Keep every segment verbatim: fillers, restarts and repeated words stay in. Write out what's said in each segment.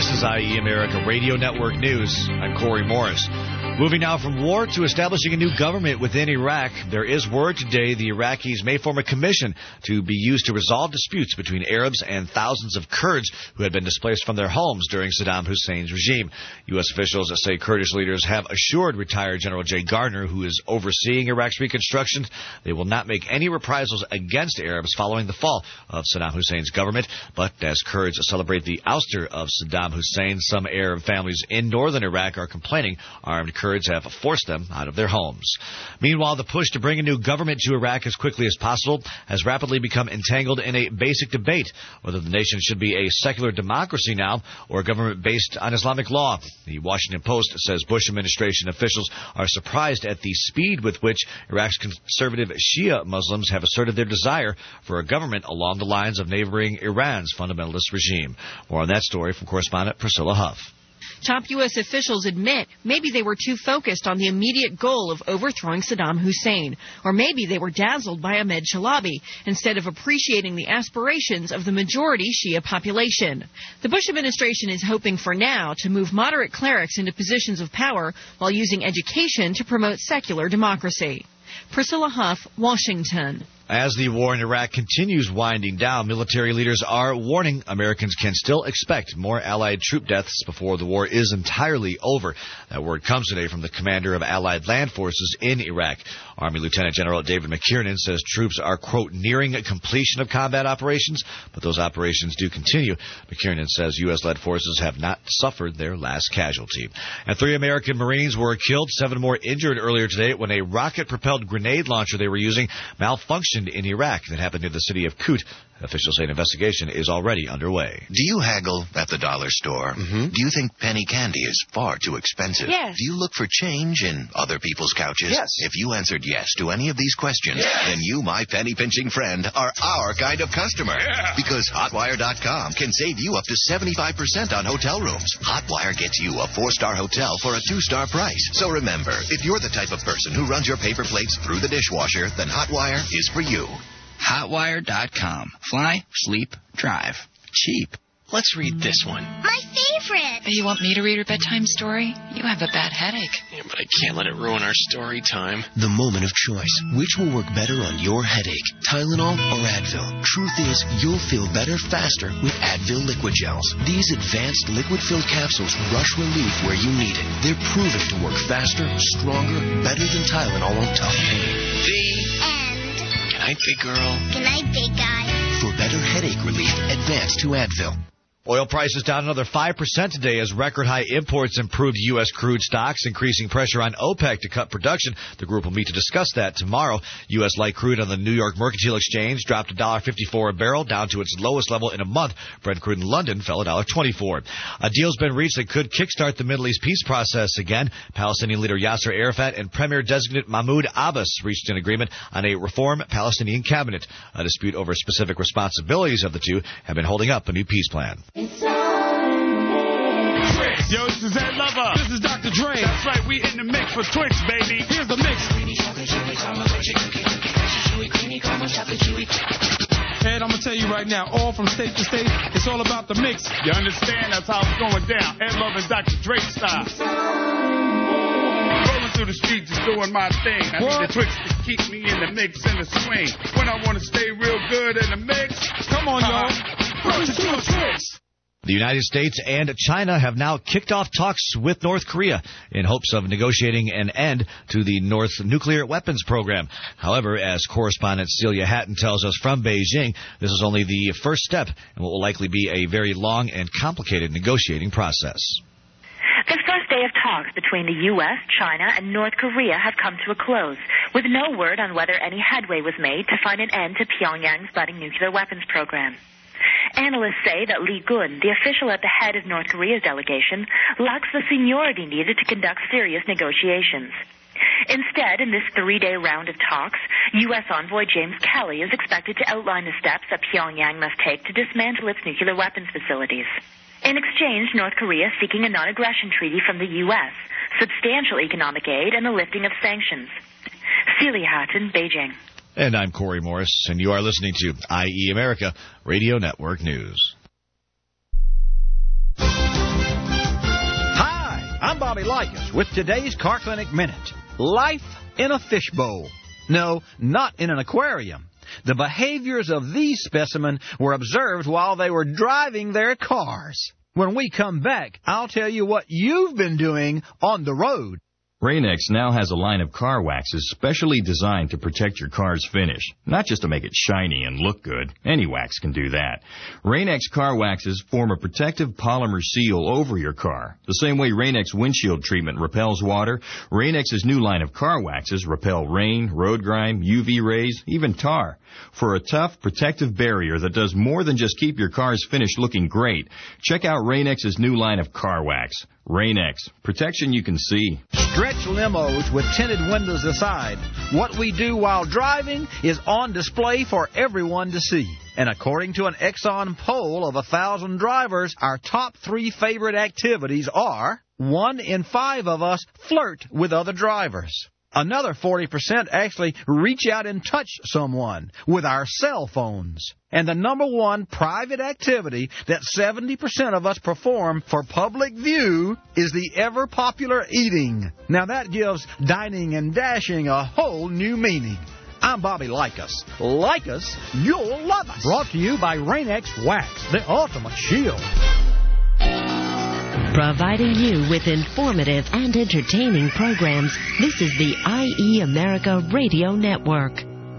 This is I E America Radio Network News. I'm Corey Morris. Moving now from war to establishing a new government within Iraq, there is word today the Iraqis may form a commission to be used to resolve disputes between Arabs and thousands of Kurds who had been displaced from their homes during Saddam Hussein's regime. U S officials say Kurdish leaders have assured retired General Jay Gardner, who is overseeing Iraq's reconstruction, they will not make any reprisals against Arabs following the fall of Saddam Hussein's government. But as Kurds celebrate the ouster of Saddam Hussein, some Arab families in northern Iraq are complaining armed Kurds have forced them out of their homes. Meanwhile, the push to bring a new government to Iraq as quickly as possible has rapidly become entangled in a basic debate whether the nation should be a secular democracy now or a government based on Islamic law. The Washington Post says Bush administration officials are surprised at the speed with which Iraq's conservative Shia Muslims have asserted their desire for a government along the lines of neighboring Iran's fundamentalist regime. More on that story from correspondent Priscilla Huff. Top U S officials admit maybe they were too focused on the immediate goal of overthrowing Saddam Hussein, or maybe they were dazzled by Ahmed Chalabi instead of appreciating the aspirations of the majority Shia population. The Bush administration is hoping for now to move moderate clerics into positions of power while using education to promote secular democracy. Priscilla Huff, Washington. As the war in Iraq continues winding down, military leaders are warning Americans can still expect more Allied troop deaths before the war is entirely over. That word comes today from the commander of Allied land forces in Iraq. Army Lieutenant General David McKiernan says troops are, quote, nearing completion of combat operations, but those operations do continue. McKiernan says U S-led forces have not suffered their last casualty. And three American Marines were killed, seven more injured earlier today when a rocket-propelled grenade launcher they were using malfunctioned in Iraq. That happened near the city of Kut. Officials say an investigation is already underway. Do you haggle at the dollar store? Mm-hmm. Do you think penny candy is far too expensive? Yes. Do you look for change in other people's couches? Yes. If you answered yes to any of these questions, yes, then you, my penny-pinching friend, are our kind of customer. Yeah. Because Hotwire dot com can save you up to seventy-five percent on hotel rooms. Hotwire gets you a four-star hotel for a two-star price. So remember, if you're the type of person who runs your paper plates through the dishwasher, then Hotwire is for you. Hotwire dot com. Fly, sleep, drive. Cheap. Let's read this one. My favorite! You want me to read your bedtime story? You have a bad headache. Yeah, but I can't let it ruin our story time. The moment of choice. Which will work better on your headache? Tylenol or Advil? Truth is, you'll feel better faster with Advil Liquid Gels. These advanced liquid-filled capsules rush relief where you need it. They're proven to work faster, stronger, better than Tylenol on tough pain. The end. Good night, big girl. Good night, big guy. For better headache relief, advance to Advil. Oil prices down another five percent today as record-high imports improved U S crude stocks, increasing pressure on OPEC to cut production. The group will meet to discuss that tomorrow. U S light crude on the New York Mercantile Exchange dropped one dollar fifty-four a barrel, down to its lowest level in a month. Brent crude in London fell one dollar twenty-four. A deal's been reached that could kickstart the Middle East peace process again. Palestinian leader Yasser Arafat and Premier-designate Mahmoud Abbas reached an agreement on a reform Palestinian cabinet. A dispute over specific responsibilities of the two have been holding up a new peace plan. Yo, this is Ed Lover. This is Doctor Dre. That's right, we in the mix for Twix, baby. Here's the mix. Ed, I'm gonna tell you right now, all from state to state, it's all about the mix. You understand? That's how it's going down. Ed Lover and Doctor Dre style. Rolling through the streets is doing my thing. I what? need the Twix to keep me in the mix and the swing. When I want to stay real good in the mix, come on, y'all. Roll to the Twix. The United States and China have now kicked off talks with North Korea in hopes of negotiating an end to the North's nuclear weapons program. However, as correspondent Celia Hatton tells us from Beijing, this is only the first step in what will likely be a very long and complicated negotiating process. This first day of talks between the U S, China, and North Korea have come to a close, with no word on whether any headway was made to find an end to Pyongyang's budding nuclear weapons program. Analysts say that Lee Gun, the official at the head of North Korea's delegation, lacks the seniority needed to conduct serious negotiations. Instead, in this three-day round of talks, U S envoy James Kelly is expected to outline the steps that Pyongyang must take to dismantle its nuclear weapons facilities. In exchange, North Korea is seeking a non-aggression treaty from the U S, substantial economic aid, and the lifting of sanctions. Celia Hatton, Beijing. And I'm Corey Morris, and you are listening to I E America Radio Network News. I'm Bobby Likas with today's Car Clinic Minute. Life in a fishbowl. No, not in an aquarium. The behaviors of these specimens were observed while they were driving their cars. When we come back, I'll tell you what you've been doing on the road. Rain-X now has a line of car waxes specially designed to protect your car's finish, not just to make it shiny and look good. Any wax can do that. Rain-X car waxes form a protective polymer seal over your car. The same way Rain-X windshield treatment repels water, Rain-X's new line of car waxes repel rain, road grime, U V rays, even tar. For a tough, protective barrier that does more than just keep your car's finish looking great, check out Rain-X's new line of car wax. Rain-X, protection you can see. Stretch limos with tinted windows aside. What we do while driving is on display for everyone to see. And according to an Exxon poll of a thousand drivers, our top three favorite activities are: one in five of us flirt with other drivers. Another forty percent actually reach out and touch someone with our cell phones. And the number one private activity that seventy percent of us perform for public view is the ever-popular eating. Now that gives dining and dashing a whole new meaning. I'm Bobby Likas. Like us, you'll love us. Brought to you by Rain-X Wax, the ultimate shield. Providing you with informative and entertaining programs, this is the I E America Radio Network.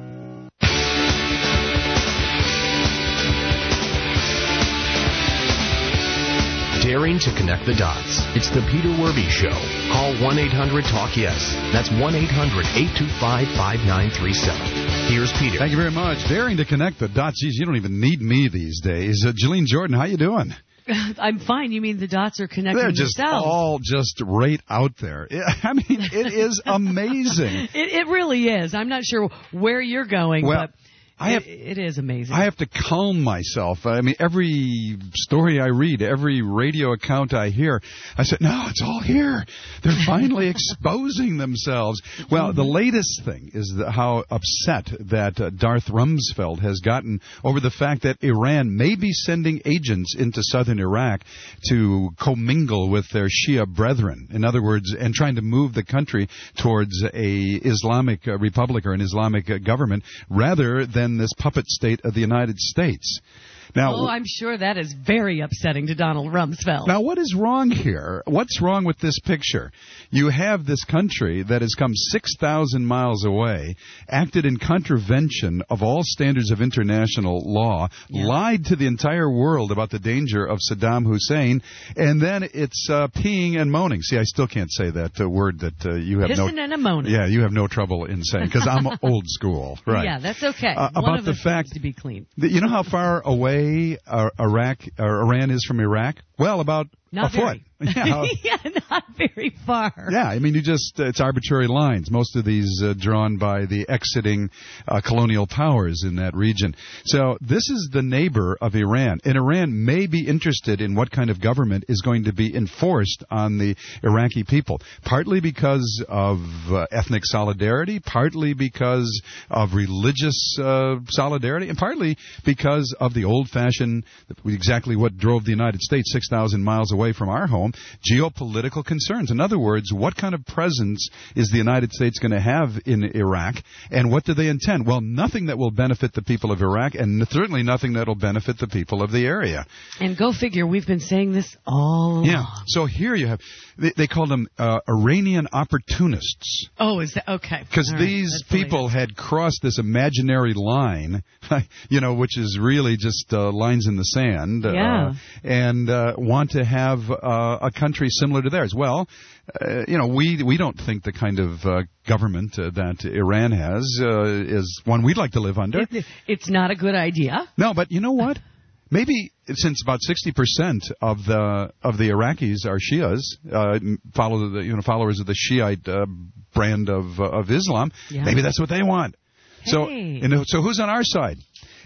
Daring to connect the dots. It's the Peter Werby Show. Call one eight hundred talk yes. That's one eight hundred eight two five five nine three seven. Here's Peter. Thank you very much. Daring to connect the dots. Geez, you don't even need me these days. Uh, Jeline Jordan, how you doing? I'm fine. You mean the dots are connecting They're just themselves. all just right out there. I mean, it is amazing. it, it really is. I'm not sure where you're going, well, but I have, it, it is amazing. I have to calm myself. I mean, every story I read, every radio account I hear, I said, no, it's all here. They're finally exposing themselves. Well, the latest thing is the, how upset that uh, Darth Rumsfeld has gotten over the fact that Iran may be sending agents into southern Iraq to commingle with their Shia brethren. In other words, and trying to move the country towards a Islamic uh, republic or an Islamic uh, government rather than this puppet state of the United States. Now, oh, I'm sure that is very upsetting to Donald Rumsfeld. Now, what is wrong here? What's wrong with this picture? You have this country that has come six thousand miles away, acted in contravention of all standards of international law, yeah. lied to the entire world about the danger of Saddam Hussein, and then it's uh, peeing and moaning. See, I still can't say that uh, word that uh, you have Pissing no... and a moaning. Yeah, you have no trouble in saying, because I'm old school. Right. Yeah, that's okay. Uh, One about of the us fact needs to be clean. That, you know how far away Uh, Iraq or Iran is from Iraq? Well, about not a very. foot. Yeah. yeah, not very far. Yeah, I mean, you just, uh, it's arbitrary lines. Most of these uh, drawn by the exiting uh, colonial powers in that region. So this is the neighbor of Iran. And Iran may be interested in what kind of government is going to be enforced on the Iraqi people, partly because of uh, ethnic solidarity, partly because of religious uh, solidarity, and partly because of the old-fashioned, exactly what drove the United States six thousand miles away from our home, geopolitical concerns. In other words, what kind of presence is the United States going to have in Iraq, and what do they intend? Well, nothing that will benefit the people of Iraq, and certainly nothing that will benefit the people of the area. And go figure, we've been saying this all along. Yeah, so here you have, they, they call them uh, Iranian opportunists. Oh, is that, okay. Because right, these people had crossed this imaginary line, you know, which is really just uh, lines in the sand, yeah. uh, and uh, want to have uh, a country similar to theirs. Well, uh, you know, we we don't think the kind of uh, government uh, that Iran has uh, is one we'd like to live under. It, it's not a good idea. No, but you know what? Maybe since about sixty percent of the of the Iraqis are Shias, uh, follow the you know followers of the Shiite uh, brand of uh, of Islam, yeah. maybe that's what they want. Hey. So, you know, so who's on our side?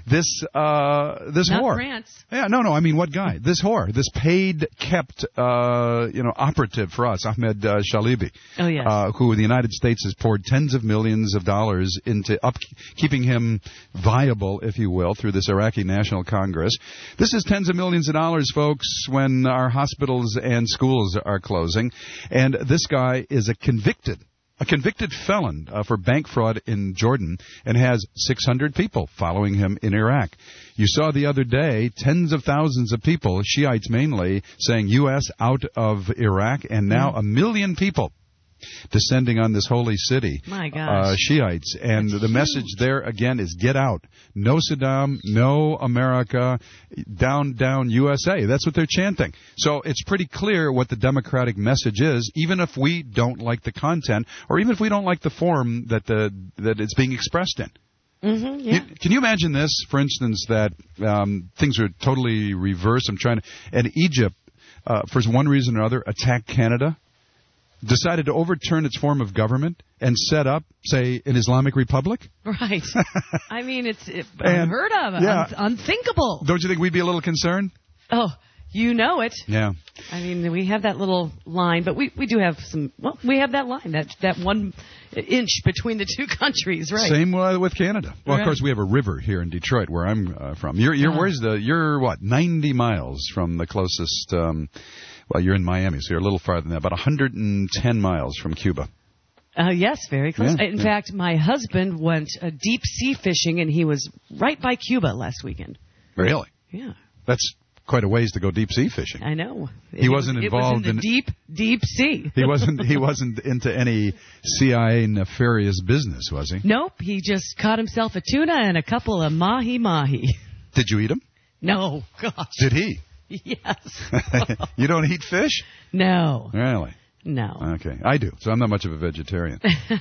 This uh, this Not whore. France. Yeah, no, no. I mean, what guy? This whore. This paid, kept, uh, you know, operative for us, Ahmed uh, Shalibi. Oh yes. Uh, who the United States has poured tens of millions of dollars into up keeping him viable, if you will, through this Iraqi National Congress. This is tens of millions of dollars, folks, when our hospitals and schools are closing. And this guy is a convicted, a convicted felon uh, for bank fraud in Jordan and has six hundred people following him in Iraq. You saw the other day tens of thousands of people, Shiites mainly, saying U S out of Iraq, and now mm. a million people descending on this holy city. My gosh. Uh, Shiites. And That's the huge. Message there, again, is get out. No Saddam, no America, down, down U S A. That's what they're chanting. So it's pretty clear what the Democratic message is, even if we don't like the content, or even if we don't like the form that the that it's being expressed in. Mm-hmm, yeah. You, can you imagine this, for instance, that um, things are totally reversed? I'm trying to... And Egypt, uh, for one reason or another, attacked Canada, decided to overturn its form of government and set up, say, an Islamic Republic? Right. I mean, it's it, and, unheard of, yeah. un- unthinkable. Don't you think we'd be a little concerned? Oh, you know it. Yeah. I mean, we have that little line, but we, we do have some, well, we have that line, that that one inch between the two countries, right? Same uh, with Canada. Well, right. Of course, we have a river here in Detroit, where I'm uh, from. You're, you're uh-huh. where's the, you're what, ninety miles from the closest, um, well, you're in Miami, so you're a little farther than that, about one hundred ten miles from Cuba. Uh, yes, very close. Yeah, in yeah. fact, my husband went uh, deep sea fishing, and he was right by Cuba last weekend. Really? Yeah. That's quite a ways to go deep sea fishing. I know. He it wasn't was, involved it was in the in deep, deep sea. He wasn't. He wasn't into any C I A nefarious business, was he? Nope. He just caught himself a tuna and a couple of mahi mahi. Did you eat them? No. Gosh. Did he? Yes. You don't eat fish? No. Really? No. Okay, I do. So I'm not much of a vegetarian.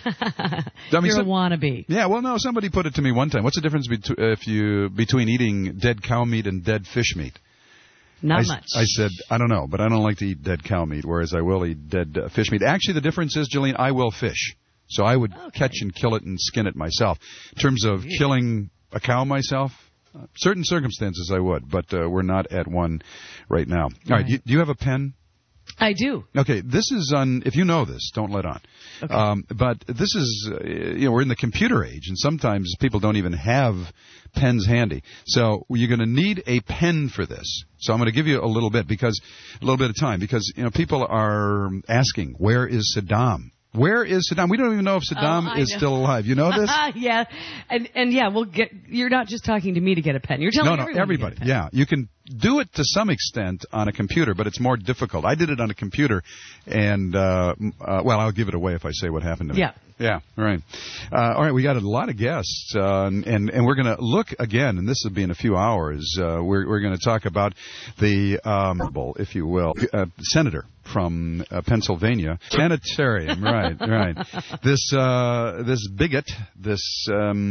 I mean, You're so, a wannabe. Yeah. Well, no. Somebody put it to me one time. What's the difference between if you between eating dead cow meat and dead fish meat? Not I, much. I said, I don't know, but I don't like to eat dead cow meat, whereas I will eat dead uh, fish meat. Actually, the difference is, Jillian, I will fish. So I would okay. catch and kill it and skin it myself. In terms of yeah. killing a cow myself, uh, certain circumstances I would, but uh, we're not at one right now. All right, right you, do you have a pen? I do. Okay, this is on, if you know this, don't let on. Okay. Um, but this is, uh, you know, we're in the computer age, and sometimes people don't even have pens handy. So you're going to need a pen for this. So I'm going to give you a little bit, because a little bit of time, because, you know, people are asking, where is Saddam? Where is Saddam? We don't even know if Saddam oh, is know. still alive. You know this? yeah, and and yeah, we'll get. You're not just talking to me to get a pen. You're telling no, no, everyone everybody. To get a pen. Yeah, you can do it to some extent on a computer, but it's more difficult. I did it on a computer, and uh, uh, well, I'll give it away if I say what happened to me. Yeah. Yeah, right. Uh, all right, we got a lot of guests, uh, and, and and we're going to look again, and this will be in a few hours. Uh, we're we're going to talk about the, um, if you will, uh, senator from uh, Pennsylvania, sanitarium, right, right. This uh, this bigot, this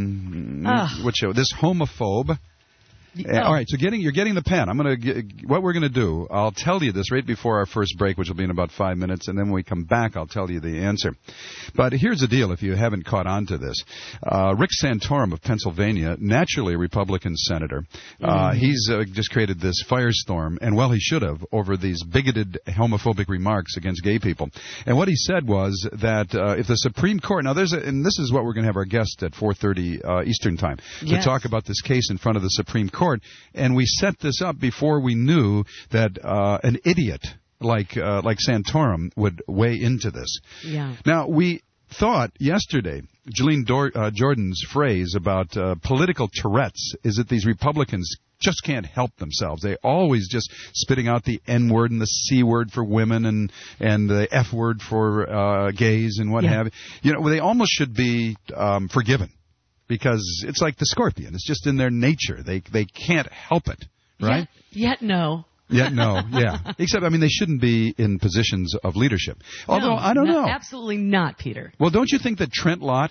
um, oh. what show? This homophobe. Uh, all right, so getting you're getting the pen. I'm going to what we're going to do. I'll tell you this right before our first break, which will be in about five minutes, and then when we come back, I'll tell you the answer. But here's the deal: if you haven't caught on to this, uh, Rick Santorum of Pennsylvania, naturally a Republican senator, uh, mm-hmm. he's uh, just created this firestorm, and well, he should have, over these bigoted, homophobic remarks against gay people. And what he said was that uh, if the Supreme Court, now there's, a, and this is what we're going to have our guest at four thirty uh, Eastern Time yes. to talk about this case in front of the Supreme Court. And we set this up before we knew that uh, an idiot like uh, like Santorum would weigh into this. Yeah. Now, we thought yesterday, Jillian Dor- uh, Jordan's phrase about uh, political Tourette's is that these Republicans just can't help themselves. They always just spitting out the N word and the C word for women and and the F word for uh, gays and what yeah. have you. You know, they almost should be um, forgiven. Because it's like the scorpion. It's just in their nature. They they can't help it, right? Yet, yet no. Yet no, yeah. Except, I mean, they shouldn't be in positions of leadership. Although, no, I don't no, know. Absolutely not, Peter. Well, don't you think that Trent Lott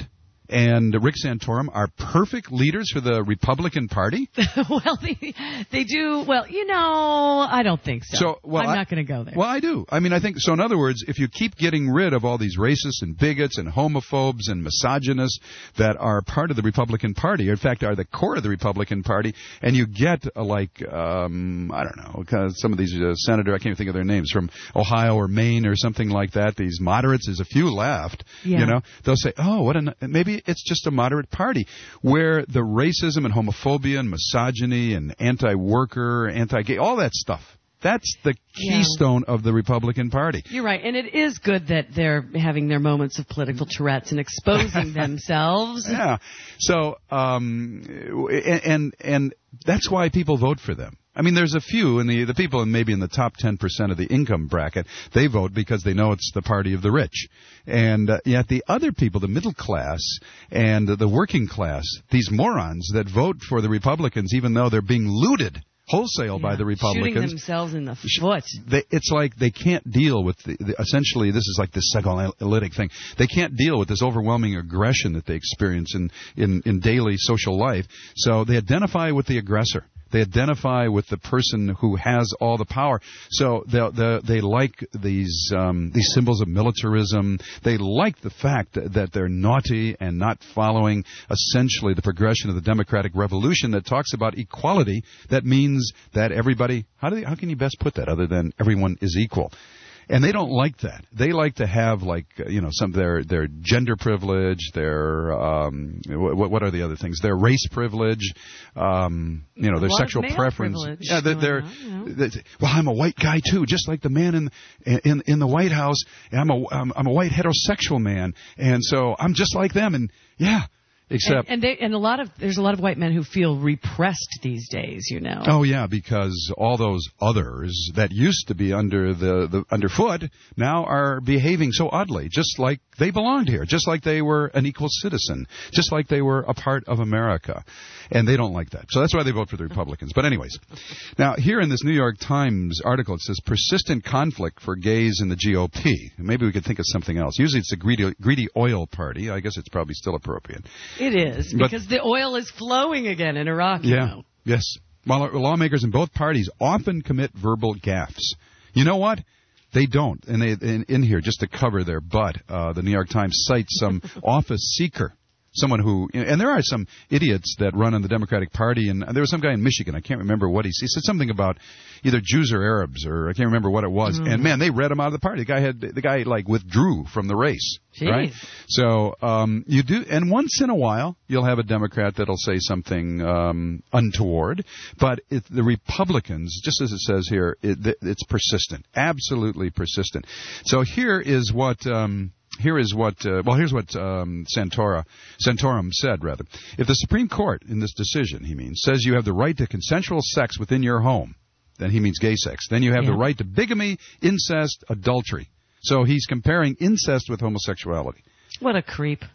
and Rick Santorum are perfect leaders for the Republican Party? Well, they, they do. Well, you know, I don't think so. so well, I'm I, not going to go there. Well, I do. I mean, I think so. In other words, if you keep getting rid of all these racists and bigots and homophobes and misogynists that are part of the Republican Party, or in fact are the core of the Republican Party, and you get uh, like um, I don't know, cause some of these uh, senator, I can't even think of their names, from Ohio or Maine or something like that. These moderates, there's a few left. Yeah. You know, they'll say, oh, what a maybe it's just a moderate party where the racism and homophobia and misogyny and anti-worker, anti-gay, all that stuff. That's the keystone yeah. of the Republican Party. You're right, and it is good that they're having their moments of political Tourette's and exposing themselves. Yeah. So, um, and, and and that's why people vote for them. I mean, there's a few, and the the people in maybe in the top ten percent of the income bracket, they vote because they know it's the party of the rich. And uh, yet the other people, the middle class and the working class, these morons that vote for the Republicans, even though they're being looted wholesale yeah. by the Republicans. Shooting themselves in the foot. They, it's like they can't deal with the, the, essentially, this is like this psychoanalytic thing. They can't deal with this overwhelming aggression that they experience in, in, in daily social life. So they identify with the aggressor. They identify with the person who has all the power. So they they, they like these um, these symbols of militarism. They like the fact that they're naughty and not following essentially the progression of the democratic revolution that talks about equality. That means that everybody. How do they, how can you best put that other than everyone is equal? And they don't like that. They like to have, like, you know, some their their gender privilege, their um, what, what are the other things? Their race privilege, um, you know, their sexual preference. Privilege. Yeah, they're, they're, they're, well, I'm a white guy too, just like the man in in in the White House. And I'm a I'm, I'm a white heterosexual man, and so I'm just like them. And yeah. Except, and, and, they, and a lot of there's a lot of white men who feel repressed these days, you know. Oh yeah, because all those others that used to be under the, the underfoot now are behaving so oddly, just like they belonged here, just like they were an equal citizen, just like they were a part of America, and they don't like that. So that's why they vote for the Republicans. But anyways, now here in this New York Times article, it says persistent conflict for gays in the G O P. Maybe we could think of something else. Usually it's the greedy, greedy oil party. I guess it's probably still appropriate. It is, because but, the oil is flowing again in Iraq. Yeah, you know. Yes. While lawmakers in both parties often commit verbal gaffes. You know what? They don't. And they in, in here, just to cover their butt, uh, the New York Times cites some office seeker. Someone who, and there are some idiots that run in the Democratic Party, and there was some guy in Michigan, I can't remember what he said. He said something about either Jews or Arabs, or I can't remember what it was. Mm. And man, they read him out of the party. The guy had, the guy like withdrew from the race, Jeez. Right? So um, you do, and once in a while, you'll have a Democrat that'll say something um, untoward. But it, the Republicans, just as it says here, it, it's persistent, absolutely persistent. So here is what. Um, Here is what, uh, well, here's what um, Santora, Santorum said, rather. If the Supreme Court, in this decision, he means, says you have the right to consensual sex within your home, then he means gay sex, then you have yeah. the right to bigamy, incest, adultery. So he's comparing incest with homosexuality. What a creep.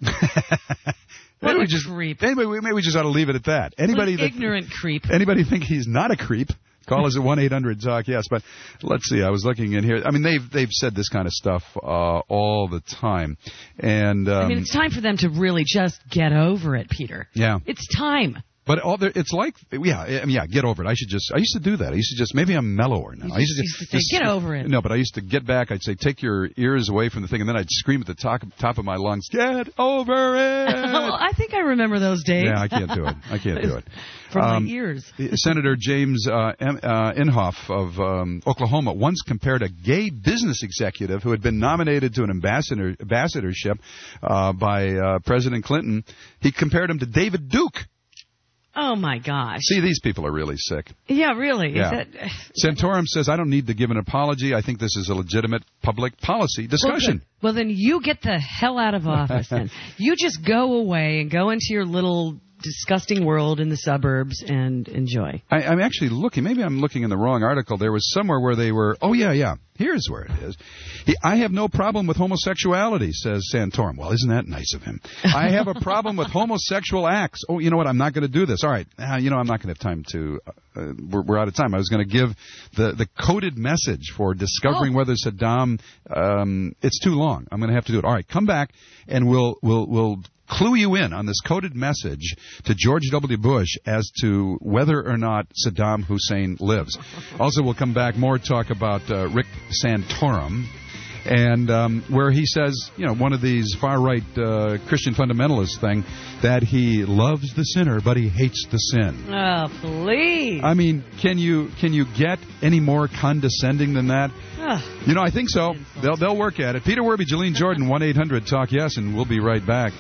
What a we just, creep. Anybody, maybe we just ought to leave it at that. Anybody what an that, ignorant creep. Anybody think he's not a creep? Call us at one eight hundred talk yes. But let's see. I was looking in here. I mean, they've they've said this kind of stuff uh, all the time, and um, I mean, it's time for them to really just get over it, Peter. Yeah, it's time. But all the, it's like, yeah, I mean, yeah, get over it. I should just, I used to do that. I used to just, maybe I'm mellower now. You I used to, used just, to say, just, get over it. No, but I used to get back. I'd say, take your ears away from the thing, and then I'd scream at the top, top of my lungs, get over it. Well, I think I remember those days. Yeah, I can't do it. I can't do it. From um, my ears. Senator James uh, M, uh, Inhofe of um, Oklahoma once compared a gay business executive who had been nominated to an ambassador ambassadorship uh, by uh, President Clinton. He compared him to David Duke. Oh, my gosh. See, these people are really sick. Yeah, really. Yeah. Is that... Santorum says, I don't need to give an apology. I think this is a legitimate public policy discussion. Well, well then you get the hell out of office then. You just go away and go into your little disgusting world in the suburbs and enjoy. I, I'm actually looking. Maybe I'm looking in the wrong article. There was somewhere where they were, oh, yeah, yeah. Here's where it is. He, I have no problem with homosexuality, says Santorum. Well, isn't that nice of him? I have a problem with homosexual acts. Oh, you know what? I'm not going to do this. All right. Uh, you know, I'm not going to have time to. Uh, we're, we're out of time. I was going to give the, the coded message for discovering oh. whether Saddam. Um, it's too long. I'm going to have to do it. All right. Come back and we'll we'll we'll. clue you in on this coded message to George W. Bush as to whether or not Saddam Hussein lives. Also, we'll come back more talk about uh, Rick Santorum. And um, where he says, you know, one of these far-right uh, Christian fundamentalist thing, that he loves the sinner, but he hates the sin. Oh, please. I mean, can you can you get any more condescending than that? Oh, you know, I think so. They'll they'll work at it. Peter Werby, Jalene Jordan, one eight hundred talk yes, and we'll be right back.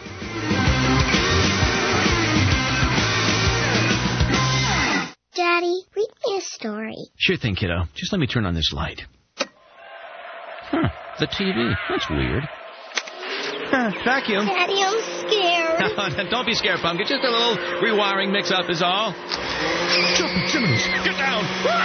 Daddy, read me a story. Sure thing, kiddo. Just let me turn on this light. Huh, the T V. That's weird. Huh, vacuum. Daddy, I'm scared. Don't be scared, Pumpkin. Just a little rewiring mix-up is all. Jumping chimneys, get down!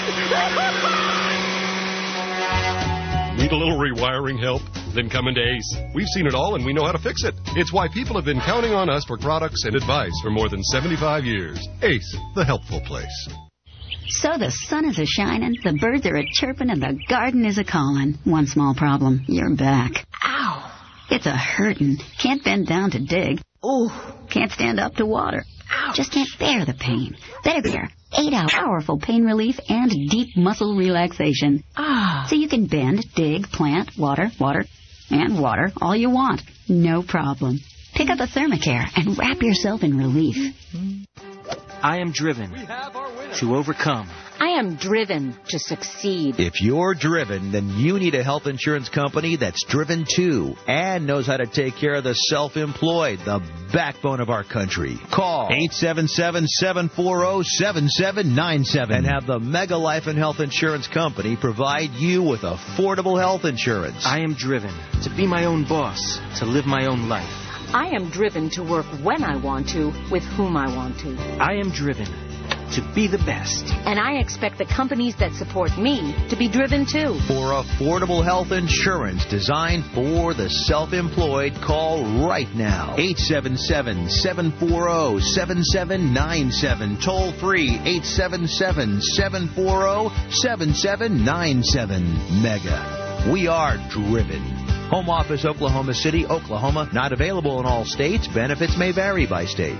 Need a little rewiring help? Then come into Ace. We've seen it all and we know how to fix it. It's why people have been counting on us for products and advice for more than seventy-five years. Ace, the helpful place. So the sun is a-shining, the birds are a-chirping, and the garden is a-calling. One small problem. Your back. Ow. It's a-hurtin'. Can't bend down to dig. Ooh. Can't stand up to water. Ouch. Just can't bear the pain. Better bear eight hour powerful pain relief and deep muscle relaxation. Ah. So you can bend, dig, plant, water, water, and water all you want. No problem. Pick up a Thermacare and wrap yourself in relief. I am driven to overcome. I am driven to succeed. If you're driven, then you need a health insurance company that's driven too and knows how to take care of the self-employed, the backbone of our country. Call eight seven seven, seven four zero, seven seven nine seven and have the Mega Life and Health Insurance Company provide you with affordable health insurance. I am driven to be my own boss, to live my own life. I am driven to work when I want to, with whom I want to. I am driven to be the best. And I expect the companies that support me to be driven too. For affordable health insurance designed for the self-employed, call right now. eight seven seven, seven four zero, seven seven nine seven. Toll free eight seven seven, seven four zero, seven seven nine seven. Mega. We are driven. Home office, Oklahoma City, Oklahoma. Not available in all states. Benefits may vary by state.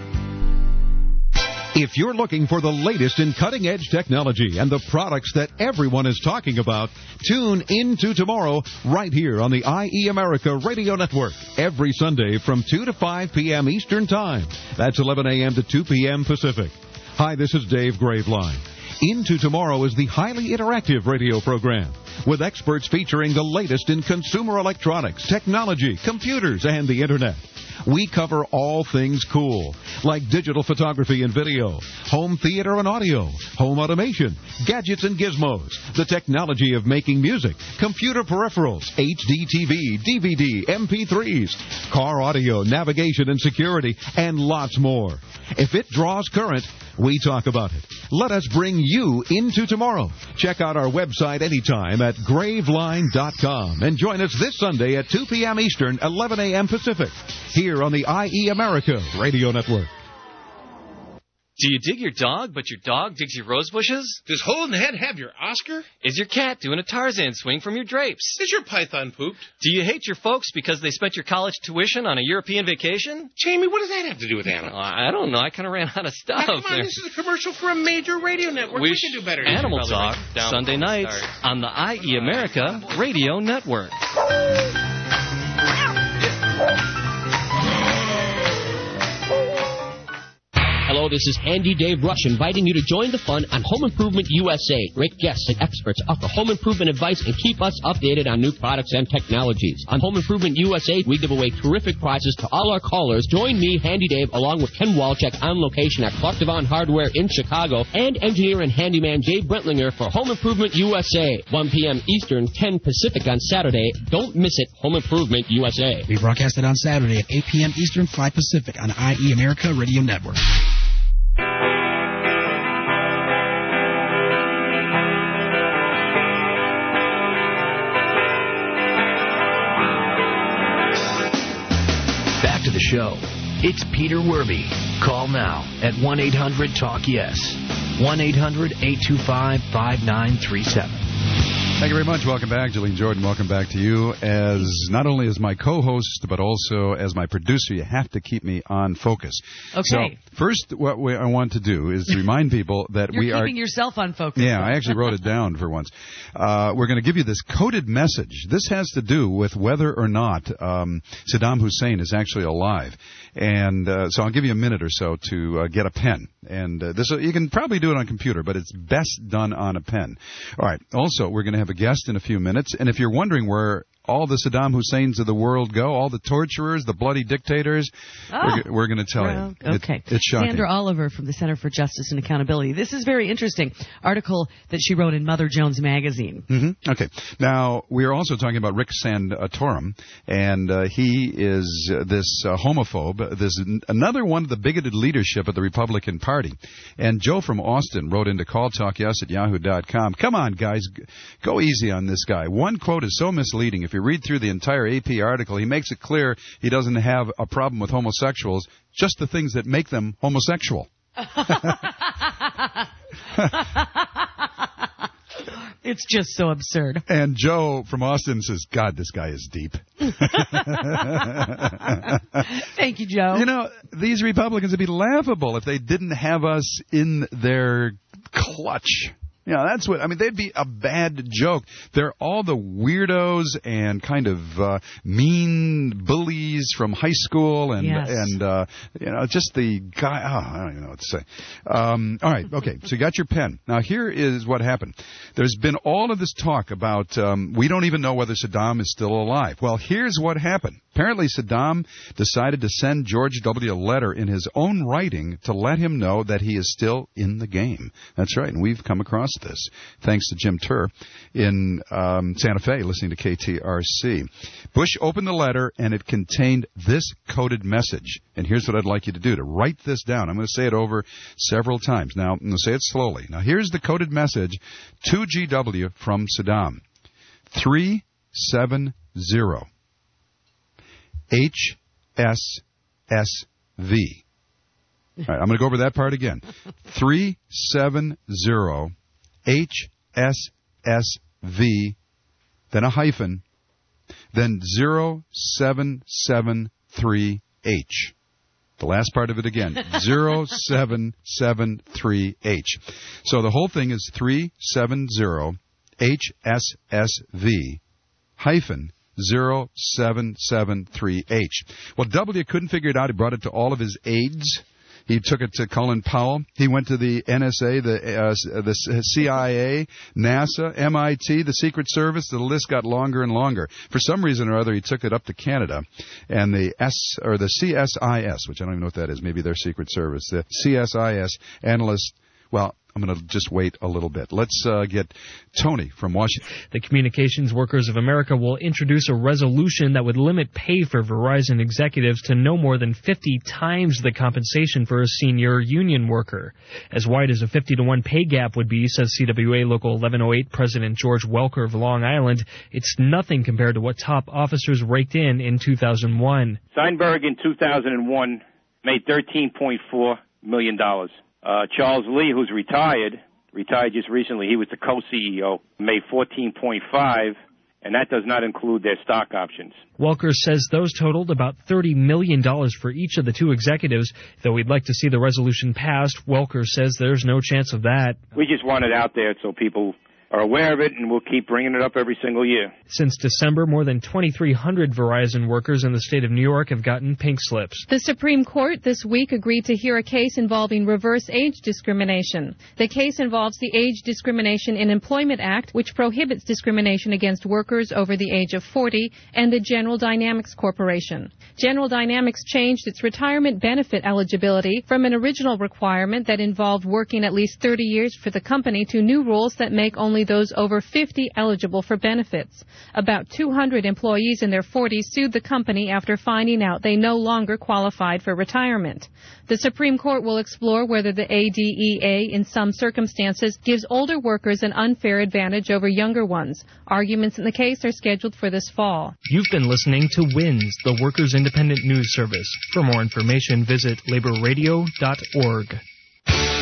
If you're looking for the latest in cutting-edge technology and the products that everyone is talking about, tune into tomorrow right here on the I E America Radio Network every Sunday from two to five p.m. Eastern Time. That's eleven a.m. to two p.m. Pacific. Hi, this is Dave Graveline. Into Tomorrow is the highly interactive radio program with experts featuring the latest in consumer electronics, technology, computers, and the Internet. We cover all things cool, like digital photography and video, home theater and audio, home automation, gadgets and gizmos, the technology of making music, computer peripherals, H D T V, D V D, M P threes, car audio, navigation and security, and lots more. If it draws current, we talk about it. Let us bring you into tomorrow. Check out our website anytime at graveline dot com and join us this Sunday at two p.m. Eastern, eleven a.m. Pacific, here on the I E America Radio Network. Do you dig your dog, but your dog digs your rose bushes? Does Hole in the Head have your Oscar? Is your cat doing a Tarzan swing from your drapes? Is your python pooped? Do you hate your folks because they spent your college tuition on a European vacation? Jamie, what does that have to do with animals? Uh, I don't know. I kind of ran out of stuff. Now, come on, there. This is a commercial for a major radio network. We, we can do better. Animal Talk, Sunday nights on the I E America Radio Network. Hello, this is Handy Dave Rush inviting you to join the fun on Home Improvement U S A. Great guests and experts offer home improvement advice and keep us updated on new products and technologies. On Home Improvement U S A, we give away terrific prizes to all our callers. Join me, Handy Dave, along with Ken Walczak on location at Clark Devon Hardware in Chicago and engineer and handyman Jay Brentlinger for Home Improvement U S A. one p.m. Eastern, ten Pacific on Saturday. Don't miss it, Home Improvement U S A. We broadcast it on Saturday at eight p.m. Eastern, five Pacific on I E America Radio Network. Back to the show. It's Peter Werby. Call now at one eight hundred talk yes. one eight hundred, eight two five, five nine three seven. Thank you very much. Welcome back, Jillian Jordan. Welcome back to you as not only as my co-host, but also as my producer. You have to keep me on focus. Okay. So first, what we, I want to do is remind people that You're we are... You're keeping yourself on focus. Yeah, I actually wrote it down for once. Uh, we're going to give you this coded message. This has to do with whether or not um, Saddam Hussein is actually alive. And uh, so I'll give you a minute or so to uh, get a pen. And uh, this you can probably do it on a computer, but it's best done on a pen. All right. Also, we're going to have a guest in a few minutes. And if you're wondering where all the Saddam Husseins of the world go, all the torturers, the bloody dictators, oh. we're, we're going to tell well, you. Okay. It, it's shocking. Sandra Oliver from the Center for Justice and Accountability. This is very interesting. Article that she wrote in Mother Jones Magazine. Mm-hmm. Okay. Now, we are also talking about Rick Santorum, and uh, he is uh, this uh, homophobe. This is another one of the bigoted leadership of the Republican Party. And Joe from Austin wrote into call talk yes at yahoo dot com. Come on, guys. Go easy on this guy. One quote is so misleading. If you read through the entire A P article, he makes it clear he doesn't have a problem with homosexuals, just the things that make them homosexual. It's just so absurd. And Joe from Austin says, God, this guy is deep. Thank you, Joe. You know, these Republicans would be laughable if they didn't have us in their clutch. Yeah, that's what, I mean, they'd be a bad joke. They're all the weirdos and kind of uh, mean bullies from high school and, yes. and uh, you know, just the guy, oh, I don't even know what to say. Um, all right, okay, so you got your pen. Now, here is what happened. There's been all of this talk about um, we don't even know whether Saddam is still alive. Well, here's what happened. Apparently, Saddam decided to send George W. a letter in his own writing to let him know that he is still in the game. That's right, and we've come across this, thanks to Jim Turr in um, Santa Fe, listening to K T R C. Bush opened the letter, and it contained this coded message. And here's what I'd like you to do, to write this down. I'm going to say it over several times. Now, I'm going to say it slowly. Now, here's the coded message to G W from Saddam. three seven zero H S S V. All right, I'm going to go over that part again. three seven zero H S S V, then a hyphen, then zero seven seven three H. The last part of it again, zero seven seven three H. So the whole thing is three seven zero H S S V hyphen zero seven seven three H. Well, W couldn't figure it out. He brought it to all of his aides. He took it to Colin Powell. He went to the N S A, the uh, the C I A, NASA, M I T, the Secret Service. The list got longer and longer. For some reason or other, he took it up to Canada, and the S or the C S I S, which I don't even know what that is. Maybe their Secret Service. The C S I S analyst. Well, I'm going to just wait a little bit. Let's uh, get Tony from Washington. The Communications Workers of America will introduce a resolution that would limit pay for Verizon executives to no more than fifty times the compensation for a senior union worker. As wide as a fifty to one pay gap would be, says C W A Local eleven oh eight President George Welker of Long Island, it's nothing compared to what top officers raked in in two thousand one. Steinberg in two thousand one made thirteen point four million dollars. Uh, Charles Lee, who's retired, retired just recently, he was the co-C E O, made fourteen point five, and that does not include their stock options. Welker says those totaled about thirty million dollars for each of the two executives. Though he'd like to see the resolution passed, Welker says there's no chance of that. We just want it out there so people are aware of it, and we'll keep bringing it up every single year. Since December, more than twenty-three hundred Verizon workers in the state of New York have gotten pink slips. The Supreme Court this week agreed to hear a case involving reverse age discrimination. The case involves the Age Discrimination in Employment Act, which prohibits discrimination against workers over the age of forty, and the General Dynamics Corporation. General Dynamics changed its retirement benefit eligibility from an original requirement that involved working at least thirty years for the company to new rules that make only those over fifty eligible for benefits. About two hundred employees in their forties sued the company after finding out they no longer qualified for retirement. The Supreme Court will explore whether the A D E A in some circumstances gives older workers an unfair advantage over younger ones. Arguments in the case are scheduled for this fall. You've been listening to WINS, the Workers' Independent News Service. For more information, visit labor radio dot org. The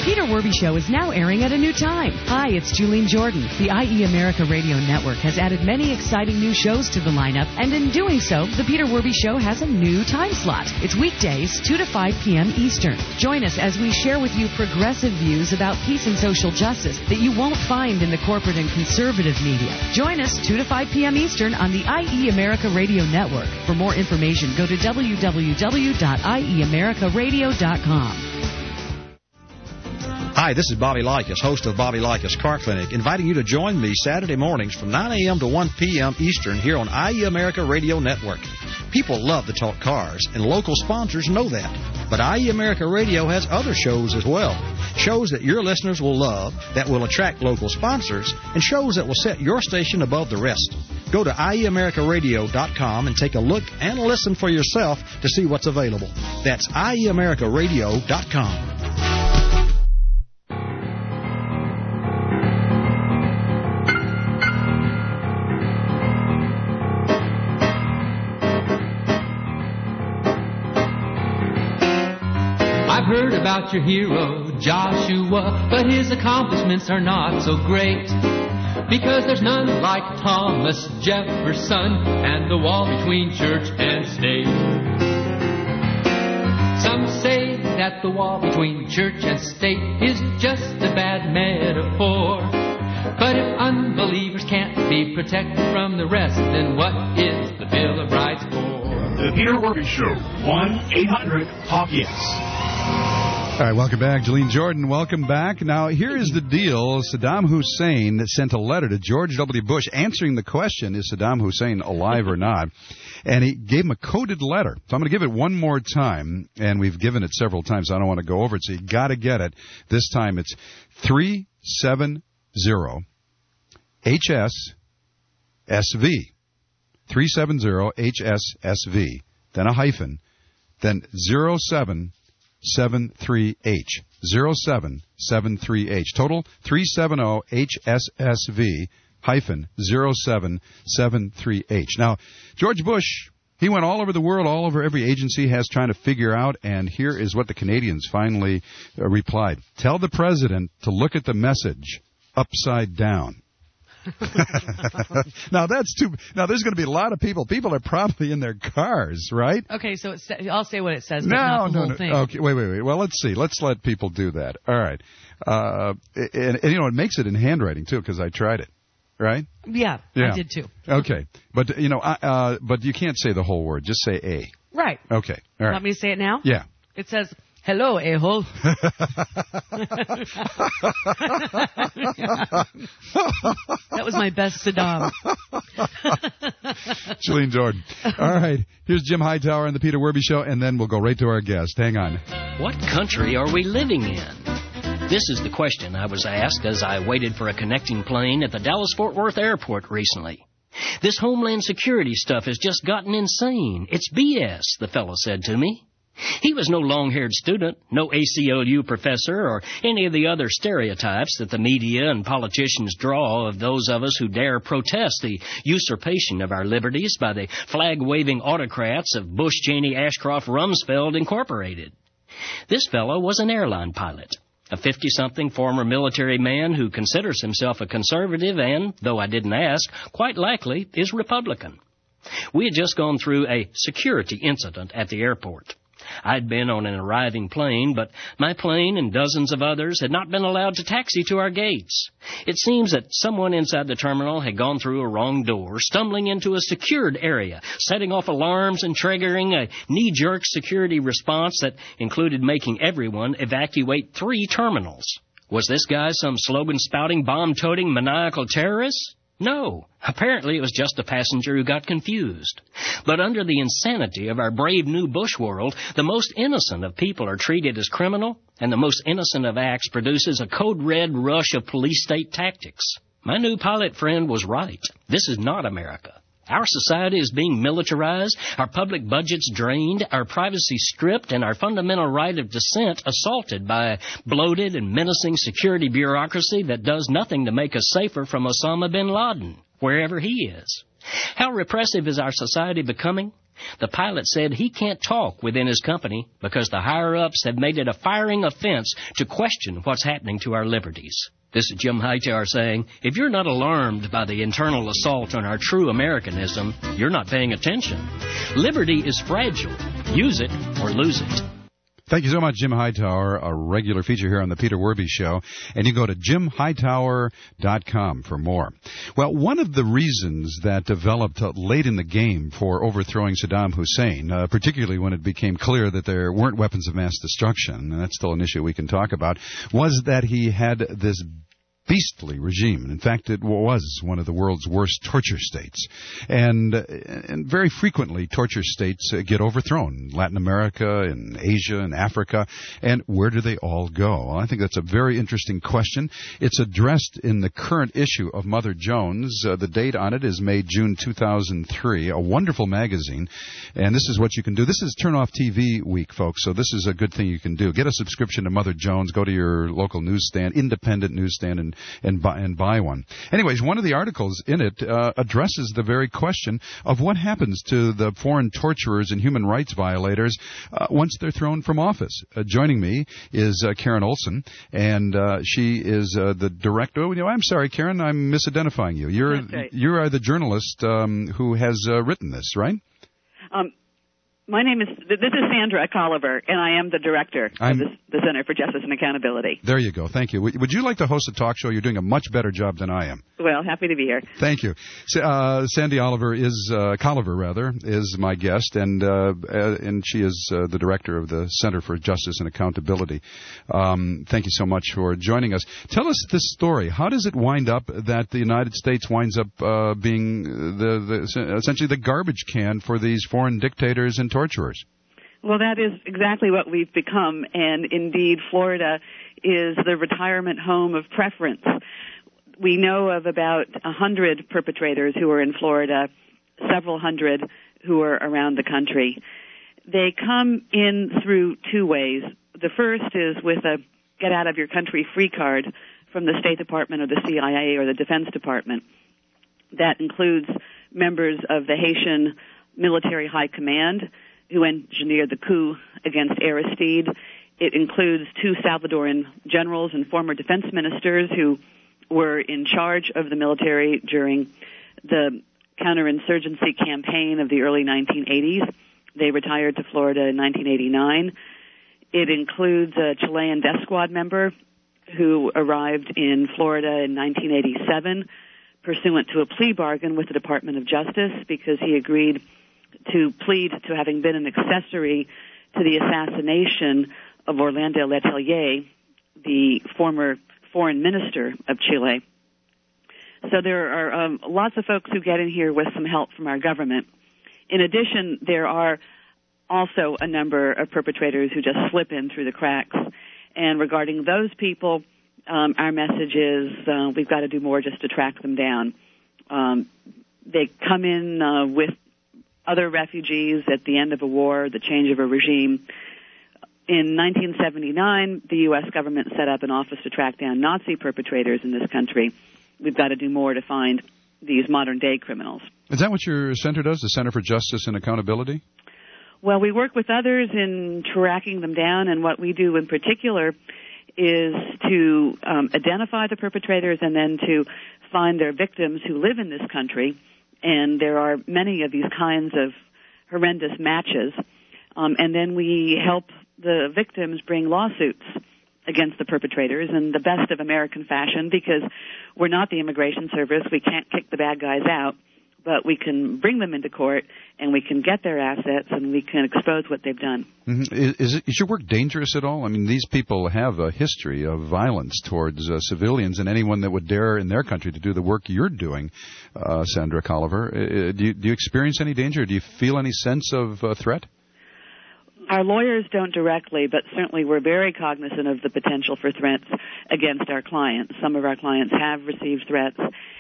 Peter Werby Show is now airing at a new time. Hi, it's Julene Jordan. The I E America Radio Network has added many exciting new shows to the lineup, and in doing so, the Peter Werby Show has a new time slot. It's weekdays, two to five p.m. Eastern. Join us as we share with you progressive views about peace and social justice that you won't find in the corporate and conservative media. Join us two to five p.m. Eastern on the I E America Radio Network. For more information, go to w w w dot i e america radio dot com. Hi, this is Bobby Likas, host of Bobby Likas Car Clinic, inviting you to join me Saturday mornings from nine a.m. to one p.m. Eastern here on I E America Radio Network. People love to talk cars, and local sponsors know that. But I E America Radio has other shows as well. Shows that your listeners will love, that will attract local sponsors, and shows that will set your station above the rest. Go to i e america radio dot com and take a look and listen for yourself to see what's available. That's i e america radio dot com. I've heard about your hero, Joshua, but his accomplishments are not so great. Because there's none like Thomas Jefferson and the wall between church and state. Some say that the wall between church and state is just a bad metaphor. But if unbelievers can't be protected from the rest, then what is the Bill of Rights for? The Peter Werby Show, one eight hundred talk yes. All right, welcome back. Julene Jordan, welcome back. Now, here is the deal. Saddam Hussein sent a letter to George W. Bush answering the question, is Saddam Hussein alive or not? And he gave him a coded letter. So I'm going to give it one more time, and we've given it several times, so I don't want to go over it, so you got to get it. This time it's three seven zero H S S V. three seven zero H S S V. Then a hyphen. Then zero seven seven three H. zero seven seven three H. Total three seven zero H S S V hyphen zero seven seven three H. Now, George Bush, he went all over the world, all over every agency has trying to figure out, and here is what the Canadians finally uh, replied. Tell the president to look at the message upside down. now that's too. Now there's going to be a lot of people. People are probably in their cars, right? Okay, so it's, I'll say what it says, but no, not the no, whole no. thing. Okay, wait, wait, wait. Well, let's see. Let's let people do that. All right. Uh, and, and you know, it makes it in handwriting too, because I tried it. Right? Yeah, yeah, I did too. Okay, but you know, I, uh, but you can't say the whole word. Just say a. Right. Okay. All right. Want me to say it now? Yeah. It says, hello, a-hole. That was my best Saddam. Julene Jordan. All right. Here's Jim Hightower and the Peter Werby Show, and then we'll go right to our guest. Hang on. What country are we living in? This is the question I was asked as I waited for a connecting plane at the Dallas-Fort Worth airport recently. This Homeland Security stuff has just gotten insane. It's B S, the fellow said to me. He was no long-haired student, no A C L U professor, or any of the other stereotypes that the media and politicians draw of those of us who dare protest the usurpation of our liberties by the flag-waving autocrats of Bush, Cheney, Ashcroft, Rumsfeld, Incorporated. This fellow was an airline pilot, a fifty-something former military man who considers himself a conservative and, though I didn't ask, quite likely is Republican. We had just gone through a security incident at the airport. I'd been on an arriving plane, but my plane and dozens of others had not been allowed to taxi to our gates. It seems that someone inside the terminal had gone through a wrong door, stumbling into a secured area, setting off alarms and triggering a knee-jerk security response that included making everyone evacuate three terminals. Was this guy some slogan-spouting, bomb-toting, maniacal terrorist? No. Apparently it was just a passenger who got confused. But under the insanity of our brave new Bush world, the most innocent of people are treated as criminal, and the most innocent of acts produces a code-red rush of police-state tactics. My new pilot friend was right. This is not America. Our society is being militarized, our public budgets drained, our privacy stripped, and our fundamental right of dissent assaulted by a bloated and menacing security bureaucracy that does nothing to make us safer from Osama bin Laden, wherever he is. How repressive is our society becoming? The pilot said he can't talk within his company because the higher-ups have made it a firing offense to question what's happening to our liberties. This is Jim Hightower saying, if you're not alarmed by the internal assault on our true Americanism, you're not paying attention. Liberty is fragile. Use it or lose it. Thank you so much, Jim Hightower, a regular feature here on the Peter Werby Show. And you go to jim hightower dot com for more. Well, one of the reasons that developed late in the game for overthrowing Saddam Hussein, uh, particularly when it became clear that there weren't weapons of mass destruction, and that's still an issue we can talk about, was that he had this beastly regime. In fact, it was one of the world's worst torture states. And, and very frequently, torture states get overthrown. Latin America and Asia and Africa. And where do they all go? Well, I think that's a very interesting question. It's addressed in the current issue of Mother Jones. Uh, the date on it is May, June two thousand three. A wonderful magazine. And this is what you can do. This is Turn Off T V week, folks. So this is a good thing you can do. Get a subscription to Mother Jones. Go to your local newsstand, independent newsstand, and and buy, and buy one. Anyways, one of the articles in it uh, addresses the very question of what happens to the foreign torturers and human rights violators uh, once they're thrown from office. Uh, joining me is uh, Karen Olson, and uh, she is uh, the director. Oh, you know, I'm sorry, Karen, I'm misidentifying you. You're right. you are the journalist um, who has uh, written this, right? Um, My name is, this is Sandra Colliver, and I am the director I'm, of the, the Center for Justice and Accountability. There you go. Thank you. Would, would you like to host a talk show? You're doing a much better job than I am. Well, happy to be here. Thank you. Uh, Sandy Oliver is, uh, Colliver rather, is my guest, and uh, and she is uh, the director of the Center for Justice and Accountability. Um, thank you so much for joining us. Tell us this story. How does it wind up that the United States winds up uh, being the, the essentially the garbage can for these foreign dictators and torturers? Well, that is exactly what we've become, and indeed Florida is the retirement home of preference. We know of about a hundred perpetrators who are in Florida, several hundred who are around the country. They come in through two ways. The first is with a get-out-of-your-country free card from the State Department or the C I A or the Defense Department. That includes members of the Haitian Military High Command who engineered the coup against Aristide. It includes two Salvadoran generals and former defense ministers who were in charge of the military during the counterinsurgency campaign of the early nineteen eighties. They retired to Florida in nineteen eighty-nine. It includes a Chilean death squad member who arrived in Florida in nineteen eighty-seven pursuant to a plea bargain with the Department of Justice because he agreed to plead to having been an accessory to the assassination of Orlando Letelier, the former foreign minister of Chile. So there are um, lots of folks who get in here with some help from our government. In addition, there are also a number of perpetrators who just slip in through the cracks. And regarding those people, um, our message is uh, we've got to do more just to track them down. Um, they come in uh, with other refugees at the end of a war, the change of a regime. In nineteen seventy-nine, the U S government set up an office to track down Nazi perpetrators in this country. We've got to do more to find these modern-day criminals. Is that what your center does, the Center for Justice and Accountability? Well, we work with others in tracking them down, and what we do in particular is to um, identify the perpetrators and then to find their victims who live in this country. And there are many of these kinds of horrendous matches. Um, and then we help the victims bring lawsuits against the perpetrators in the best of American fashion because we're not the Immigration Service. We can't kick the bad guys out, but we can bring them into court and we can get their assets and we can expose what they've done. Mm-hmm. Is, is, it, is your work dangerous at all? I mean, these people have a history of violence towards uh, civilians, and anyone that would dare in their country to do the work you're doing, uh, Sandra Colliver, uh, do, you, do you experience any danger? Do you feel any sense of uh, threat? Our lawyers don't directly, but certainly we're very cognizant of the potential for threats against our clients. Some of our clients have received threats,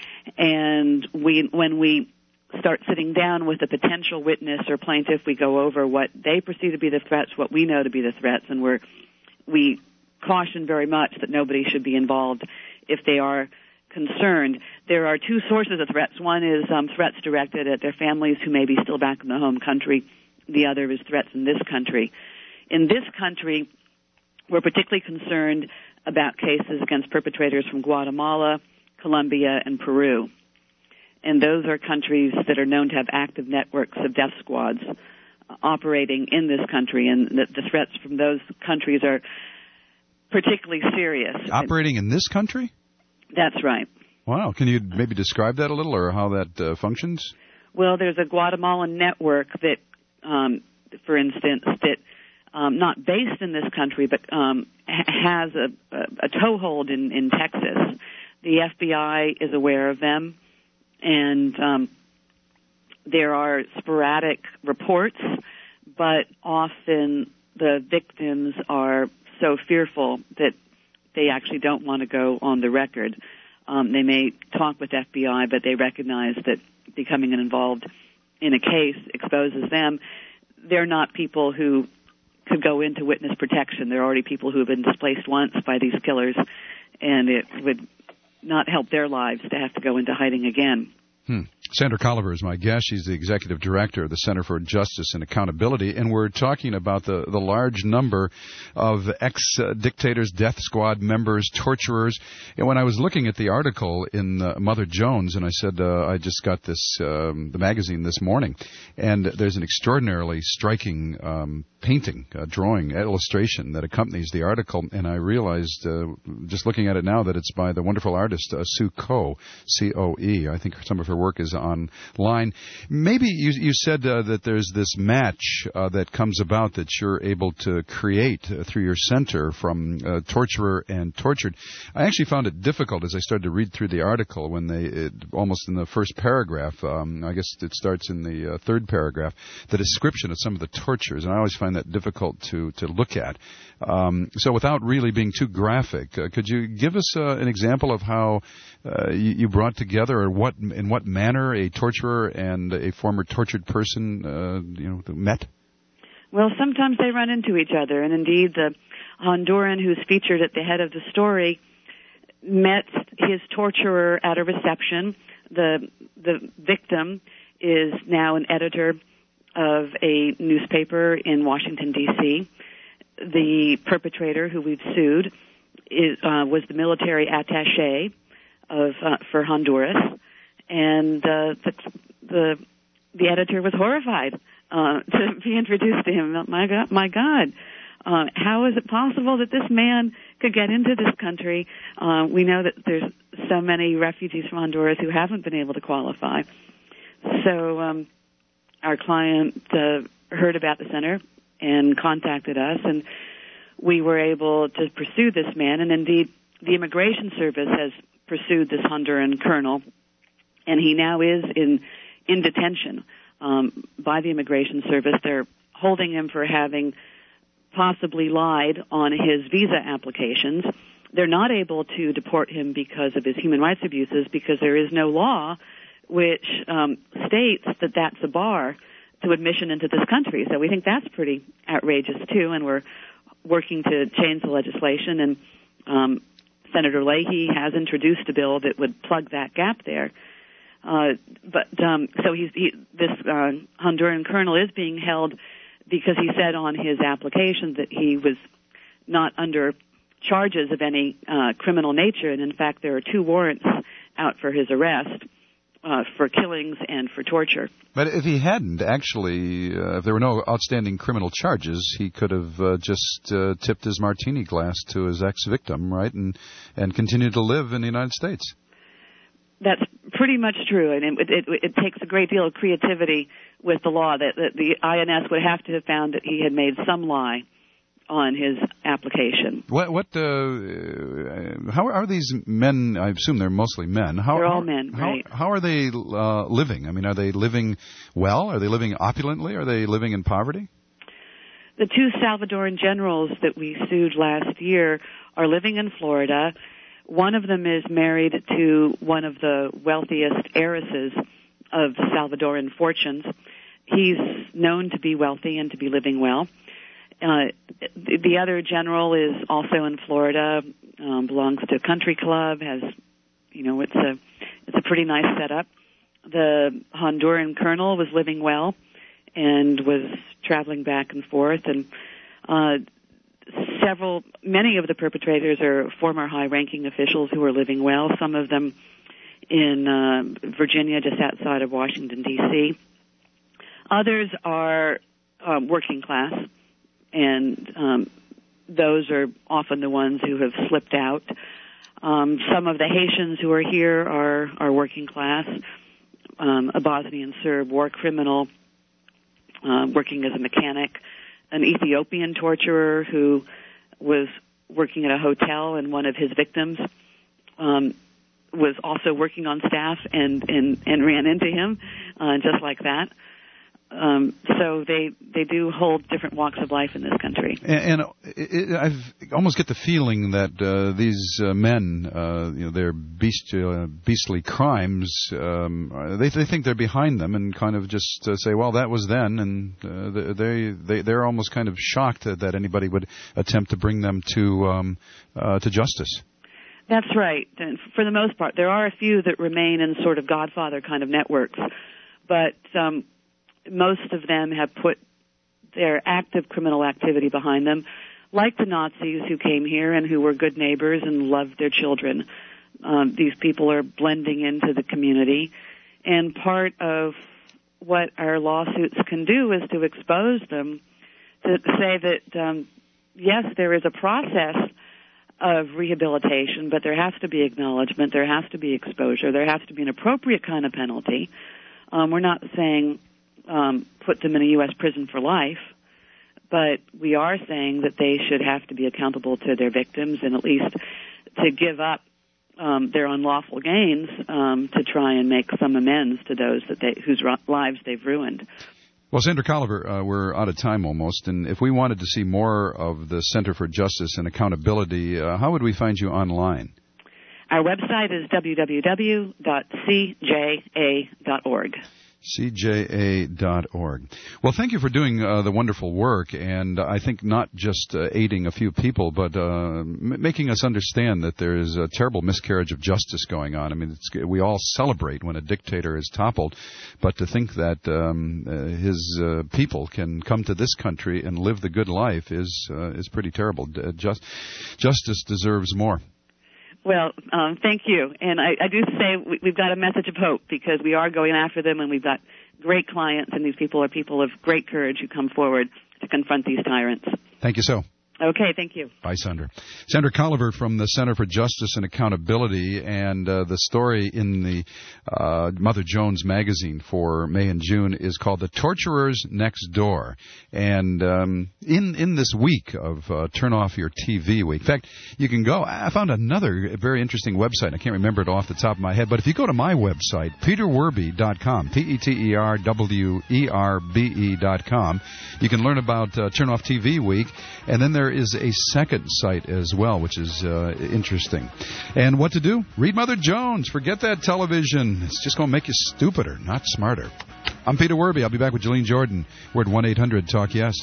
and we, when we start sitting down with a potential witness or plaintiff, we go over what they perceive to be the threats, what we know to be the threats, and we're, we caution very much that nobody should be involved if they are concerned. There are two sources of threats. One is um, threats directed at their families who may be still back in the home country. The other is threats in this country. In this country, we're particularly concerned about cases against perpetrators from Guatemala, Colombia, and Peru. And those are countries that are known to have active networks of death squads operating in this country, and the, the threats from those countries are particularly serious. Operating in this country? That's right. Wow. Can you maybe describe that a little, or how that uh, functions? Well, there's a Guatemalan network that, um, for instance, that um, not based in this country, but um, has a, a, a toehold in, in Texas. The F B I is aware of them, and um, there are sporadic reports, but often the victims are so fearful that they actually don't want to go on the record. Um, they may talk with F B I, but they recognize that becoming involved in a case exposes them. They're not people who could go into witness protection. They're already people who have been displaced once by these killers, and it would not help their lives to have to go into hiding again. Hmm. Sandra Colliver is my guest. She's the executive director of the Center for Justice and Accountability, and we're talking about the, the large number of ex-dictators, death squad members, torturers. And when I was looking at the article in uh, Mother Jones, and I said uh, I just got this um, the magazine this morning, and there's an extraordinarily striking um, painting, uh, drawing, illustration that accompanies the article, and I realized uh, just looking at it now that it's by the wonderful artist uh, Sue Coe, C O E. I think some of her work is online. Maybe you, you said uh, that there's this match uh, that comes about that you're able to create uh, through your center from uh, torturer and tortured. I actually found it difficult as I started to read through the article when they, it, almost in the first paragraph, um, I guess it starts in the uh, third paragraph, the description of some of the tortures, and I always find that difficult to, to look at. Um, so without really being too graphic, uh, could you give us uh, an example of how uh, you, you brought together, or what in what manner a torturer and a former tortured person uh, you know, met? Well, sometimes they run into each other, and indeed the Honduran who's featured at the head of the story met his torturer at a reception. The the victim is now an editor of a newspaper in Washington, D C The perpetrator, who we've sued, is, uh, was the military attaché of uh, for Honduras, and uh, the, the the editor was horrified uh, to be introduced to him. My God, my God, uh, how is it possible that this man could get into this country? Uh, we know that there's so many refugees from Honduras who haven't been able to qualify. So um, our client uh, heard about the center and contacted us, and we were able to pursue this man. And indeed, the Immigration Service has pursued this Honduran colonel, and he now is in in detention um, by the Immigration Service. They're holding him for having possibly lied on his visa applications. They're not able to deport him because of his human rights abuses, because there is no law which um, states that that's a bar to admission into this country. So we think that's pretty outrageous, too, and we're working to change the legislation. And um, Senator Leahy has introduced a bill that would plug that gap there. Uh, but um, so he's, he, this uh, Honduran colonel is being held because he said on his application that he was not under charges of any uh, criminal nature, and in fact there are two warrants out for his arrest. Uh, for killings and for torture. But if he hadn't actually, uh, if there were no outstanding criminal charges, he could have uh, just uh, tipped his martini glass to his ex-victim, right, and and continued to live in the United States. That's pretty much true, and it, it, it takes a great deal of creativity with the law. That, that the I N S would have to have found that he had made some lie on his application. What? What? Uh, how are these men? I assume they're mostly men. How, they're all how, men, how, right? How are they uh, living? I mean, are they living well? Are they living opulently? Are they living in poverty? The two Salvadoran generals that we sued last year are living in Florida. One of them is married to one of the wealthiest heiresses of the Salvadoran fortunes. He's known to be wealthy and to be living well. Uh, the other general is also in Florida, um, belongs to a country club, has You know, it's a it's a pretty nice setup. The Honduran colonel was living well and was traveling back and forth, and uh, several, many of the perpetrators are former high-ranking officials who are living well. Some of them in uh, Virginia, just outside of Washington, D C Others are um, working class, and um, those are often the ones who have slipped out. Um, some of the Haitians who are here are, are working class. Um, a Bosnian Serb war criminal uh, working as a mechanic, an Ethiopian torturer who was working at a hotel, and one of his victims um, was also working on staff and, and, and ran into him, uh, just like that. Um, so they they do hold different walks of life in this country. And, and it, I almost get the feeling that uh, these uh, men, uh, you know, their beast, uh, beastly crimes, um, they they think they're behind them, and kind of just uh, say, well, that was then, and uh, they they they're almost kind of shocked that, that anybody would attempt to bring them to um, uh, to justice. That's right. And for the most part, there are a few that remain in sort of Godfather kind of networks, but um, most of them have put their active criminal activity behind them, like the Nazis who came here and who were good neighbors and loved their children. Um, these people are blending into the community, and part of what our lawsuits can do is to expose them, to say that, um, yes, there is a process of rehabilitation, but there has to be acknowledgement, there has to be exposure, there has to be an appropriate kind of penalty. Um, we're not saying Um, put them in a U S prison for life, but we are saying that they should have to be accountable to their victims, and at least to give up um, their unlawful gains um, to try and make some amends to those that they, whose lives they've ruined. Well, Sandra Colliver, uh, we're out of time almost, and if we wanted to see more of the Center for Justice and Accountability, uh, how would we find you online? Our website is w w w dot c j a dot org. C J A dot org. Well, thank you for doing uh, the wonderful work, and I think not just uh, aiding a few people, but uh, m- making us understand that there is a terrible miscarriage of justice going on. I mean, it's, we all celebrate when a dictator is toppled, but to think that um, uh, his uh, people can come to this country and live the good life is uh, is pretty terrible. D- just, justice deserves more. Well, um, thank you. And I, I do say we, we've got a message of hope, because we are going after them, and we've got great clients, and these people are people of great courage who come forward to confront these tyrants. Thank you so. Okay, thank you. Bye, Sandra. Sandra Colliver from the Center for Justice and Accountability, and uh, the story in the uh, Mother Jones magazine for May and June is called The Torturers Next Door. And um, in in this week of uh, Turn Off Your T V week, in fact, you can go, I found another very interesting website. I can't remember it off the top of my head, but if you go to my website, peter werby dot com, P E T E R W E R B E dot com, you can learn about uh, Turn Off T V week, and then there is a second site as well, which is uh, interesting. And what to do? Read Mother Jones. Forget that television. It's just going to make you stupider, not smarter. I'm Peter Werby. I'll be back with Jolene Jordan. We're at one eight hundred talk yes.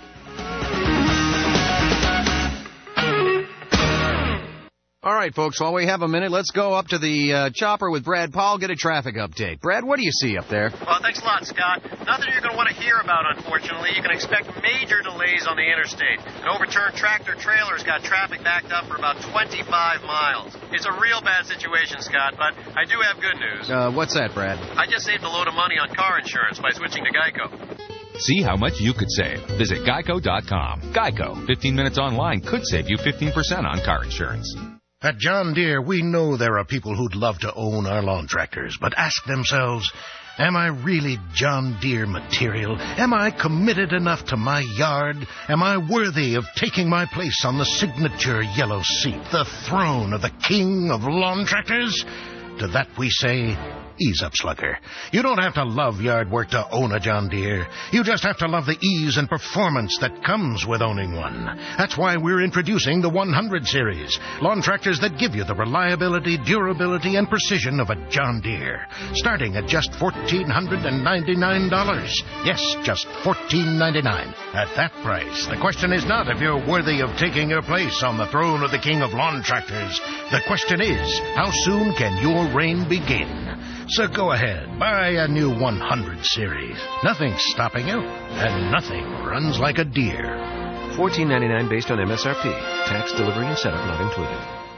All right, folks, while we have a minute, let's go up to the uh, chopper with Brad Powell, get a traffic update. Brad, what do you see up there? Well, thanks a lot, Scott. Nothing you're going to want to hear about, unfortunately. You can expect major delays on the interstate. An overturned tractor-trailer's got traffic backed up for about twenty-five miles. It's a real bad situation, Scott, but I do have good news. Uh, what's that, Brad? I just saved a load of money on car insurance by switching to Geico. See how much you could save. Visit geico dot com. Geico. fifteen minutes online could save you fifteen percent on car insurance. At John Deere, we know there are people who'd love to own our lawn tractors, but ask themselves, am I really John Deere material? Am I committed enough to my yard? Am I worthy of taking my place on the signature yellow seat, the throne of the king of lawn tractors? To that we say, Ease up, Slugger. You don't have to love yard work to own a John Deere. You just have to love the ease and performance that comes with owning one. That's why we're introducing the one hundred series. Lawn tractors that give you the reliability, durability, and precision of a John Deere. Starting at just one thousand four hundred ninety-nine dollars. Yes, just one thousand four hundred ninety-nine dollars. At that price, the question is not if you're worthy of taking your place on the throne of the king of lawn tractors. The question is, how soon can your reign begin? So go ahead, buy a new one hundred series. Nothing's stopping you, and nothing runs like a deer. fourteen ninety-nine based on M S R P. Tax, delivery, and setup not included.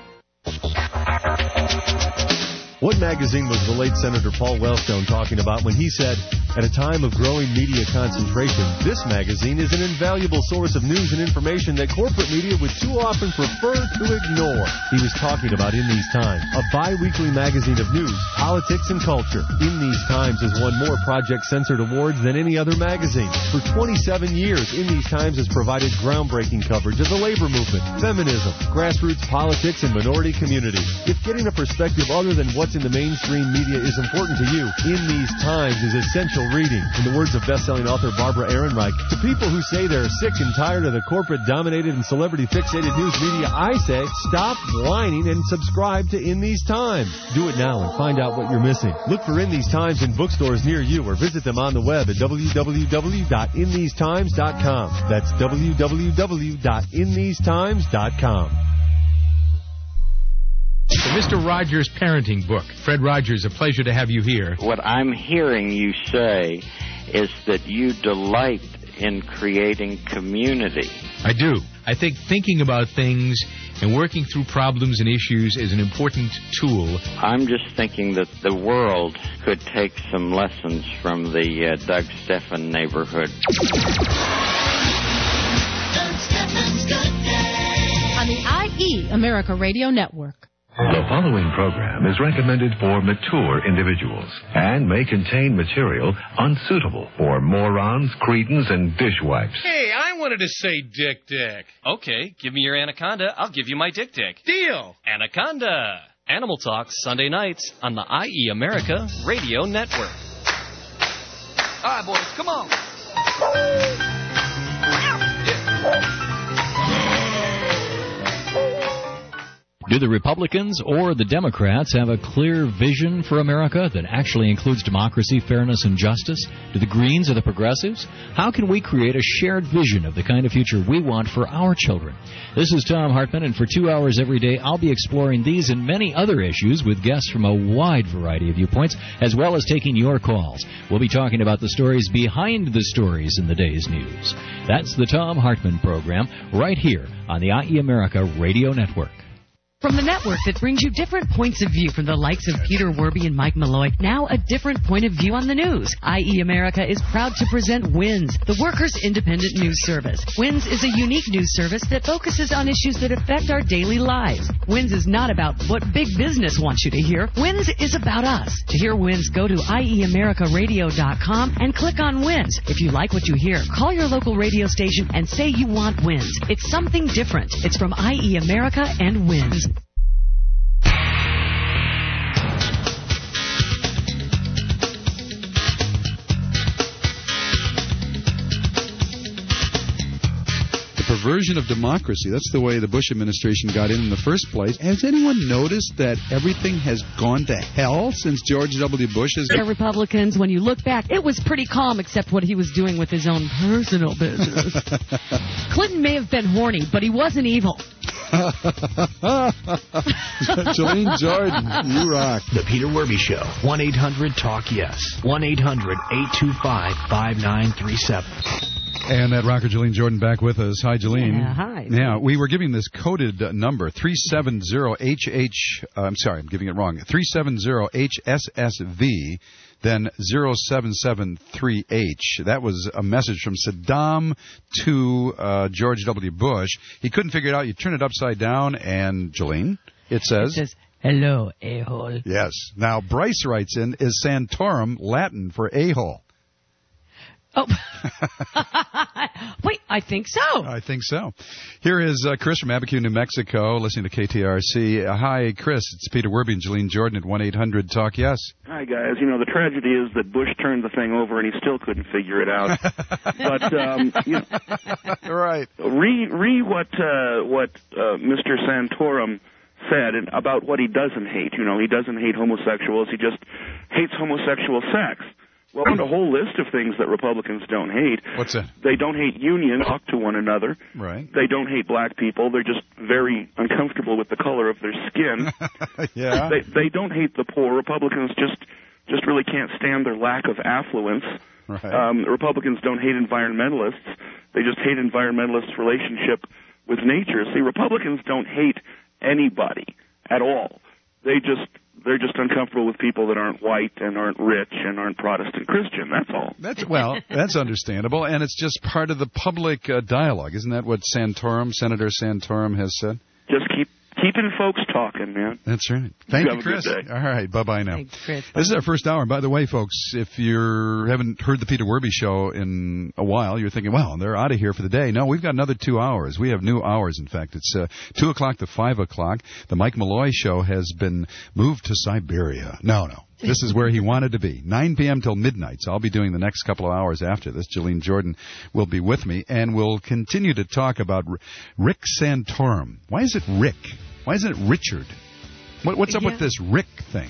What magazine was the late Senator Paul Wellstone talking about when he said, at a time of growing media concentration, this magazine is an invaluable source of news and information that corporate media would too often prefer to ignore? He was talking about In These Times, a bi-weekly magazine of news, politics, and culture. In These Times has won more Project Censored awards than any other magazine. For twenty-seven years, In These Times has provided groundbreaking coverage of the labor movement, feminism, grassroots politics, and minority communities. If getting a perspective other than what's in the mainstream media is important to you, In These Times is essential reading. In the words of best-selling author Barbara Ehrenreich, to people who say they're sick and tired of the corporate-dominated and celebrity-fixated news media, I say, stop whining and subscribe to In These Times. Do it now and find out what you're missing. Look for In These Times in bookstores near you or visit them on the web at w w w dot in these times dot com. That's w w w dot in these times dot com. The Mister Rogers Parenting Book. Fred Rogers, a pleasure to have you here. What I'm hearing you say is that you delight in creating community. I do. I think thinking about things and working through problems and issues is an important tool. I'm just thinking that the world could take some lessons from the uh, Doug Stephan neighborhood. Doug Stephan's Good Day on the I E America Radio Network. The following program is recommended for mature individuals and may contain material unsuitable for morons, cretins, and dishwipes. Hey, I wanted to say Dick Dick. Okay, give me your anaconda. I'll give you my Dick Dick. Deal. Anaconda. Animal Talk, Sunday nights on the I E America Radio Network. All right, boys, come on. Do the Republicans or the Democrats have a clear vision for America that actually includes democracy, fairness, and justice? Do the Greens or the Progressives? How can we create a shared vision of the kind of future we want for our children? This is Tom Hartman, and for two hours every day, I'll be exploring these and many other issues with guests from a wide variety of viewpoints, as well as taking your calls. We'll be talking about the stories behind the stories in the day's news. That's the Tom Hartman Program, right here on the I E America Radio Network. From the network that brings you different points of view from the likes of Peter Werby and Mike Malloy, now a different point of view on the news. I E America is proud to present WINS, the Workers' Independent News Service. WINS is a unique news service that focuses on issues that affect our daily lives. WINS is not about what big business wants you to hear. WINS is about us. To hear WINS, go to I E America Radio dot com and click on WINS. If you like what you hear, call your local radio station and say you want WINS. It's something different. It's from I E America and WINS. Perversion of democracy. That's the way the Bush administration got in in the first place. Has anyone noticed that everything has gone to hell since George W. Bush has... The Republicans, when you look back, it was pretty calm except what he was doing with his own personal business. Clinton may have been horny, but he wasn't evil. Jolene Jordan, you rock. The Peter Werby Show. one eight hundred talk yes. one eight hundred eight two five five nine three seven. And that rocker Jolene Jordan back with us. Hi, Jolene. Yeah, hi. Now, we were giving this coded uh, number, three seven zero H H, uh, I'm sorry, I'm giving it wrong, three seven zero H S S V, then zero seven seven three H. That was a message from Saddam to uh, George W. Bush. He couldn't figure it out. You turn it upside down, and, Jolene, it says... It says, hello, a-hole. Yes. Now, Bryce writes in, is Santorum Latin for a-hole? Oh. Wait, I think so. I think so. Here is uh, Chris from Abiquiu, New Mexico, listening to K T R C. Uh, hi, Chris. It's Peter Werby and Jeline Jordan at one eight hundred talk yes. Hi, guys. You know, the tragedy is that Bush turned the thing over and he still couldn't figure it out. But, um, you know, right. Read, read what, uh, what uh, Mister Santorum said and about what he doesn't hate. You know, he doesn't hate homosexuals. He just hates homosexual sex. Well, I found a whole list of things that Republicans don't hate. What's that? They don't hate unions, talk to one another. Right. They don't hate black people. They're just very uncomfortable with the color of their skin. Yeah. They they don't hate the poor. Republicans just just really can't stand their lack of affluence. Right. Um, Republicans don't hate environmentalists. They just hate environmentalists' relationship with nature. See, Republicans don't hate anybody at all. They just they're just uncomfortable with people that aren't white and aren't rich and aren't Protestant Christian. That's all. That's well, that's understandable, and it's just part of the public uh, dialogue. Isn't that what Santorum, Senator Santorum, has said? Just keep keeping folks talking, man. That's right. Thank you, you, have Chris. A good day. All right, bye-bye now. Thanks, Chris. This is our first hour. By the way, folks, if you haven't heard the Peter Werby Show in a while, you're thinking, well, they're out of here for the day. No, we've got another two hours. We have new hours, in fact. It's uh, two o'clock to five o'clock. The Mike Malloy Show has been moved to Siberia. No, no. This is where he wanted to be. nine p.m. till midnight. So I'll be doing the next couple of hours after this. Jeline Jordan will be with me, and we'll continue to talk about R- Rick Santorum. Why is it Rick? Why isn't it Richard? What, what's up yeah. with this Rick thing?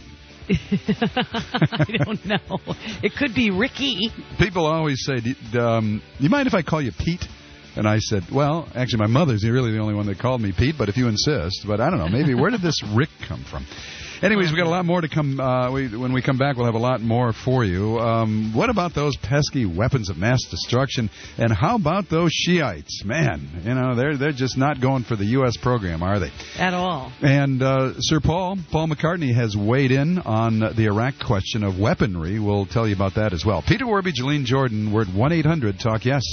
I don't know. It could be Ricky. People always say, um, you mind if I call you Pete? And I said, well, actually, my mother's really the only one that called me Pete, but if you insist. But I don't know. Maybe where did this Rick come from? Anyways, we've got a lot more to come. Uh, we, when we come back, we'll have a lot more for you. Um, what about those pesky weapons of mass destruction? And how about those Shiites? Man, you know, they're they're just not going for the U S program, are they? At all. And uh, Sir Paul, Paul McCartney has weighed in on the Iraq question of weaponry. We'll tell you about that as well. Peter Werby, Jeline Jordan, we're at one eight hundred talk yes.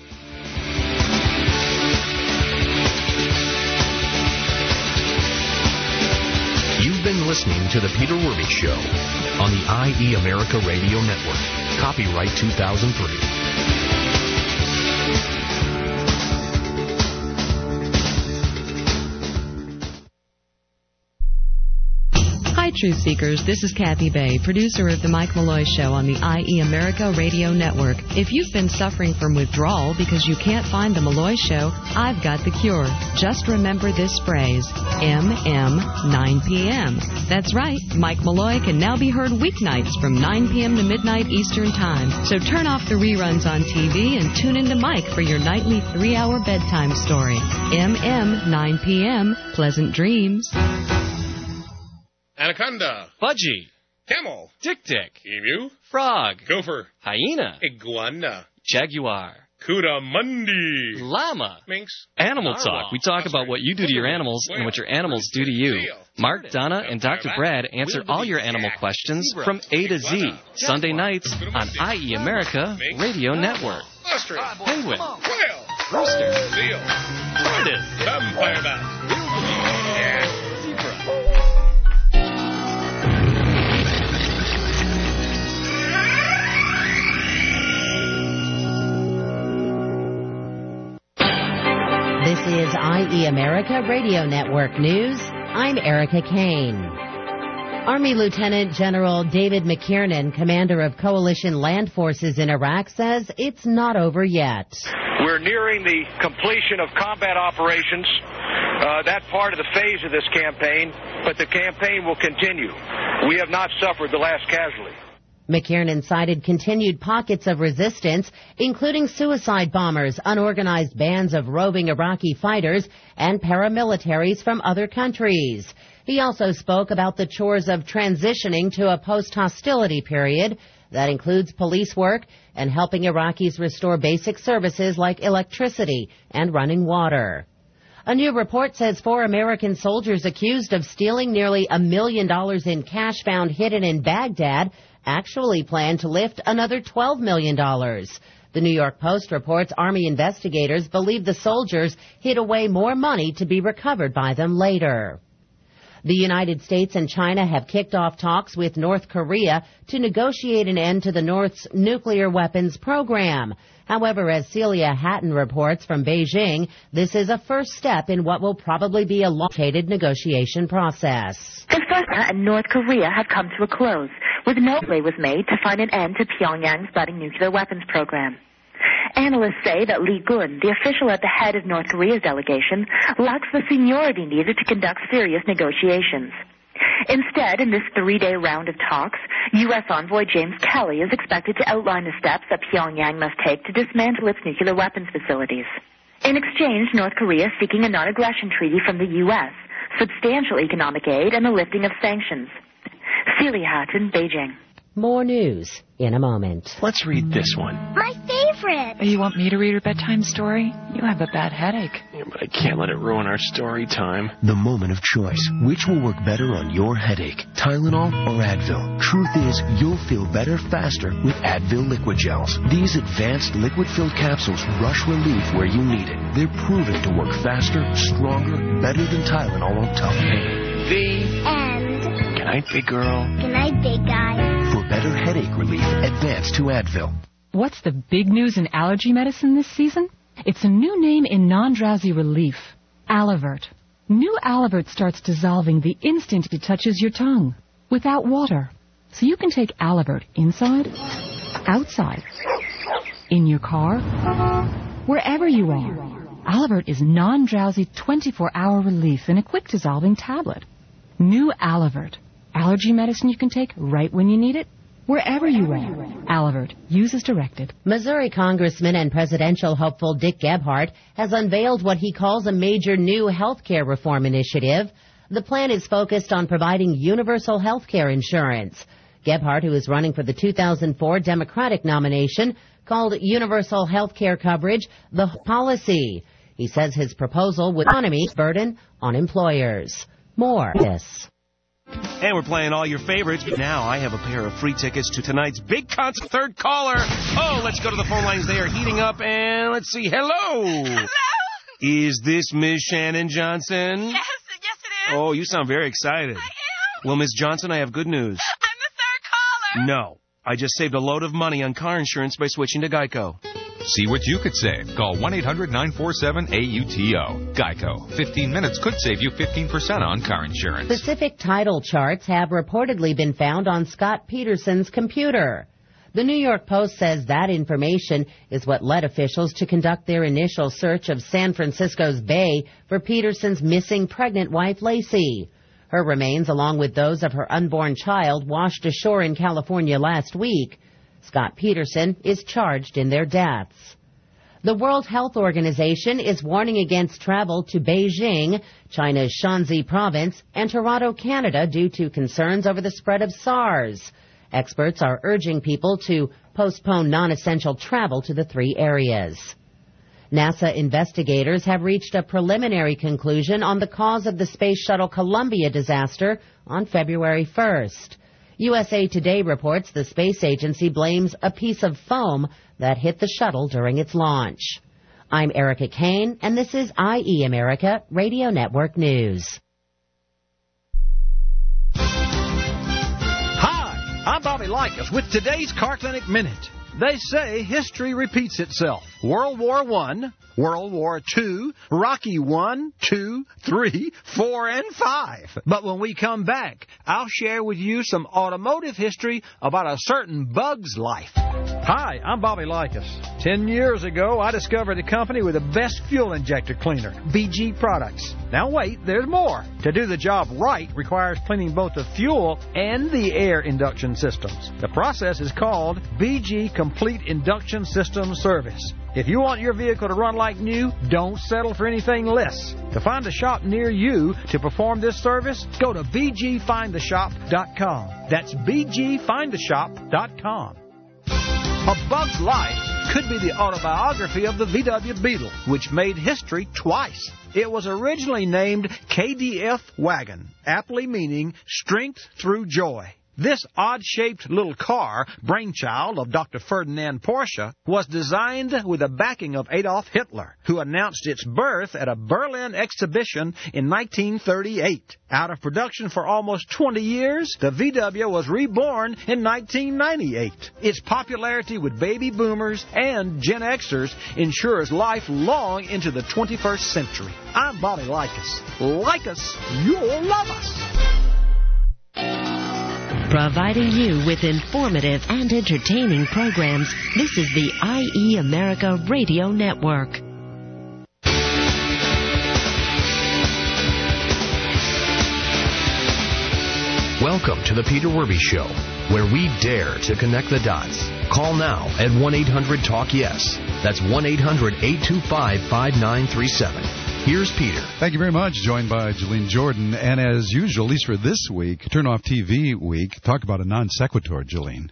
You've been listening to The Peter Werby Show on the I E America Radio Network. Copyright two thousand three. Hi, Truth Seekers. This is Kathy Bay, producer of The Mike Malloy Show on the I E America Radio Network. If you've been suffering from withdrawal because you can't find The Malloy Show, I've got the cure. Just remember this phrase, M M nine p.m. That's right, Mike Malloy can now be heard weeknights from nine p.m. to midnight Eastern Time. So turn off the reruns on T V and tune into Mike for your nightly three-hour bedtime story. M M nine p.m. Pleasant dreams. Anaconda. Budgie. Camel. Dick-dick. Emu. Frog. Gopher. Hyena. Iguana. Jaguar. Couramundi. Llama. Minx. Animal Narwhal. Talk. We talk about what you do to your animals and what your animals do to you. Mark, Donna, and Doctor Brad answer all your animal questions from A to Z. Sunday nights on I E America Radio Network. Ostrich. Penguin. Whale. Rooster. Seal. Tortoise. Vampire bat. Yeah. Zebra. This is I E America Radio Network News. I'm Erica Kane. Army Lieutenant General David McKiernan, commander of coalition land forces in Iraq, says it's not over yet. We're nearing the completion of combat operations, uh, that part of the phase of this campaign, but the campaign will continue. We have not suffered the last casualty. McKiernan cited continued pockets of resistance, including suicide bombers, unorganized bands of roving Iraqi fighters, and paramilitaries from other countries. He also spoke about the chores of transitioning to a post-hostility period that includes police work and helping Iraqis restore basic services like electricity and running water. A new report says four American soldiers accused of stealing nearly a million dollars in cash found hidden in Baghdad actually plan to lift another twelve million dollars. The New York Post reports Army investigators believe the soldiers hid away more money to be recovered by them later. The United States and China have kicked off talks with North Korea to negotiate an end to the North's nuclear weapons program. However, as Celia Hatton reports from Beijing, this is a first step in what will probably be a long-dated negotiation process. The first and North Korea have come to a close, with no play was made to find an end to Pyongyang's budding nuclear weapons program. Analysts say that Lee Gun, the official at the head of North Korea's delegation, lacks the seniority needed to conduct serious negotiations. Instead, in this three-day round of talks, U S envoy James Kelly is expected to outline the steps that Pyongyang must take to dismantle its nuclear weapons facilities. In exchange, North Korea is seeking a non-aggression treaty from the U S, substantial economic aid, and the lifting of sanctions. Celia Hatton, Beijing. More news in a moment. Let's read this one. My favorite. You want me to read your bedtime story? You have a bad headache. Yeah, but I can't let it ruin our story time. The moment of choice. Which will work better on your headache? Tylenol or Advil? Truth is, you'll feel better faster with Advil liquid gels. These advanced liquid-filled capsules rush relief where you need it. They're proven to work faster, stronger, better than Tylenol on tough pain. The end. Good night, big girl. Good night, big guy. For better headache relief, advance to Advil. What's the big news in allergy medicine this season? It's a new name in non-drowsy relief, Alavert. New Alavert starts dissolving the instant it touches your tongue, without water. So you can take Alavert inside, outside, in your car, wherever you are. Alavert is non-drowsy twenty-four hour relief in a quick-dissolving tablet. New Alavert. Allergy medicine you can take right when you need it, wherever you are. Alavert. Use as directed. Missouri Congressman and presidential hopeful Dick Gebhardt has unveiled what he calls a major new health care reform initiative. The plan is focused on providing universal health care insurance. Gebhardt, who is running for the two thousand four Democratic nomination, called universal health care coverage the policy. He says his proposal would economy burden on employers. More. Yes. And we're playing all your favorites, but now I have a pair of free tickets to tonight's big concert. Third caller. Oh, let's go to the phone lines. They are heating up, and let's see. Hello. Hello. Is this Miss Shannon Johnson? Yes, yes it is. Oh, you sound very excited. I am. Well, Miss Johnson, I have good news. I'm the third caller. No. I just saved a load of money on car insurance by switching to Geico. See what you could save. Call one eight hundred nine four seven A U T O. Geico. fifteen minutes could save you fifteen percent on car insurance. Specific title charts have reportedly been found on Scott Peterson's computer. The New York Post says that information is what led officials to conduct their initial search of San Francisco's Bay for Peterson's missing pregnant wife, Lacey. Her remains, along with those of her unborn child, washed ashore in California last week. Scott Peterson is charged in their deaths. The World Health Organization is warning against travel to Beijing, China's Shanxi province, and Toronto, Canada, due to concerns over the spread of SARS. Experts are urging people to postpone non-essential travel to the three areas. NASA investigators have reached a preliminary conclusion on the cause of the Space Shuttle Columbia disaster on February first. U S A Today reports the space agency blames a piece of foam that hit the shuttle during its launch. I'm Erica Kane, and this is I E America Radio Network News. Hi, I'm Bobby Likas with today's Car Clinic Minute. They say history repeats itself. World War One, World War Two, Rocky One, Two, Three, Four, and Five. But when we come back, I'll share with you some automotive history about a certain bug's life. Hi, I'm Bobby Likas. Ten years ago, I discovered a company with the best fuel injector cleaner, B G Products. Now wait, there's more. To do the job right requires cleaning both the fuel and the air induction systems. The process is called B G Complete Induction System Service. If you want your vehicle to run like new, don't settle for anything less. To find a shop near you to perform this service, go to b g find the shop dot com. That's b g find the shop dot com. A Bug's Life could be the autobiography of the V W Beetle, which made history twice. It was originally named K D F Wagon, aptly meaning strength through joy. This odd-shaped little car, brainchild of Doctor Ferdinand Porsche, was designed with the backing of Adolf Hitler, who announced its birth at a Berlin exhibition in nineteen thirty-eight. Out of production for almost twenty years, the V W was reborn in nineteen ninety-eight. Its popularity with baby boomers and Gen Xers ensures life long into the twenty-first century. I'm Bobby Likas. Like us, you'll love us. Providing you with informative and entertaining programs, this is the I E America Radio Network. Welcome to the Peter Werby Show, where we dare to connect the dots. Call now at one eight hundred talk yes. That's one eight hundred eight two five five nine three seven. Here's Peter. Thank you very much. Joined by Jolene Jordan. And as usual, at least for this week, Turn Off T V week, talk about a non sequitur, Jolene.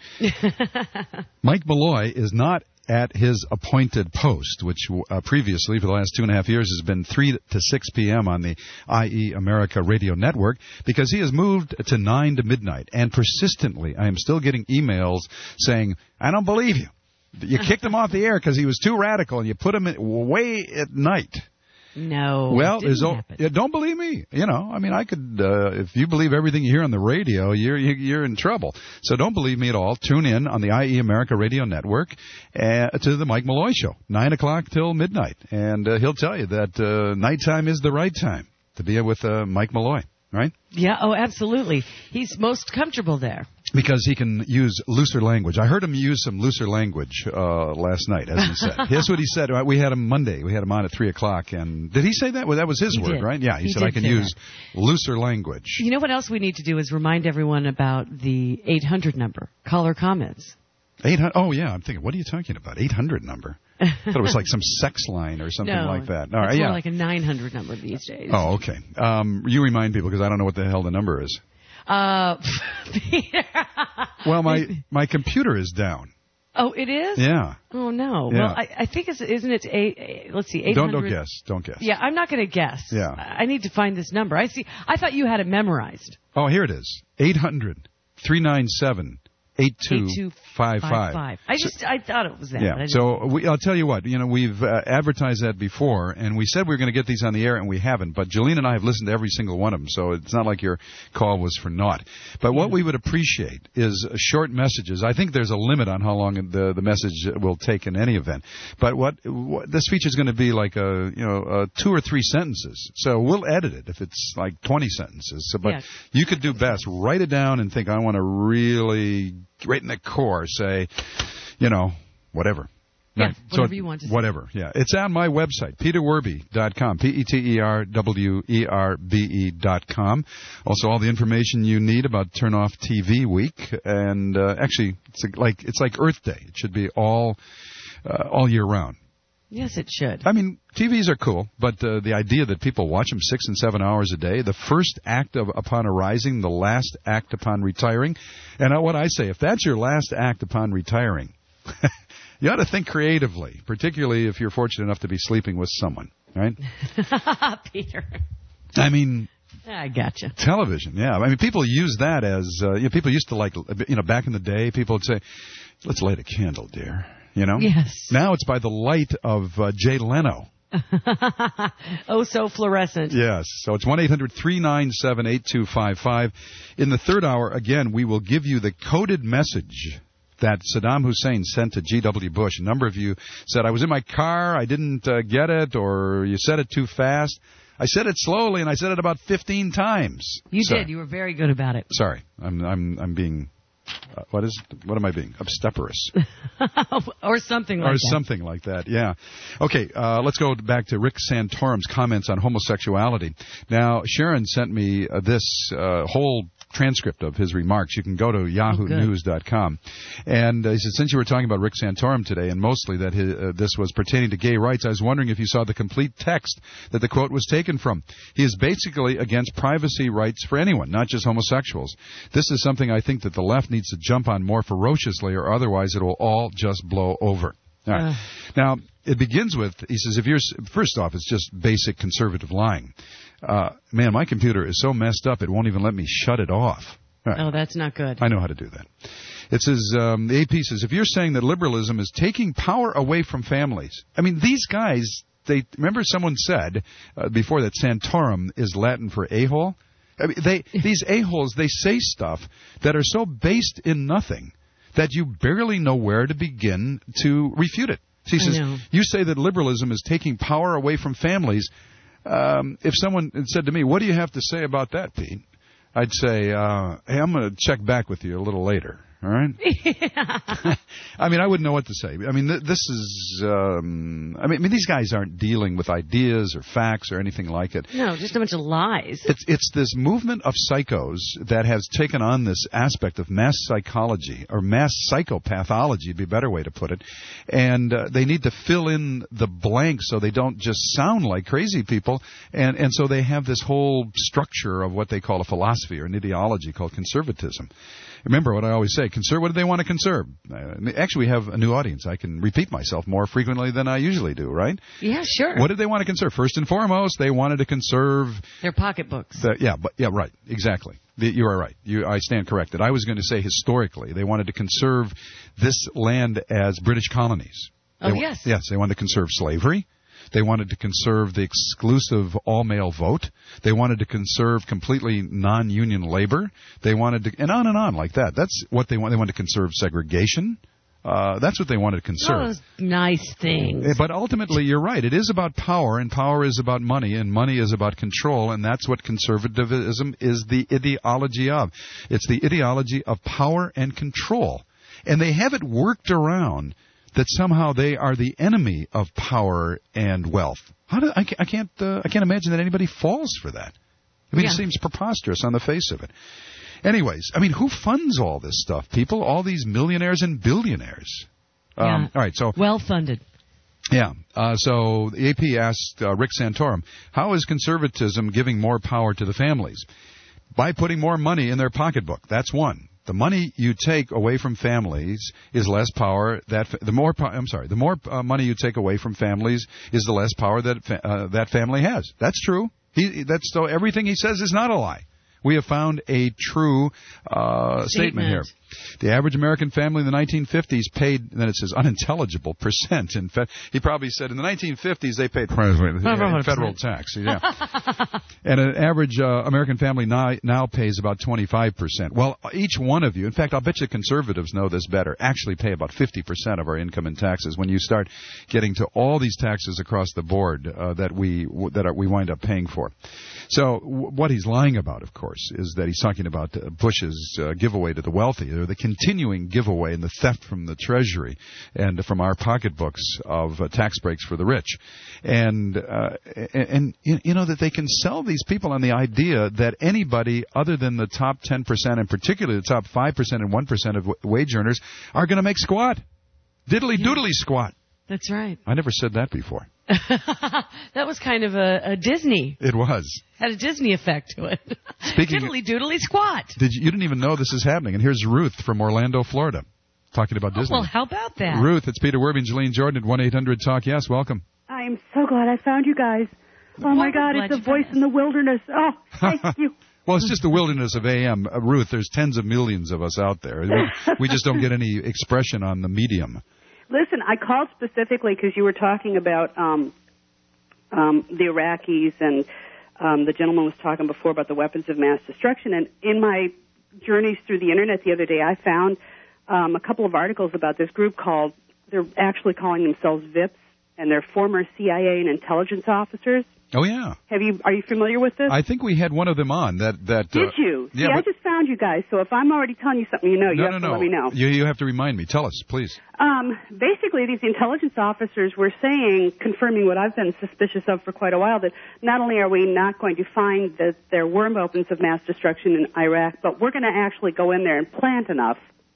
Mike Malloy is not at his appointed post, which uh, previously, for the last two and a half years, has been three to six p.m. on the I E America Radio Network, because he has moved to nine to midnight. And persistently, I am still getting emails saying, I don't believe you. You kicked him off the air because he was too radical, and you put him in way at night. No. Well, there's o- yeah, don't believe me. You know, I mean, I could. Uh, if you believe everything you hear on the radio, you're you're in trouble. So don't believe me at all. Tune in on the I E America Radio Network uh, to the Mike Malloy Show, nine o'clock till midnight, and uh, he'll tell you that uh, nighttime is the right time to be with uh, Mike Malloy, right? Yeah. Oh, absolutely. He's most comfortable there. Because he can use looser language. I heard him use some looser language uh, last night, as he said. Here's what he said. We had him Monday. We had him on at three o'clock. And did he say that? Well, that was his he word, did. right? Yeah, he, he said I can use that. looser language. You know what else we need to do is remind everyone about the eight hundred number. Caller comments. eight hundred. Oh, yeah. I'm thinking, what are you talking about? eight hundred number. I thought it was like some sex line or something no, like that. All right, it's more yeah. like a nine hundred number these days. Oh, okay. Um, you remind people, because I don't know what the hell the number is. Uh, well, my my computer is down. Oh, it is? Yeah. Oh, no. Yeah. Well, I, I think, it's, isn't it, eight, let's see, eight hundred? Don't, don't guess. Don't guess. Yeah, I'm not going to guess. Yeah. I need to find this number. I see. I thought you had it memorized. Oh, here it is. eight hundred, three nine seven, eight two five five. I just, I thought it was that. Yeah, so we, I'll tell you what, you know, we've uh, advertised that before, and we said we were going to get these on the air, and we haven't, but Jolene and I have listened to every single one of them, so it's not like your call was for naught. But what we would appreciate is short messages. I think there's a limit on how long the, the message will take in any event, but what, what this feature is going to be like, a, you know, a two or three sentences, so we'll edit it if it's like twenty sentences, so, but yes. You could do best, write it down and think, I want to really, right in the core, say, you know, whatever. Yeah, right. whatever so, you want to say. Whatever, yeah. It's on my website, peter werby dot com, P E T E R W E R B E dot com. Also, all the information you need about Turn Off T V Week. And uh, actually, it's like it's like Earth Day. It should be all uh, all year round. Yes, it should. I mean, T Vs are cool, but uh, the idea that people watch them six and seven hours a day, the first act of upon arising, the last act upon retiring, and uh, what I say, if that's your last act upon retiring, you ought to think creatively, particularly if you're fortunate enough to be sleeping with someone, right? Peter. I mean... I gotcha. Television, yeah. I mean, people use that as, uh, you know, people used to like, you know, back in the day, people would say, let's light a candle, dear. You know? Yes. Now it's by the light of uh, Jay Leno. Oh, so fluorescent. Yes. So it's one eight hundred three nine seven eight two five five. In the third hour, again, we will give you the coded message that Saddam Hussein sent to G W Bush. A number of you said, I was in my car, I didn't uh, get it, or you said it too fast. I said it slowly, and I said it about fifteen times. You so, did. You were very good about it. Sorry. I'm I'm I'm being... Uh, what is? What am I being? Obstreperous, or something like or that. Or something like that. Yeah. Okay. Uh, let's go back to Rick Santorum's comments on homosexuality. Now, Sharon sent me uh, this uh, whole transcript of his remarks. You can go to yahoo news dot com. And uh, he said, since you were talking about Rick Santorum today, and mostly that his, uh, this was pertaining to gay rights, I was wondering if you saw the complete text that the quote was taken from. He is basically against privacy rights for anyone, not just homosexuals. This is something I think that the left needs to jump on more ferociously, or otherwise it will all just blow over. All right. Uh. Now, it begins with, he says, if you're, first off, it's just basic conservative lying. Uh, man, my computer is so messed up it won't even let me shut it off. Right. Oh, that's not good. I know how to do that. It says, um, the A P says, if you're saying that liberalism is taking power away from families, I mean, these guys, they remember someone said uh, before that Santorum is Latin for a-hole? I mean, they, these a-holes, they say stuff that are so based in nothing that you barely know where to begin to refute it. She says, you say that liberalism is taking power away from families. Um, if someone said to me, what do you have to say about that, Pete? I'd say, uh, hey, I'm going to check back with you a little later. All right? Yeah. I mean, I wouldn't know what to say. I mean, th- this is, um, I mean, I mean, these guys aren't dealing with ideas or facts or anything like it. No, just a bunch of lies. It's, it's this movement of psychos that has taken on this aspect of mass psychology, or mass psychopathology, would be a better way to put it. And uh, they need to fill in the blanks so they don't just sound like crazy people. And, and so they have this whole structure of what they call a philosophy or an ideology called conservatism. Remember what I always say, conserve. What do they want to conserve? Uh, actually, we have a new audience. I can repeat myself more frequently than I usually do, right? Yeah, sure. What did they want to conserve? First and foremost, they wanted to conserve their pocketbooks. The, yeah, but yeah, right, exactly. The, you are right. You, I stand corrected. I was going to say historically, they wanted to conserve this land as British colonies. Oh, they, yes. Yes, they wanted to conserve slavery. They wanted to conserve the exclusive all-male vote. They wanted to conserve completely non-union labor. They wanted to, and on and on like that. That's what they want. They wanted to conserve segregation. Uh, that's what they wanted to conserve. Those nice things. But ultimately, you're right. It is about power, and power is about money, and money is about control, and that's what conservatism is the ideology of. It's the ideology of power and control. And they have it worked around that somehow they are the enemy of power and wealth. How do I, I can't uh, I can't imagine that anybody falls for that. I mean, yeah. It seems preposterous on the face of it. Anyways, I mean, who funds all this stuff, people? All these millionaires and billionaires. Um, yeah. All right, so well funded. Yeah. Uh, so the A P asked uh, Rick Santorum, how is conservatism giving more power to the families? By putting more money in their pocketbook. That's one. The money you take away from families is less power. That the more I'm sorry, the more uh, money you take away from families is the less power that fa- uh, that family has. That's true. He that's so everything he says is not a lie. We have found a true uh, statement. statement here. The average American family in the nineteen fifties paid, and then it says unintelligible percent. In fe- he probably said in the nineteen fifties they paid in federal tax. Yeah. And an average uh, American family now, now pays about twenty-five percent. Well, each one of you, in fact, I'll bet you conservatives know this better, actually pay about fifty percent of our income in taxes when you start getting to all these taxes across the board uh, that we that are, we wind up paying for. So w- what he's lying about, of course, is that he's talking about uh, Bush's uh, giveaway to the wealthy, or the continuing giveaway and the theft from the Treasury and from our pocketbooks of uh, tax breaks for the rich. And, uh, and, and, you know, that they can sell these people on the idea that anybody other than the top ten percent, and particularly the top five percent and one percent of w- wage earners, are going to make squat. Diddly doodly squat. That's right. I never said that before. That was kind of a, a Disney. It was. Had a Disney effect to it. Speaking Diddly doodly squat. Did you, you didn't even know this is happening. And here's Ruth from Orlando, Florida, talking about Disney. Oh, well, how about that? Ruth, it's Peter Werby and Jolene Jordan at one eight hundred talk yes. Welcome. I'm so glad I found you guys. Oh, my God, it's a voice in the wilderness. Oh, thank you. Well, it's just the wilderness of A M. Uh, Ruth, there's tens of millions of us out there. We, we just don't get any expression on the medium. Listen, I called specifically because you were talking about um, um, the Iraqis, and um, the gentleman was talking before about the weapons of mass destruction. And in my journeys through the Internet the other day, I found um, a couple of articles about this group called, they're actually calling themselves V I Ps, and they're former C I A and intelligence officers. Oh, yeah. Have you? Are you familiar with this? I think we had one of them on. That that. Did uh, you? Yeah, See, but, I just found you guys, so if I'm already telling you something you know, you no, have no, to no. let me know. You, you have to remind me. Tell us, please. Um, basically, these intelligence officers were saying, confirming what I've been suspicious of for quite a while, that not only are we not going to find that there were weapons of mass destruction in Iraq, but we're going to actually go in there and plant enough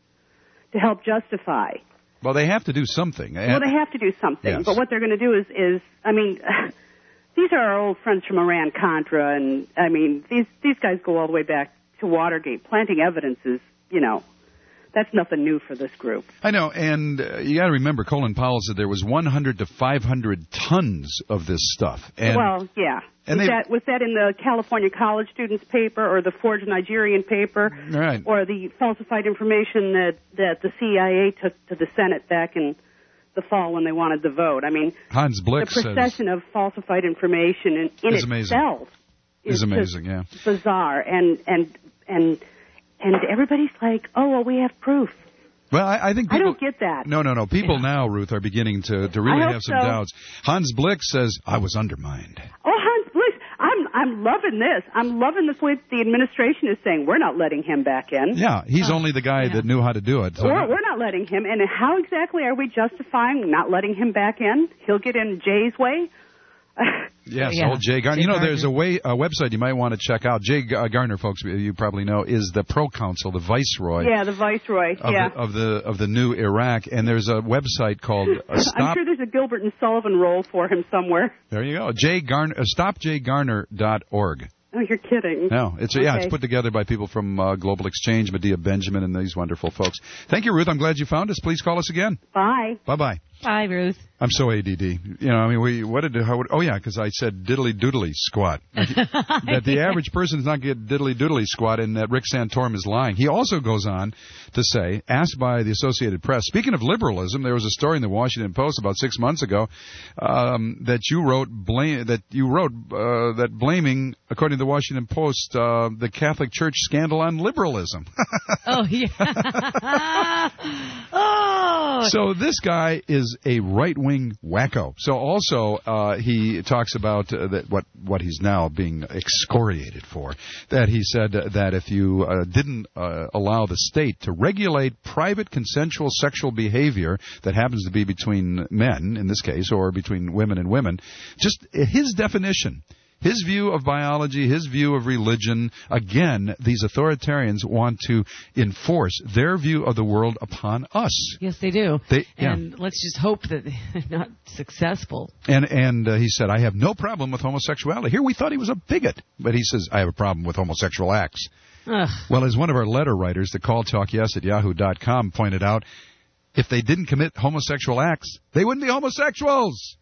to help justify. Well, they have to do something. Well, they have to do something. Yes. But what they're going to do is, is, I mean, these are our old friends from Iran-Contra, and, I mean, these these guys go all the way back to Watergate. Planting evidence is, you know, that's nothing new for this group. I know, and uh, you got to remember, Colin Powell said there was one hundred to five hundred tons of this stuff. And, well, yeah. And was, they, that, was that in the California college students' paper or the forged Nigerian paper? Right. Or the falsified information that, that the C I A took to the Senate back in the fall when they wanted the vote? I mean, Hans Blix the procession says, of falsified information in, in is amazing. itself is, is amazing, yeah. bizarre. And, and, and, and everybody's like, oh, well, we have proof. Well, I, I think people, I don't get that. No, no, no. People yeah. now, Ruth, are beginning to, to really I have some so. doubts. Hans Blix says, I was undermined. Oh, Hans Blix, I'm I'm loving this. I'm loving this way the administration is saying we're not letting him back in. Yeah, he's oh, only the guy yeah. that knew how to do it. So or we're not letting him. And how exactly are we justifying not letting him back in? He'll get in Jay's way? Yes, yeah. old Jay Garner. Jay You know, Garner. there's a way a website you might want to check out. Jay Garner, folks, you probably know, is the proconsul, the viceroy. Yeah, the viceroy. Of, yeah. the, of the of the new Iraq, and there's a website called uh, Stop. I'm sure there's a Gilbert and Sullivan role for him somewhere. There you go. Jay Garner, uh, stop jay garner dot org. Oh, you're kidding. No, it's okay. yeah, it's put together by people from uh, Global Exchange, Medea Benjamin, and these wonderful folks. Thank you, Ruth. I'm glad you found us. Please call us again. Bye. Bye bye. Bye, Ruth. I'm so A D D. You know, I mean, we what did how? Oh yeah, because I said diddly doodly squat. That the average person is not get diddly doodly squat, and that Rick Santorum is lying. He also goes on to say, asked by the Associated Press, speaking of liberalism, there was a story in the Washington Post about six months ago um, that you wrote blame that you wrote uh, that blaming, according to the Washington Post, uh, the Catholic Church scandal on liberalism. Oh yeah. Oh. So this guy is a right-wing wacko. So also uh, he talks about uh, that what what he's now being excoriated for. That he said that if you uh, didn't uh, allow the state to regulate private consensual sexual behavior that happens to be between men, in this case, or between women and women, just his definition. His view of biology, his view of religion, again, these authoritarians want to enforce their view of the world upon us. Yes, they do. They, yeah. And let's just hope that they're not successful. And and uh, he said, I have no problem with homosexuality. Here we thought he was a bigot, but he says, I have a problem with homosexual acts. Ugh. Well, as one of our letter writers, the call talk yes at yahoo dot com, pointed out, if they didn't commit homosexual acts, they wouldn't be homosexuals.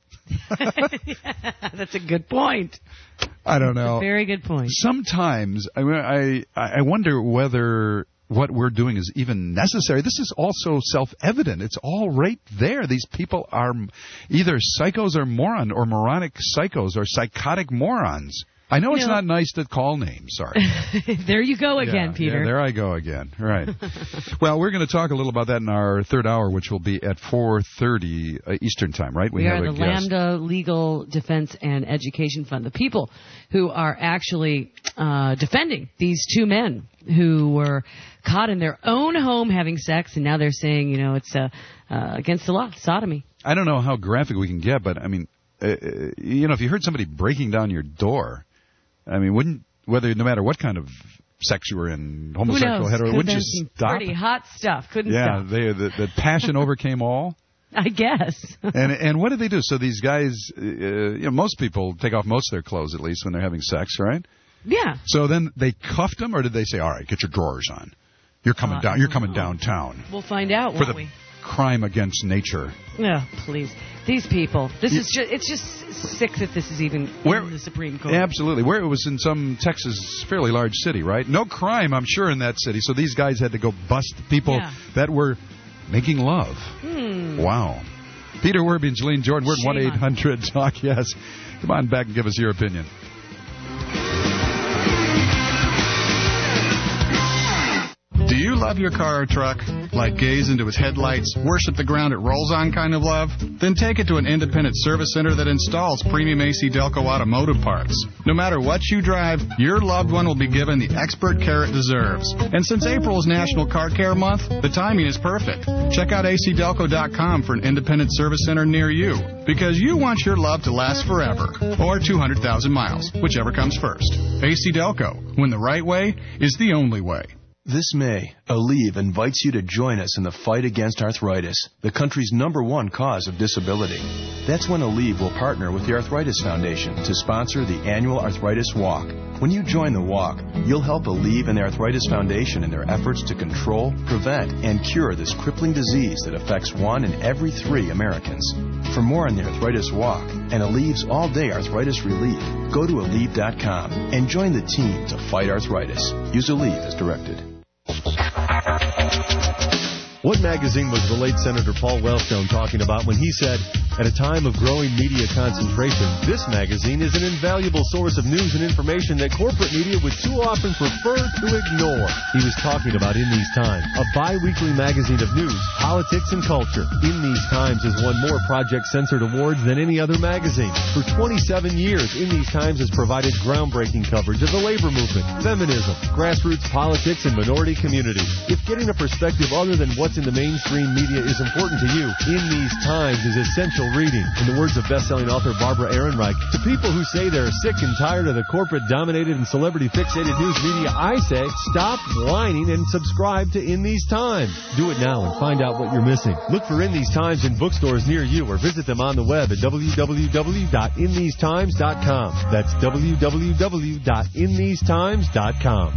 Yeah, that's a good point. I don't know. That's a very good point. Sometimes I, I I wonder whether what we're doing is even necessary. This is also self-evident. It's all right there. These people are either psychos or moron or moronic psychos or psychotic morons. I know it's no. not nice to call names. Sorry. There you go again, yeah, Peter. Yeah, there I go again. Right. Well, we're going to talk a little about that in our third hour, which will be at four thirty uh, Eastern Time, right? We, we have are a the guest. Lambda Legal Defense and Education Fund, the people who are actually uh, defending these two men who were caught in their own home having sex, and now they're saying, you know, it's uh, uh, against the law, sodomy. I don't know how graphic we can get, but, I mean, uh, you know, if you heard somebody breaking down your door, I mean, wouldn't, whether, no matter what kind of sex you were in, homosexual, hetero, wouldn't you stop? Pretty hot stuff. Couldn't yeah, stop. Yeah, the, the passion overcame all. I guess. and and what did they do? So these guys, uh, you know, most people take off most of their clothes, at least, when they're having sex, right? Yeah. So then they cuffed them, or did they say, all right, get your drawers on. You're coming uh, down. You're coming downtown. We'll find out, for won't the we? Crime against nature. Yeah, please. These people. This is just, it's just sick that this is even Where, in the Supreme Court. Absolutely. Where it was in some Texas fairly large city, right? No crime, I'm sure, in that city. So these guys had to go bust people yeah. that were making love. Hmm. Wow. Peter Werby and Jolene Jordan, we're at one eight hundred talk yes. Come on back and give us your opinion. Do you love your car or truck? Like gaze into its headlights, worship the ground it rolls on kind of love? Then take it to an independent service center that installs premium A C Delco automotive parts. No matter what you drive, your loved one will be given the expert care it deserves. And since April is National Car Care Month, the timing is perfect. Check out A C Delco dot com for an independent service center near you. Because you want your love to last forever. Or two hundred thousand miles, whichever comes first. A C Delco, when the right way is the only way. This May, Aleve invites you to join us in the fight against arthritis, the country's number one cause of disability. That's when Aleve will partner with the Arthritis Foundation to sponsor the annual Arthritis Walk. When you join the walk, you'll help Aleve and the Arthritis Foundation in their efforts to control, prevent, and cure this crippling disease that affects one in every three Americans. For more on the Arthritis Walk and Aleve's all-day arthritis relief, go to Aleve dot com and join the team to fight arthritis. Use Aleve as directed. What magazine was the late Senator Paul Wellstone talking about when he said, at a time of growing media concentration, this magazine is an invaluable source of news and information that corporate media would too often prefer to ignore? He was talking about In These Times, a bi-weekly magazine of news, politics, and culture. In These Times has won more Project Censored awards than any other magazine. For twenty-seven years, In These Times has provided groundbreaking coverage of the labor movement, feminism, grassroots politics, and minority communities. If getting a perspective other than what's in the mainstream media is important to you, In These Times is essential reading. In the words of best-selling author Barbara Ehrenreich, to people who say they're sick and tired of the corporate-dominated and celebrity-fixated news media, I say, stop whining and subscribe to In These Times. Do it now and find out what you're missing. Look for In These Times in bookstores near you or visit them on the web at w w w dot in these times dot com. That's w w w dot in these times dot com.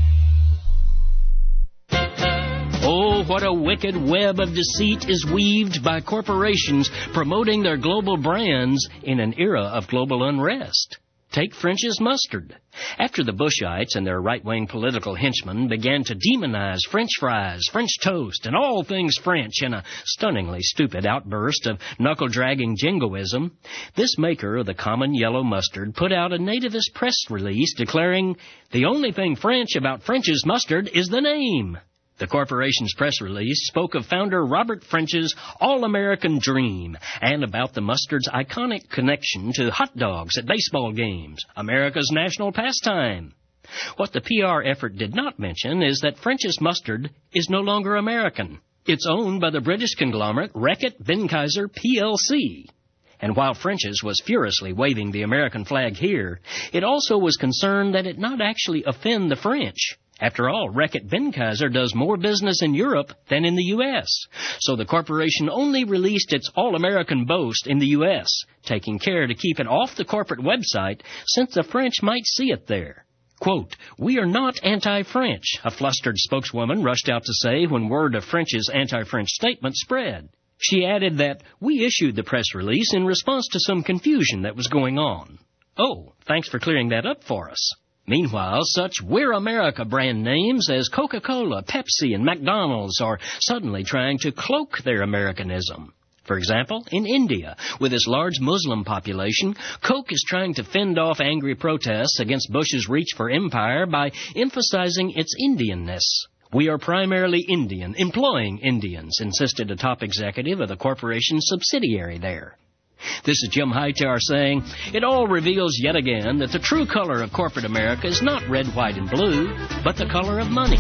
Oh, what a wicked web of deceit is weaved by corporations promoting their global brands in an era of global unrest. Take French's Mustard. After the Bushites and their right-wing political henchmen began to demonize French fries, French toast, and all things French in a stunningly stupid outburst of knuckle-dragging jingoism, this maker of the common yellow mustard put out a nativist press release declaring, "The only thing French about French's Mustard is the name." The corporation's press release spoke of founder Robert French's all-American dream and about the mustard's iconic connection to hot dogs at baseball games, America's national pastime. What the P R effort did not mention is that French's Mustard is no longer American. It's owned by the British conglomerate Reckitt Benckiser P L C. And while French's was furiously waving the American flag here, it also was concerned that it not actually offend the French. After all, Reckitt Benckiser does more business in Europe than in the U S, so the corporation only released its all-American boast in the U S, taking care to keep it off the corporate website since the French might see it there. Quote, "We are not anti-French," a flustered spokeswoman rushed out to say when word of French's anti-French statement spread. She added that, "We issued the press release in response to some confusion that was going on." Oh, thanks for clearing that up for us. Meanwhile, such We're America brand names as Coca-Cola, Pepsi, and McDonald's are suddenly trying to cloak their Americanism. For example, in India, with its large Muslim population, Coke is trying to fend off angry protests against Bush's reach for empire by emphasizing its Indianness. "We are primarily Indian, employing Indians," insisted a top executive of the corporation's subsidiary there. This is Jim Hightower saying, it all reveals yet again that the true color of corporate America is not red, white, and blue, but the color of money.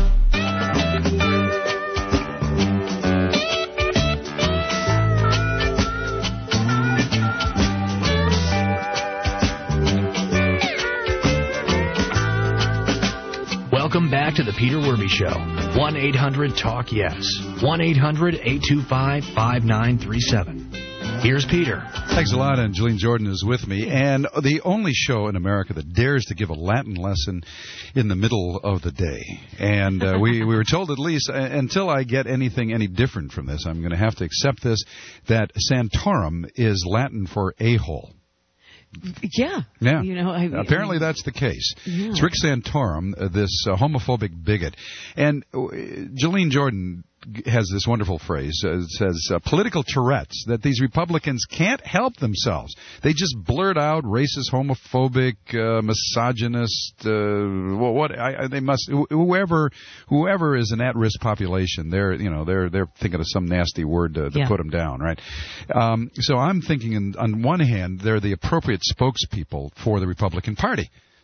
Welcome back to the Peter Werby Show. one eight hundred talk yes. one eight hundred eight two five five nine three seven. Here's Peter. Thanks a lot, and Julian Jordan is with me. And the only show in America that dares to give a Latin lesson in the middle of the day. And uh, we, we were told, at least, uh, until I get anything any different from this, I'm going to have to accept this, that Santorum is Latin for a-hole. Yeah. Yeah. You know, I, Apparently I, that's the case. Yeah. It's Rick Santorum, uh, this uh, homophobic bigot. And uh, Jolene Jordan has this wonderful phrase. Uh, it says, uh, political Tourette's, that these Republicans can't help themselves. They just blurt out racist, homophobic, uh, misogynist, uh, well, what, I, I, they must, whoever, whoever is an at-risk population, they're, you know, they're, they're thinking of some nasty word to, to yeah. put them down, right? Um, so I'm thinking, in, on one hand, they're the appropriate spokespeople for the Republican Party.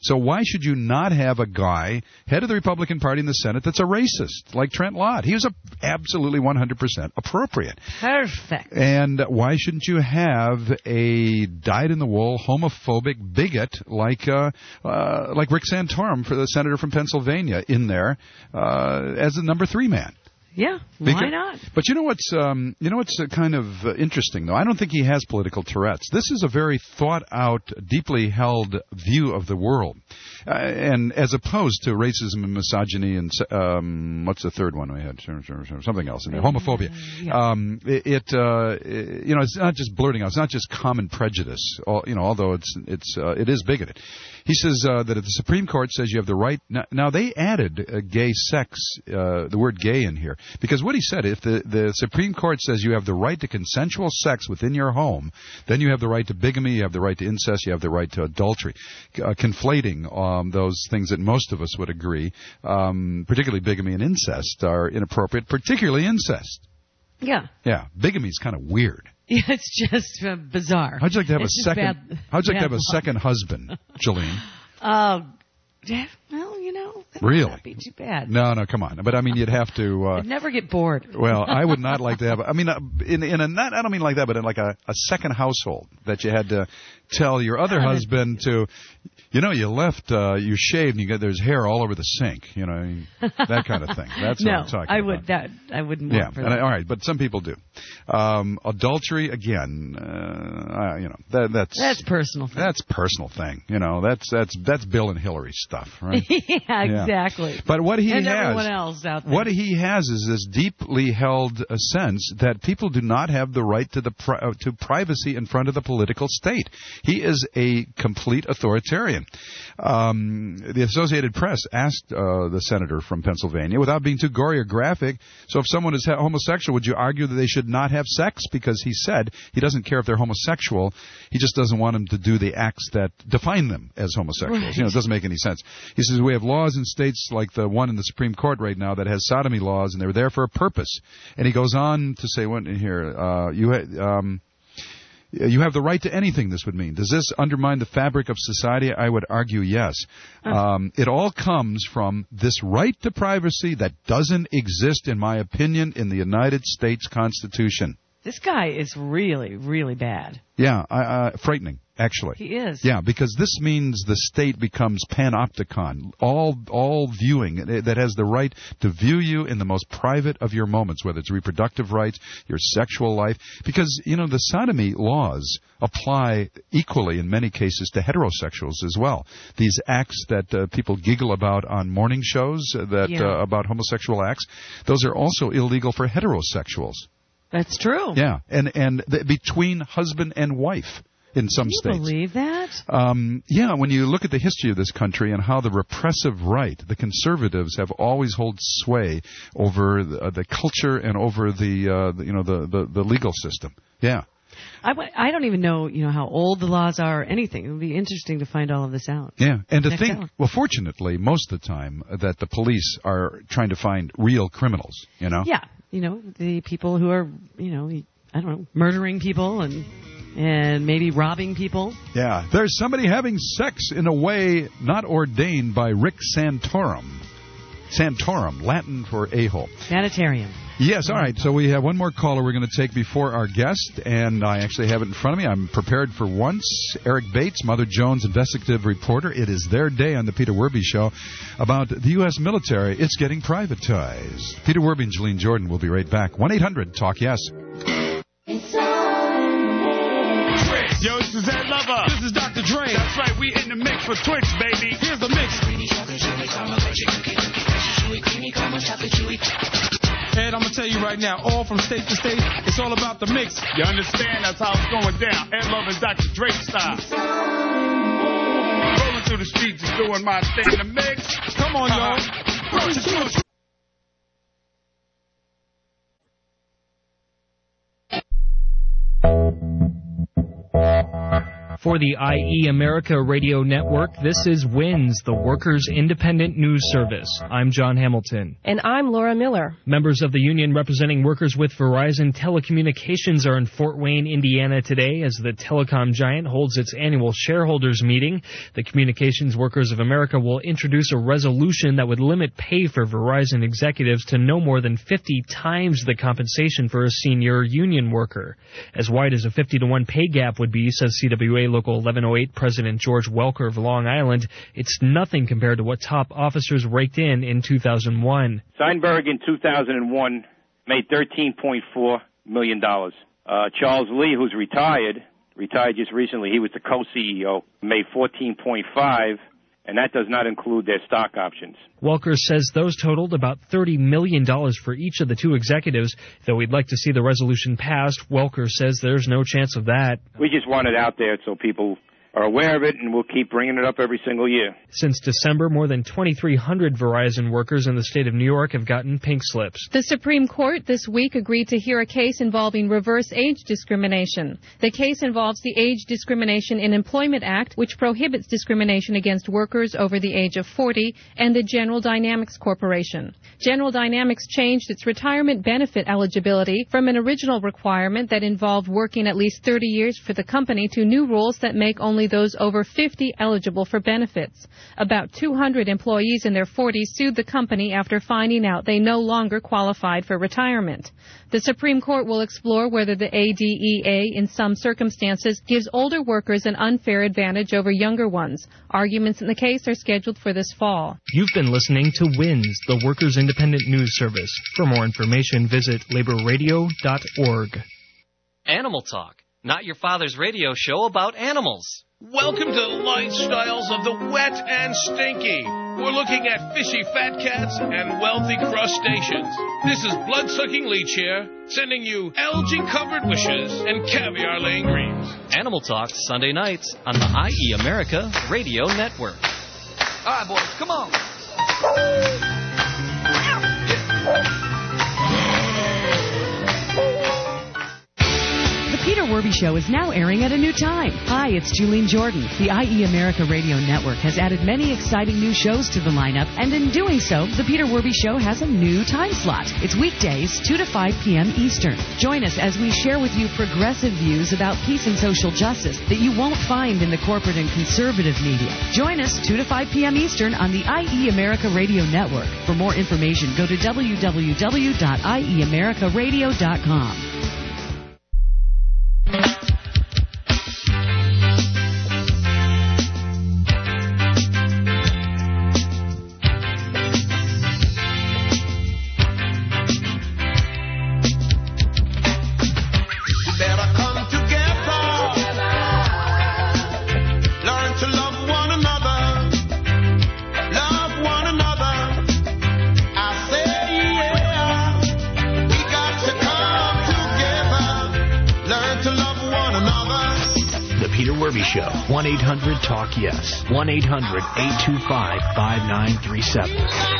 So why should you not have a guy, head of the Republican Party in the Senate, that's a racist, like Trent Lott? He was a, absolutely one hundred percent appropriate. Perfect. And why shouldn't you have a dyed-in-the-wool, homophobic bigot like uh, uh, like Rick Santorum, for the senator from Pennsylvania, in there uh, as the number three man? Yeah, why Because, not? But you know what's um, you know what's uh, kind of uh, interesting, though? I don't think he has political Tourette's. This is a very thought-out, deeply held view of the world, uh, and as opposed to racism and misogyny and um, what's the third one we had? Something else in there, homophobia. Um, it, it uh, you know, it's not just blurting out. It's not just common prejudice. You know, although it's it's uh, it is bigoted. He says uh, that if the Supreme Court says you have the right... Now, now they added uh, gay sex, uh, the word gay in here, because what he said, if the, the Supreme Court says you have the right to consensual sex within your home, then you have the right to bigamy, you have the right to incest, you have the right to adultery. Uh, conflating um, those things that most of us would agree, um, particularly bigamy and incest, are inappropriate, particularly incest. Yeah. Yeah, bigamy is kind of weird. Yeah, it's just uh, bizarre. How'd you like to have It's a just second? bad- how'd you like to bad have a luck. second husband, Jolene? Uh, yeah, well, you know, that Really? would not be too bad. No, no, come on. But I mean, you'd have to. Uh, I'd never get bored. well, I would not like to have. I mean, uh, in in a not. I don't mean like that, but in like a, a second household that you had to tell your other God, husband to. You know, you left. Uh, you shaved, and you got there's hair all over the sink. You know, that kind of thing. That's no, what I'm talking I about. would that I wouldn't Yeah, want for and that. I, all right, but some people do. Um, adultery, again, uh, uh, you know, that, that's That's personal. Thing. that's personal thing. You know, that's that's that's Bill and Hillary stuff, right? yeah, exactly. But what he and has, everyone else out there. what he has is this deeply held uh, sense that people do not have the right to the pri- uh, to privacy in front of the political state. He is a complete authoritarian. Um, the Associated Press asked uh, the senator from Pennsylvania, without being too gory or graphic, so if someone is homosexual, would you argue that they should not have sex? Because he said he doesn't care if they're homosexual, he just doesn't want them to do the acts that define them as homosexuals. Right. You know, it doesn't make any sense. He says we have laws in states like the one in the Supreme Court right now that has sodomy laws, and they're there for a purpose. And he goes on to say, what in here, uh, you ha- um, you have the right to anything, this would mean. Does this undermine the fabric of society? I would argue yes. Um, it all comes from this right to privacy that doesn't exist, in my opinion, in the United States Constitution. This guy is really, really bad. Yeah, uh, frightening, actually. He is. Yeah, because this means the state becomes panopticon, all all viewing, that has the right to view you in the most private of your moments, whether it's reproductive rights, your sexual life. Because, you know, the sodomy laws apply equally in many cases to heterosexuals as well. These acts that uh, people giggle about on morning shows uh, that Yeah. uh, about homosexual acts, those are also illegal for heterosexuals. That's true. Yeah, and and the, between husband and wife in some Can you states. believe that? Um, yeah, when you look at the history of this country and how the repressive right, the conservatives, have always held sway over the, uh, the culture and over the, uh, the you know the, the the legal system. Yeah. I, w- I don't even know, you know, how old the laws are or anything. It would be interesting to find all of this out. Yeah, and to Next think, hour. well, fortunately, most of the time uh, that the police are trying to find real criminals. You know. Yeah, you know, the people who are, you know, I don't know, murdering people and and maybe robbing people. Yeah, there's somebody having sex in a way not ordained by Rick Santorum. Santorum, Latin for a-hole. Sanitarium. Yes, all right. So we have one more caller we're going to take before our guest, and I actually have it in front of me. I'm prepared for once. Eric Bates, Mother Jones investigative reporter. It is their day on the Peter Werby Show about the U S military. It's getting privatized. Peter Werby and Jolene Jordan will be right back. one eight hundred talk yes. Yo, this is Ed Lover. This is Doctor Dre. That's right, we in the mix for Twix, baby. Here's the mix. Ed, I'm gonna tell you right now, all from state to state, it's all about the mix. You understand? That's how it's going down. Ed Lover and Doctor Dre style. Rolling through the streets and doing my thing. The mix. Come on, y'all. For the I E America Radio Network, this is WINS, the Workers' Independent News Service. I'm John Hamilton. And I'm Laura Miller. Members of the union representing workers with Verizon Telecommunications are in Fort Wayne, Indiana today as the telecom giant holds its annual shareholders meeting. The Communications Workers of America will introduce a resolution that would limit pay for Verizon executives to no more than fifty times the compensation for a senior union worker. As wide as a fifty to one pay gap would be, says C W A Local eleven oh eight President George Welker of Long Island, it's nothing compared to what top officers raked in in two thousand one. Steinberg in two thousand one made thirteen point four million dollars. Uh, Charles Lee, who's retired, retired just recently, he was the co-C E O, made fourteen point five, and that does not include their stock options. Welker says those totaled about thirty million dollars for each of the two executives. Though he'd like to see the resolution passed, Welker says there's no chance of that. We just want it out there so people are aware of it, and we'll keep bringing it up every single year. Since December, more than twenty-three hundred Verizon workers in the state of New York have gotten pink slips. The Supreme Court this week agreed to hear a case involving reverse age discrimination. The case involves the Age Discrimination in Employment Act, which prohibits discrimination against workers over the age of forty, and the General Dynamics Corporation. General Dynamics changed its retirement benefit eligibility from an original requirement that involved working at least thirty years for the company to new rules that make only those over fifty eligible for benefits. About two hundred employees in their forties sued the company after finding out they no longer qualified for retirement. The Supreme Court will explore whether the A D E A in some circumstances gives older workers an unfair advantage over younger ones. Arguments in the case are scheduled for this fall. You've been listening to WINS, the Workers' Independent News Service. For more information, visit labor radio dot org. Animal Talk, not your father's radio show about animals. Welcome to the lifestyles of the wet and stinky. We're looking at fishy fat cats and wealthy crustaceans. This is blood-sucking leech here, sending you algae-covered wishes and caviar-laying dreams. Animal Talk, Sunday nights on the I E America Radio Network. All right, boys, come on. The Peter Werby Show is now airing at a new time. Hi, it's Julene Jordan. The I E America Radio Network has added many exciting new shows to the lineup, and in doing so, the Peter Werby Show has a new time slot. It's weekdays, two to five p.m. Eastern. Join us as we share with you progressive views about peace and social justice that you won't find in the corporate and conservative media. Join us two to five p.m. Eastern on the I E America Radio Network. For more information, go to w w w dot i e america radio dot com. Show. one eight hundred talk yes. one eight hundred eight two five five nine three seven.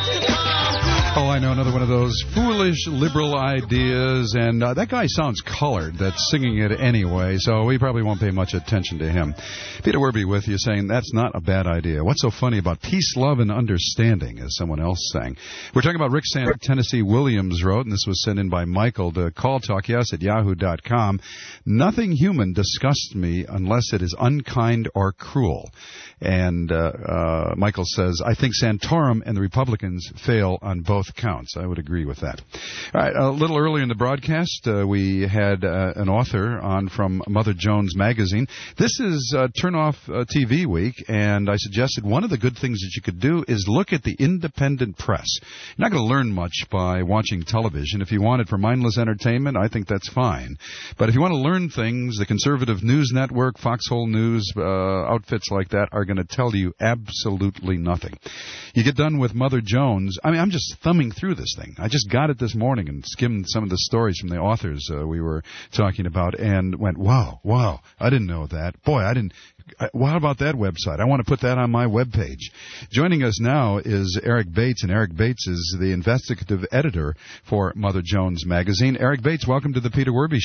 Oh, I know, another one of those foolish liberal ideas, and uh, that guy sounds colored that's singing it anyway, so we probably won't pay much attention to him. Peter Werby with you saying that's not a bad idea. What's so funny about peace, love, and understanding, as someone else sang? We're talking about Rick San- Tennessee Williams wrote, and this was sent in by Michael to call talk yes at yahoo dot com. Nothing human disgusts me unless it is unkind or cruel. And uh, uh, Michael says, I think Santorum and the Republicans fail on both counts. I would agree with that. All right, a little earlier in the broadcast, uh, we had uh, an author on from Mother Jones Magazine. This is uh, Turn Off uh, T V Week, and I suggested one of the good things that you could do is look at the independent press. You're not going to learn much by watching television. If you want it for mindless entertainment, I think that's fine. But if you want to learn things, the conservative news network, Foxhole News, uh, outfits like that are going to tell you absolutely nothing. You get done with Mother Jones. I mean, I'm just thumbing through this thing. I just got it this morning and skimmed some of the stories from the authors uh, we were talking about and went, wow, wow, I didn't know that. Boy, I didn't. I, what about that website? I want to put that on my webpage. Joining us now is Eric Bates, and Eric Bates is the investigative editor for Mother Jones Magazine. Eric Bates, welcome to the Peter Werby Show.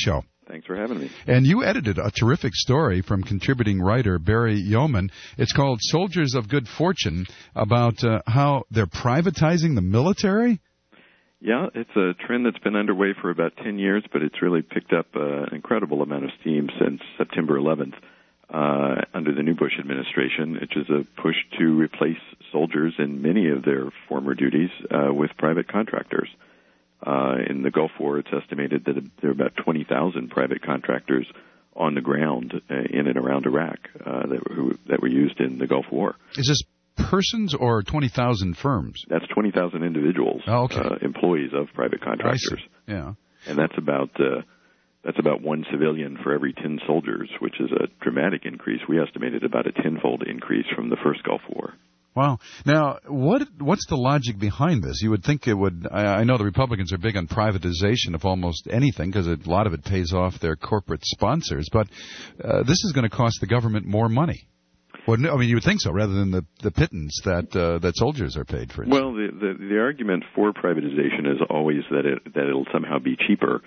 Thanks for having me. And you edited a terrific story from contributing writer Barry Yeoman. It's called Soldiers of Good Fortune, about uh, how they're privatizing the military? Yeah, it's a trend that's been underway for about ten years, but it's really picked up uh, an incredible amount of steam since September eleventh uh, under the new Bush administration, which is a push to replace soldiers in many of their former duties uh, with private contractors. Uh, in the Gulf War, it's estimated that there are about twenty thousand private contractors on the ground uh, in and around Iraq uh, that, were, that were used in the Gulf War. Is this persons or twenty thousand firms? That's twenty thousand individuals, oh, okay. uh, employees of private contractors. Yeah, and that's about uh, that's about one civilian for every ten soldiers, which is a dramatic increase. We estimated about a tenfold increase from the first Gulf War. Wow. Now, what what's the logic behind this? You would think it would. I, I know the Republicans are big on privatization of almost anything because a lot of it pays off their corporate sponsors. But uh, this is going to cost the government more money. Well, no, I mean, you would think so, rather than the the pittance that uh, that soldiers are paid for. Well, the, the the argument for privatization is always that it that it'll somehow be cheaper,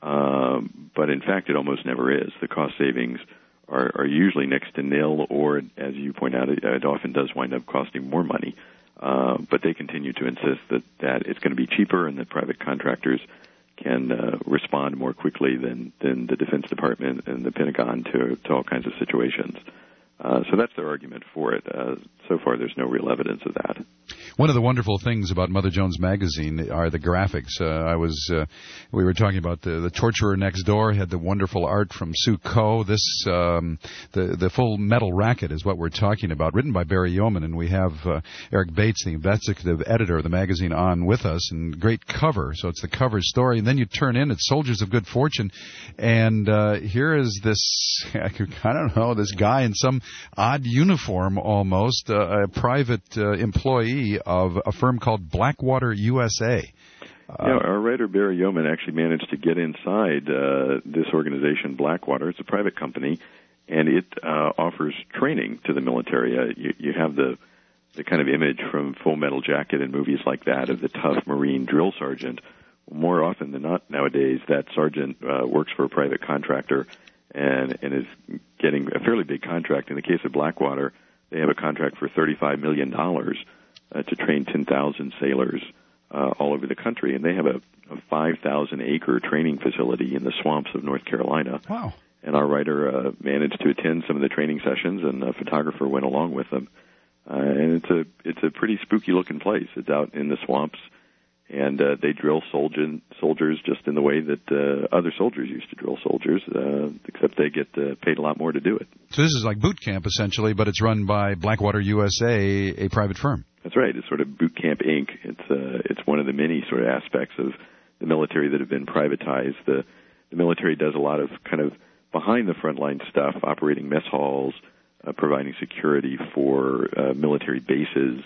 um, but in fact, it almost never is. The cost savings are, are usually next to nil, or as you point out, it, it often does wind up costing more money. Uh, but they continue to insist that that it's going to be cheaper, and that private contractors can uh, respond more quickly than than the Defense Department and the Pentagon to to all kinds of situations. Uh, so that's their argument for it. Uh, so far, there's no real evidence of that. One of the wonderful things about Mother Jones Magazine are the graphics. Uh, I was, uh, we were talking about the, the Torturer Next Door had the wonderful art from Sue Coe. This, um, the the Full Metal Racket is what we're talking about, written by Barry Yeoman, and we have uh, Eric Bates, the investigative editor of the magazine, on with us, and great cover. So it's the cover story, and then you turn in, it's Soldiers of Good Fortune, and uh, here is this, I don't know, this guy in some odd uniform almost, uh, a private uh, employee of a firm called Blackwater U S A. Uh, yeah, our writer Barry Yeoman actually managed to get inside uh, this organization, Blackwater. It's a private company, and it uh, offers training to the military. Uh, you, you have the the kind of image from Full Metal Jacket and movies like that of the tough Marine drill sergeant. More often than not nowadays, that sergeant uh, works for a private contractor and, and is getting a fairly big contract. In the case of Blackwater, they have a contract for thirty-five million dollars uh, to train ten thousand sailors uh, all over the country. And they have a, a five thousand acre training facility in the swamps of North Carolina. Wow. And our writer uh, managed to attend some of the training sessions, and a photographer went along with them. Uh, and it's a it's a pretty spooky-looking place. It's out in the swamps. And uh, they drill soldier, soldiers just in the way that uh, other soldiers used to drill soldiers, uh, except they get uh, paid a lot more to do it. So this is like boot camp, essentially, but it's run by Blackwater U S A, a private firm. That's right. It's sort of Boot Camp Incorporated. It's uh, it's one of the many sort of aspects of the military that have been privatized. The, the military does a lot of kind of behind-the-front-line stuff, operating mess halls, uh, providing security for uh, military bases.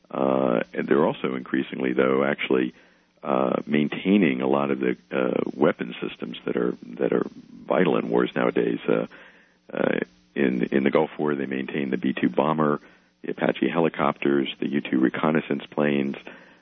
Uh, and they're also increasingly, though, actually uh, maintaining a lot of the uh, weapon systems that are that are vital in wars nowadays. Uh, uh, in in the Gulf War, they maintain the B two bomber, the Apache helicopters, the U two reconnaissance planes.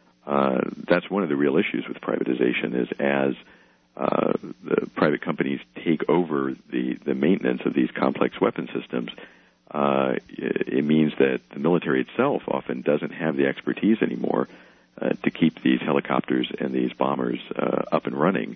Uh, that's one of the real issues with privatization, is as uh, the private companies take over the, the maintenance of these complex weapon systems, Uh, it means that the military itself often doesn't have the expertise anymore uh, to keep these helicopters and these bombers uh, up and running.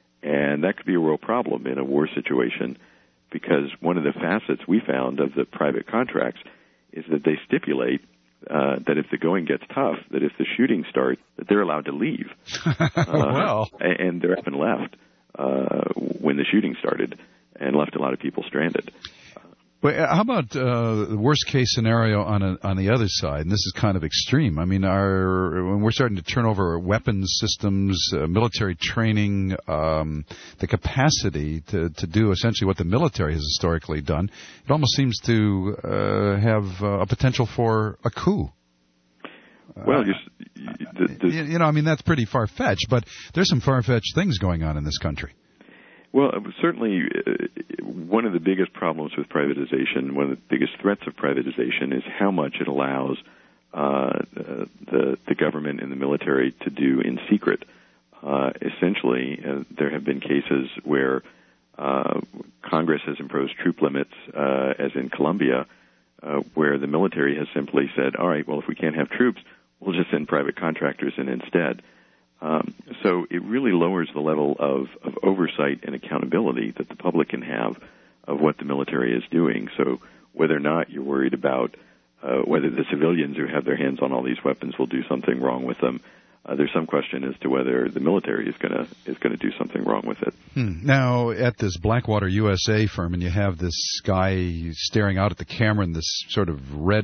And that could be a real problem in a war situation, because one of the facets we found of the private contracts is that they stipulate uh, that if the going gets tough, that if the shooting starts, that they're allowed to leave. uh, well. And they're often left uh, when the shooting started, and left a lot of people stranded. But how about uh, the worst case scenario on a, on the other side? And this is kind of extreme. I mean, our, when we're starting to turn over weapons systems, uh, military training, um, the capacity to, to do essentially what the military has historically done, it almost seems to uh, have uh, a potential for a coup. Well, uh, you, the, the, you know, I mean, that's pretty far-fetched, but there's some far-fetched things going on in this country. Well, certainly uh, one of the biggest problems with privatization, one of the biggest threats of privatization, is how much it allows uh, the, the government and the military to do in secret. Uh, essentially, uh, there have been cases where Uh, Congress has imposed troop limits, uh, as in Colombia, uh, where the military has simply said, all right, well, if we can't have troops, we'll just send private contractors in instead. Um, so it really lowers the level of, of oversight and accountability that the public can have of what the military is doing. So whether or not you're worried about uh, whether the civilians who have their hands on all these weapons will do something wrong with them, Uh, there's some question as to whether the military is going to is going to do something wrong with it. Hmm. Now, at this Blackwater U S A firm, and you have this guy staring out at the camera in this sort of red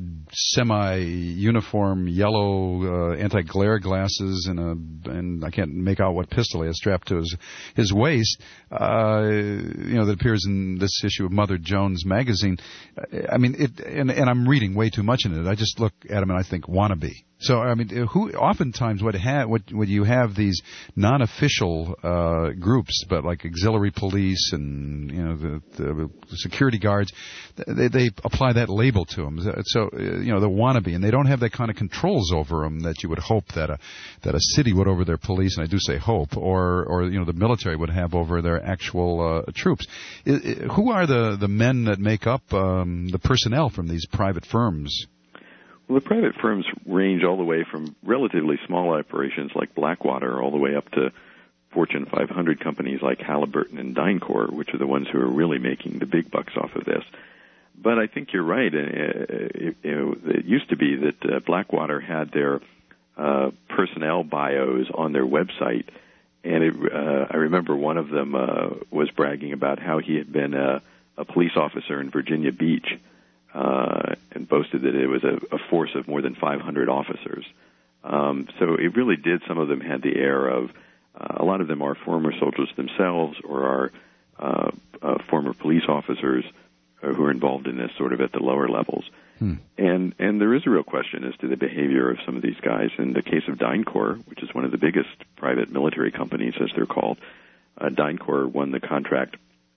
semi-uniform, yellow uh, anti-glare glasses, and a and I can't make out what pistol he has strapped to his his waist. Uh, you know, that appears in this issue of Mother Jones magazine. I mean, it and, and I'm reading way too much in it. I just look at him and I think wannabe. So, I mean, who oftentimes what ha- what when you have these non-official uh, groups, but like auxiliary police and you know the, the security guards, they, they apply that label to them. So, you know, the wannabe, and they don't have that kind of controls over them that you would hope that a that a city would over their police, and I do say hope, or or you know the military would have over their actual uh, troops. I, I, who are the the men that make up um, the personnel from these private firms? Well, the private firms range all the way from relatively small operations like Blackwater all the way up to Fortune five hundred companies like Halliburton and DynCorp, which are the ones who are really making the big bucks off of this. But I think you're right. It, it, it used to be that uh, Blackwater had their uh, personnel bios on their website, and it, uh, I remember one of them uh, was bragging about how he had been a, a police officer in Virginia Beach, Uh, and boasted that it was a, a force of more than five hundred officers. Um, so it really did. Some of them had the air of, uh, a lot of them are former soldiers themselves or are uh, uh, former police officers who are involved in this sort of at the lower levels. Hmm. And and there is a real question as to the behavior of some of these guys. In the case of DynCorp, which is one of the biggest private military companies, as they're called, uh, DynCorp won the contract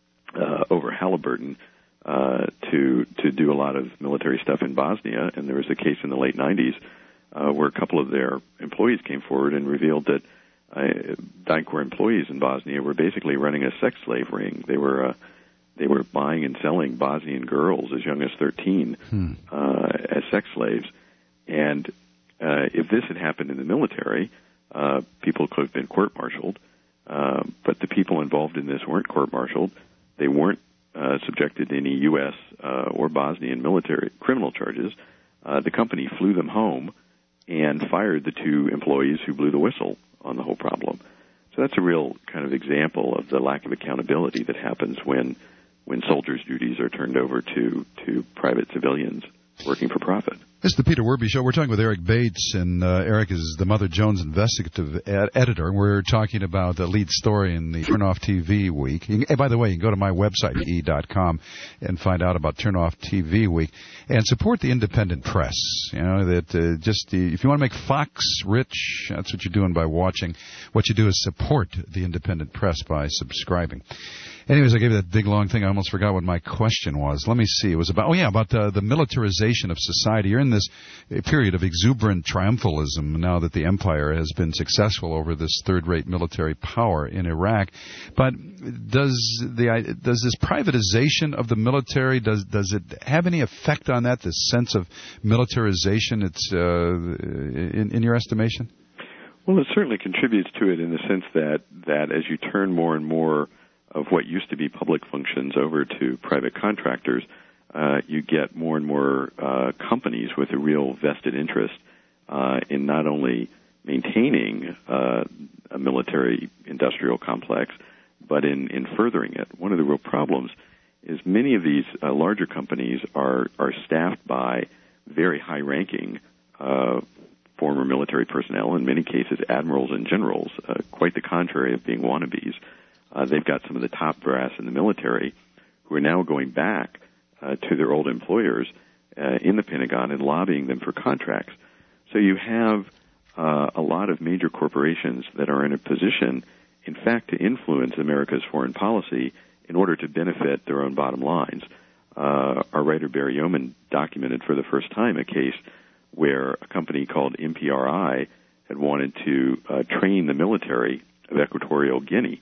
uh, over Halliburton Uh, to to do a lot of military stuff in Bosnia, and there was a case in the late nineties uh, where a couple of their employees came forward and revealed that uh, DynCorp employees in Bosnia were basically running a sex slave ring. They were uh, they were buying and selling Bosnian girls as young as thirteen hmm. uh, as sex slaves, and uh, if this had happened in the military, uh, people could have been court-martialed, uh, but the people involved in this weren't court-martialed. They weren't Uh, subjected to any U S uh, or Bosnian military criminal charges. Uh, the company flew them home and fired the two employees who blew the whistle on the whole problem. So that's a real kind of example of the lack of accountability that happens when when soldiers' duties are turned over to, to private civilians working for profit. This is the Peter Werby Show. We're talking with Eric Bates, and uh, Eric is the Mother Jones investigative ed- editor. We're talking about the lead story in the Turn Off T V week. You can, hey, by the way, you can go to my website, e dot com, and find out about Turn Off T V week, and support the independent press. You know, that uh, just uh, if you want to make Fox rich, that's what you're doing by watching. What you do is support the independent press by subscribing. Anyways, I gave you that big, long thing. I almost forgot what my question was. Let me see. It was about, oh, yeah, about uh, the militarization of society. You're in this period of exuberant triumphalism now that the empire has been successful over this third-rate military power in Iraq. But does the does this privatization of the military, does does it have any effect on that, this sense of militarization, it's uh, in, in your estimation? Well, it certainly contributes to it in the sense that, that as you turn more and more of what used to be public functions over to private contractors, uh, you get more and more uh, companies with a real vested interest uh, in not only maintaining uh, a military industrial complex, but in, in furthering it. One of the real problems is many of these uh, larger companies are, are staffed by very high-ranking uh, former military personnel, in many cases admirals and generals, uh, quite the contrary of being wannabes. Uh, they've got some of the top brass in the military who are now going back uh, to their old employers uh, in the Pentagon and lobbying them for contracts. So you have uh, a lot of major corporations that are in a position, in fact, to influence America's foreign policy in order to benefit their own bottom lines. Uh, our writer Barry Yeoman documented for the first time a case where a company called M P R I had wanted to uh, train the military of Equatorial Guinea,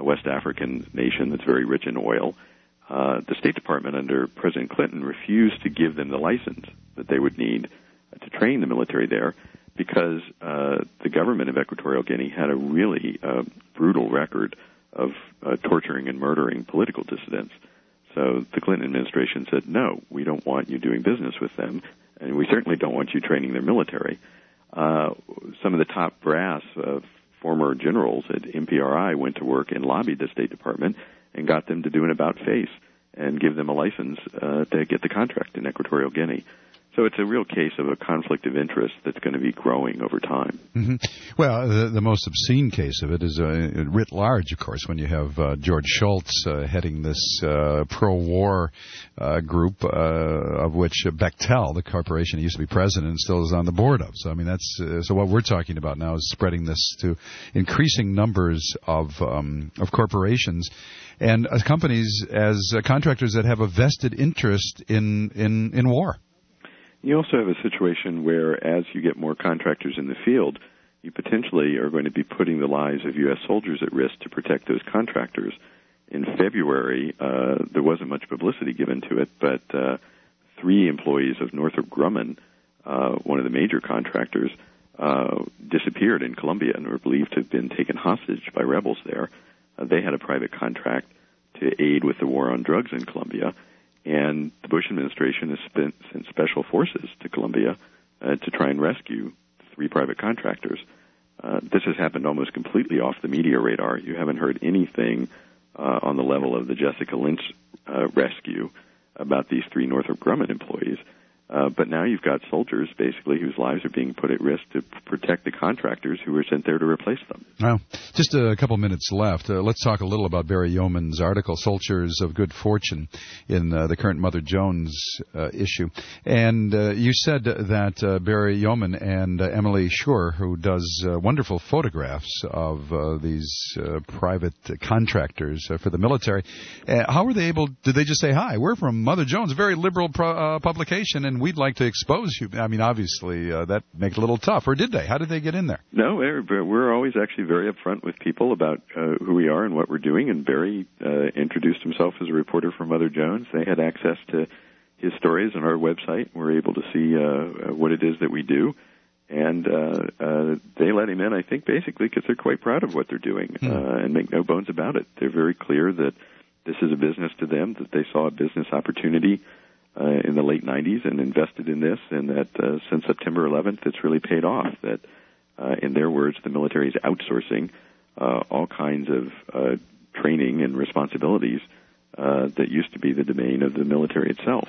a West African nation that's very rich in oil. Uh, the State Department under President Clinton refused to give them the license that they would need to train the military there because uh, the government of Equatorial Guinea had a really uh, brutal record of uh, torturing and murdering political dissidents. So the Clinton administration said, no, we don't want you doing business with them, and we certainly don't want you training their military. Uh, some of the top brass of former generals at M P R I went to work and lobbied the State Department and got them to do an about-face and give them a license uh, to get the contract in Equatorial Guinea. So it's a real case of a conflict of interest that's going to be growing over time. Mm-hmm. Well, the, the most obscene case of it is uh, writ large, of course, when you have uh, George Shultz uh, heading this uh, pro-war uh, group, uh, of which Bechtel, the corporation he used to be president, still is on the board of. So, I mean, that's uh, so what we're talking about now is spreading this to increasing numbers of um, of corporations and uh, companies as uh, contractors that have a vested interest in in, in war. You also have a situation where, as you get more contractors in the field, you potentially are going to be putting the lives of U S soldiers at risk to protect those contractors. In February, uh, there wasn't much publicity given to it, but uh, three employees of Northrop Grumman, uh, one of the major contractors, uh, disappeared in Colombia and were believed to have been taken hostage by rebels there. Uh, they had a private contract to aid with the war on drugs in Colombia. And the Bush administration has spent, sent special forces to Colombia uh, to try and rescue three private contractors. Uh, this has happened almost completely off the media radar. You haven't heard anything uh, on the level of the Jessica Lynch uh, rescue about these three Northrop Grumman employees. Uh, but now you've got soldiers, basically, whose lives are being put at risk to protect the contractors who were sent there to replace them. Well, just a couple minutes left. Uh, let's talk a little about Barry Yeoman's article, Soldiers of Good Fortune, in uh, the current Mother Jones uh, issue. And uh, you said that uh, Barry Yeoman and uh, Emily Schur, who does uh, wonderful photographs of uh, these uh, private contractors uh, for the military, uh, how were they able, did they just say, hi, we're from Mother Jones, a very liberal pro, uh, publication, and we'd like to expose you? I mean, obviously, uh, that makes it a little tough. Or did they? How did they get in there? No, we're always actually very upfront with people about uh, who we are and what we're doing. And Barry uh, introduced himself as a reporter for Mother Jones. They had access to his stories on our website. We're able to see uh, what it is that we do. And uh, uh, they let him in, I think, basically because they're quite proud of what they're doing hmm. uh, and make no bones about it. They're very clear that this is a business to them, that they saw a business opportunity Uh, in the late nineties and invested in this, and that uh, since September eleventh, it's really paid off. That, uh, in their words, the military is outsourcing uh, all kinds of uh, training and responsibilities uh, that used to be the domain of the military itself.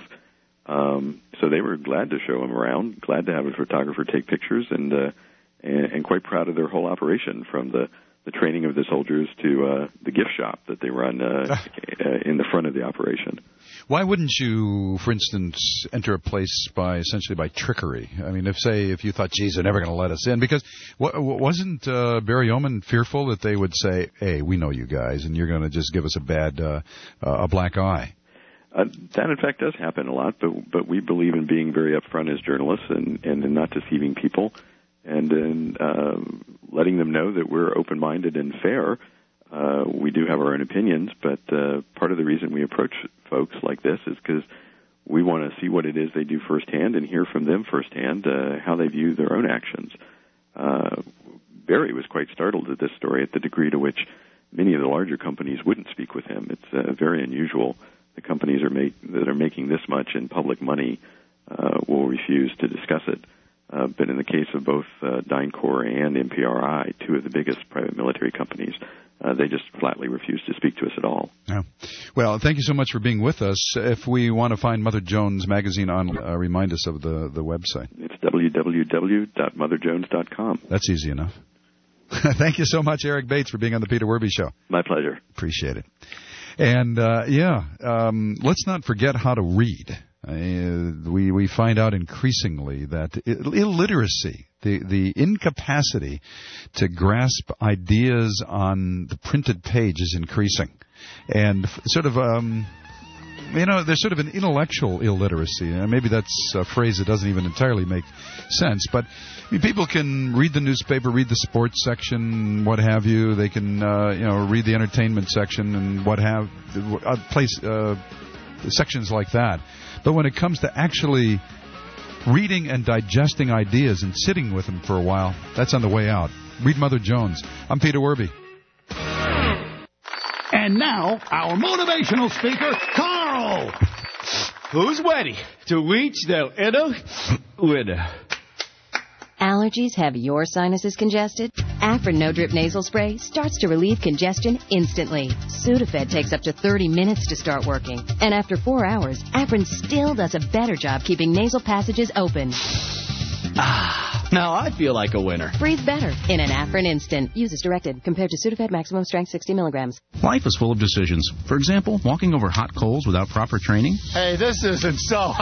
Um, so they were glad to show him around, glad to have a photographer take pictures, and uh, and, and quite proud of their whole operation, from the the training of the soldiers to uh, the gift shop that they run uh, in the front of the operation. Why wouldn't you, for instance, enter a place by essentially by trickery? I mean, if say if you thought, geez, they're never going to let us in, because wasn't uh, Barry Yeoman fearful that they would say, hey, we know you guys, and you're going to just give us a bad, uh, uh, a black eye? Uh, that, in fact, does happen a lot, but but we believe in being very upfront as journalists and, and in not deceiving people, and in uh, letting them know that we're open-minded and fair. Uh, we do have our own opinions, but uh, part of the reason we approach folks like this is because we want to see what it is they do firsthand and hear from them firsthand uh, how they view their own actions. Uh, Barry was quite startled at this story, at the degree to which many of the larger companies wouldn't speak with him. It's uh, very unusual. The companies are make, that are making this much in public money uh, will refuse to discuss it. Uh, but in the case of both uh, DynCorp and M P R I, two of the biggest private military companies, uh, they just flatly refuse to speak to us at all. Yeah. Well, thank you so much for being with us. If we want to find Mother Jones Magazine on, uh, remind us of the, the website. It's w w w dot mother jones dot com. That's easy enough. Thank you so much, Eric Bates, for being on the Peter Werby Show. My pleasure. Appreciate it. And, uh, yeah, um, let's not forget how to read. Uh, we we find out increasingly that illiteracy, the the incapacity to grasp ideas on the printed page, is increasing, and sort of um, you know, there's sort of an intellectual illiteracy. Uh, maybe that's a phrase that doesn't even entirely make sense. But I mean, people can read the newspaper, read the sports section, what have you. They can, uh, you know, read the entertainment section and what have uh, place uh, sections like that. But when it comes to actually reading and digesting ideas and sitting with them for a while, that's on the way out. Read Mother Jones. I'm Peter Werby. And now, our motivational speaker, Carl. Who's ready to reach their inner winner? Allergies have your sinuses congested? Afrin No Drip Nasal Spray starts to relieve congestion instantly. Sudafed takes up to thirty minutes to start working. And after four hours, Afrin still does a better job keeping nasal passages open. Ah, now I feel like a winner. Breathe better in an Afrin instant. Use as directed. Compared to Sudafed maximum strength sixty milligrams. Life is full of decisions. For example, walking over hot coals without proper training. Hey, this isn't so.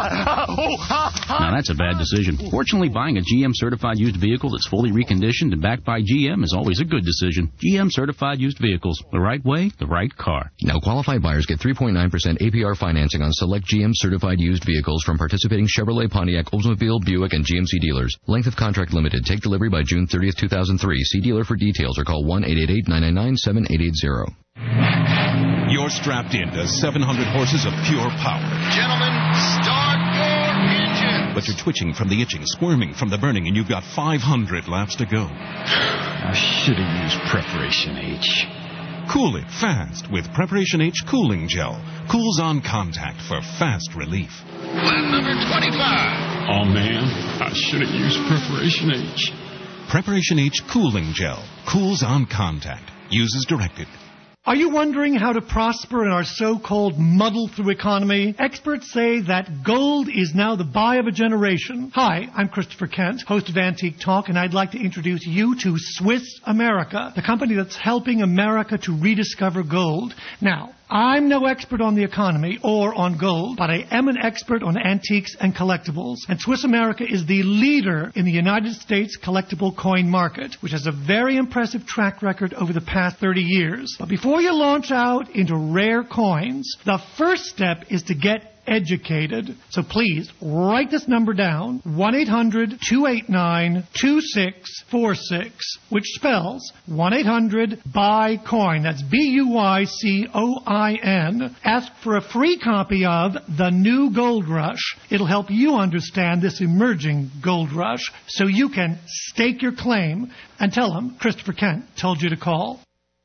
Now that's a bad decision. Fortunately, buying a G M certified used vehicle that's fully reconditioned and backed by G M is always a good decision. G M certified used vehicles. The right way, the right car. Now qualified buyers get three point nine percent A P R financing on select G M certified used vehicles from participating Chevrolet, Pontiac, Oldsmobile, Buick, and G M C dealers. Length of contract limited. Take delivery by June thirtieth, two thousand three. See dealer for details or call one eight eight eight, nine nine nine, seven eight eight zero. You're strapped into seven hundred horses of pure power. Gentlemen, start your engine. But you're twitching from the itching, squirming from the burning, and you've got five hundred laps to go. I should have used Preparation H. Cool it fast with Preparation H Cooling Gel. Cools on contact for fast relief. Lap number twenty-five. Oh, man, I should have used Preparation H. Preparation H Cooling Gel. Cools on contact. Use as directed. Are you wondering how to prosper in our so-called muddle-through economy? Experts say that gold is now the buy of a generation. Hi, I'm Christopher Kent, host of Antique Talk, and I'd like to introduce you to Swiss America, the company that's helping America to rediscover gold. Now, I'm no expert on the economy or on gold, but I am an expert on antiques and collectibles. And Swiss America is the leader in the United States collectible coin market, which has a very impressive track record over the past thirty years. But before you launch out into rare coins, the first step is to get educated. So please write this number down, one eight hundred, two eight nine, two six four six, which spells one eight hundred, B Y coin. That's B U Y C O I N. Ask for a free copy of The New Gold Rush. It'll help you understand this emerging gold rush so you can stake your claim and tell them Christopher Kent told you to call.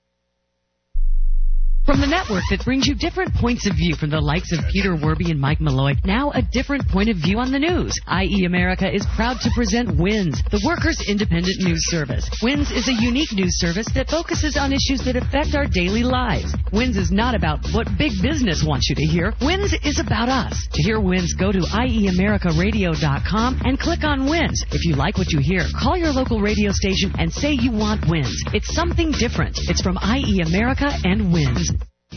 From the network that brings you different points of view from the likes of Peter Werby and Mike Malloy, now a different point of view on the news. I E America is proud to present WINS, the Workers' Independent News Service. WINS is a unique news service that focuses on issues that affect our daily lives. WINS is not about what big business wants you to hear. WINS is about us. To hear WINS, go to I E America radio dot com and click on WINS. If you like what you hear, call your local radio station and say you want WINS. It's something different. It's from I E America and WINS.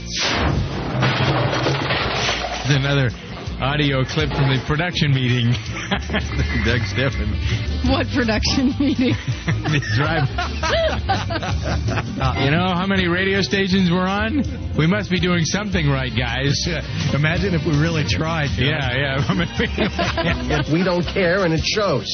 Another audio clip from the production meeting. Doug Steffen. What production meeting? The drive. uh, you know how many radio stations we're on? We must be doing something right, guys. Uh, imagine if we really tried. Guys. Yeah, yeah. We don't care, and it shows.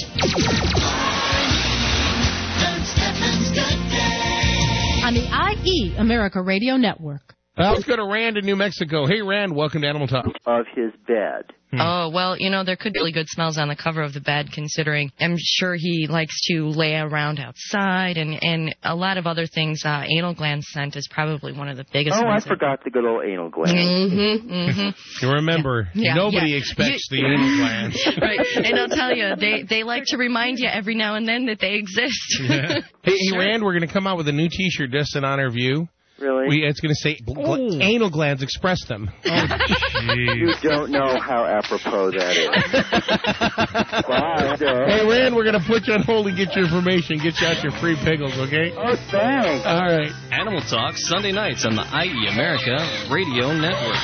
On the I E America Radio Network. Uh, let's go to Rand in New Mexico. Hey, Rand, welcome to Animal Talk. Of his bed. Hmm. Oh, well, you know, there could be really good smells on the cover of the bed, considering I'm sure he likes to lay around outside and, and a lot of other things. Uh, anal gland scent is probably one of the biggest Oh, ones. I forgot the good old anal gland. Mm-hmm, mm-hmm. You remember, yeah. nobody yeah. expects you, the anal glands. Right, and I'll tell you, they, they like to remind you every now and then that they exist. Yeah. Hey, sure. Rand, we're going to come out with a new T-shirt just in honor of you. Really? We, it's going to say, gl- anal glands express them. Oh, you don't know how apropos that is. Bye. Hey, Rand, we're going to put you on hold and get your information, get you out your free pickles, okay? Oh, thanks. All right. Animal Talk, Sunday nights on the I E America Radio Network.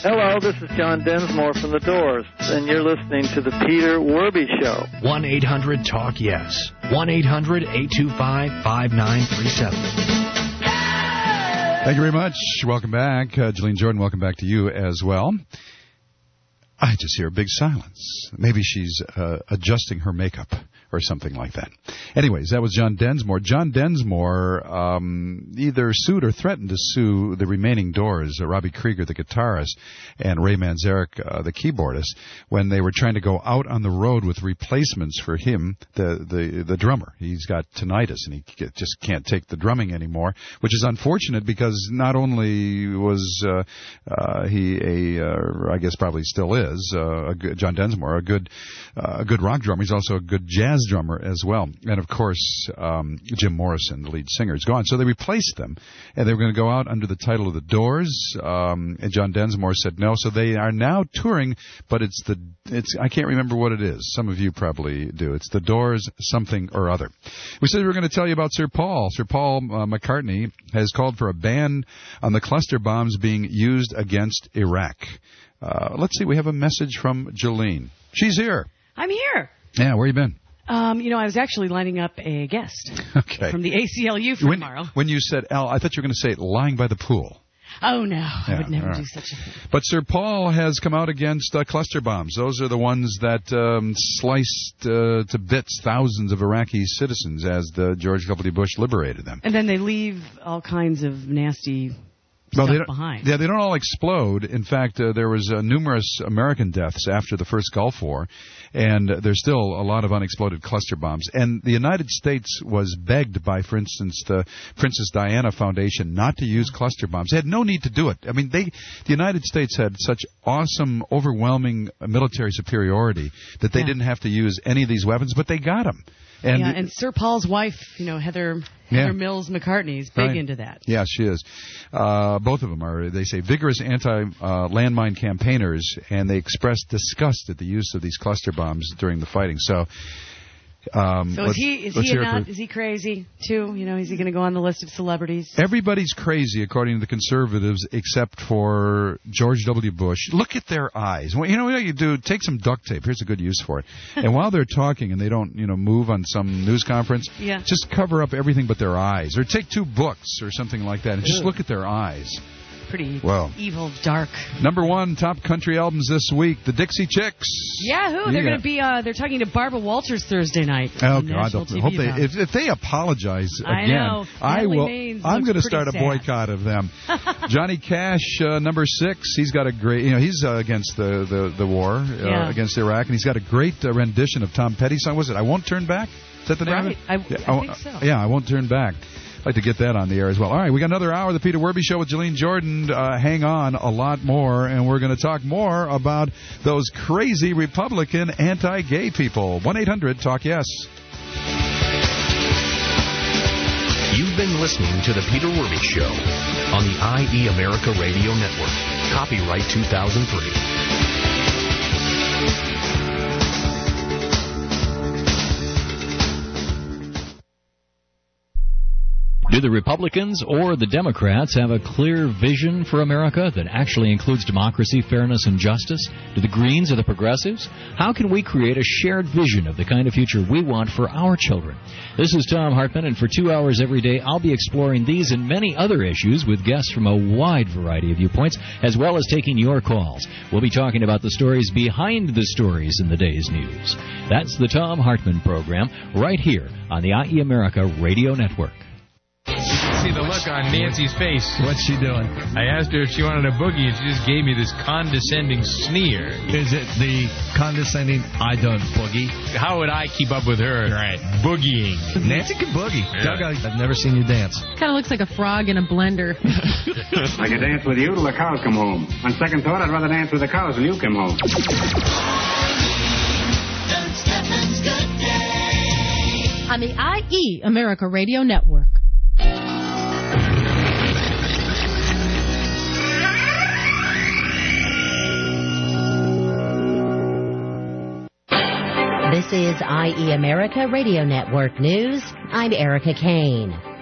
Hello, this is John Densmore from The Doors, and you're listening to The Peter Werby Show. one eight hundred talk yes. one eight hundred eight two five five nine three seven. Thank you very much. Welcome back. Uh, Jillian Jordan, welcome back to you as well. I just hear a big silence. Maybe she's uh, adjusting her makeup or something like that. Anyways, that was John Densmore. John Densmore um, either sued or threatened to sue the remaining Doors, uh, Robbie Krieger, the guitarist, and Ray Manzarek, uh, the keyboardist, when they were trying to go out on the road with replacements for him, the the, the drummer. He's got tinnitus, and he just can't take the drumming anymore, which is unfortunate because not only was uh, uh, he a, uh, I guess probably still is, uh, a good, John Densmore, a good, uh, a good rock drummer, he's also a good jazz drummer as well. And of course, um, Jim Morrison, the lead singer, is gone. So they replaced them, and they were going to go out under the title of The Doors. Um, and John Densmore said no. So they are now touring, but it's the it's I can't remember what it is. Some of you probably do. It's The Doors something or other. We said we were going to tell you about Sir Paul. Sir Paul uh, McCartney has called for a ban on the cluster bombs being used against Iraq. Uh, let's see. We have a message from Jolene. She's here. I'm here. Yeah, where you been? Um, you know, I was actually lining up a guest okay. from the A C L U for when, tomorrow. When you said Al, I thought you were going to say lying by the pool. Oh, no. Yeah, I would never right. do such a thing. But Sir Paul has come out against uh, cluster bombs. Those are the ones that um, sliced uh, to bits thousands of Iraqi citizens as the George W. Bush liberated them. And then they leave all kinds of nasty Well, stuff they don't, behind. Yeah, they don't all explode. In fact, uh, there was uh, numerous American deaths after the first Gulf War, and uh, there's still a lot of unexploded cluster bombs. And the United States was begged by, for instance, the Princess Diana Foundation not to use cluster bombs. They had no need to do it. I mean, they, the United States had such awesome, overwhelming military superiority that they yeah. didn't have to use any of these weapons, but they got them. And, yeah, and Sir Paul's wife, you know, Heather Heather yeah. Mills McCartney is big right. into that. Yeah, she is. Uh, both of them are, they say, vigorous anti-landmine uh, campaigners, and they express disgust at the use of these cluster bombs during the fighting. So, um, so is he is he a nut? Is he crazy too? You know, is he going to go on the list of celebrities? Everybody's crazy, according to the conservatives, except for George W. Bush. Look at their eyes. Well, you know what you do? Take some duct tape. Here's a good use for it. And while they're talking and they don't, you know, move on some news conference, yeah. just cover up everything but their eyes, or take two books or something like that, and just Ew. look at their eyes. Pretty well, evil, dark. Number one top country albums this week: the Dixie Chicks. Yahoo! They're going to be. Uh, they're talking to Barbara Walters Thursday night. Oh God! I hope they, if, if they apologize again, I, know. I will. Maines I'm going to start sad. a boycott of them. Johnny Cash, uh, number six. He's got a great. You know, he's uh, against the the, the war uh, yeah. against Iraq, and he's got a great uh, rendition of Tom Petty's song. Was it "I Won't Turn Back"? Is that the name right. of it? I, yeah, I think so. Yeah, I won't turn back. I'd like to get that on the air as well. All right, we got another hour of the Peter Werby Show with Jillian Jordan. Uh, hang on, a lot more, and we're going to talk more about those crazy Republican anti-gay people. one eight hundred talk yes. You've been listening to the Peter Werby Show on the I E America Radio Network. Copyright two thousand three. Do the Republicans or the Democrats have a clear vision for America that actually includes democracy, fairness, and justice? Do the Greens or the Progressives? How can we create a shared vision of the kind of future we want for our children? This is Tom Hartman, and for two hours every day, I'll be exploring these and many other issues with guests from a wide variety of viewpoints, as well as taking your calls. We'll be talking about the stories behind the stories in the day's news. That's the Tom Hartman Program, right here on the I E America Radio Network. See the look on Nancy's face. What's she doing? I asked her if she wanted a boogie, and she just gave me this condescending sneer. Is it the condescending, I don't boogie? How would I keep up with her? Right. Boogieing. Nancy can boogie. Yeah. Doug, I've never seen you dance. Kind of looks like a frog in a blender. I could dance with you till the cows come home. On second thought, I'd rather dance with the cows till you come home. On the I E America Radio Network. This is I E America Radio Network News. I'm Erica Kane.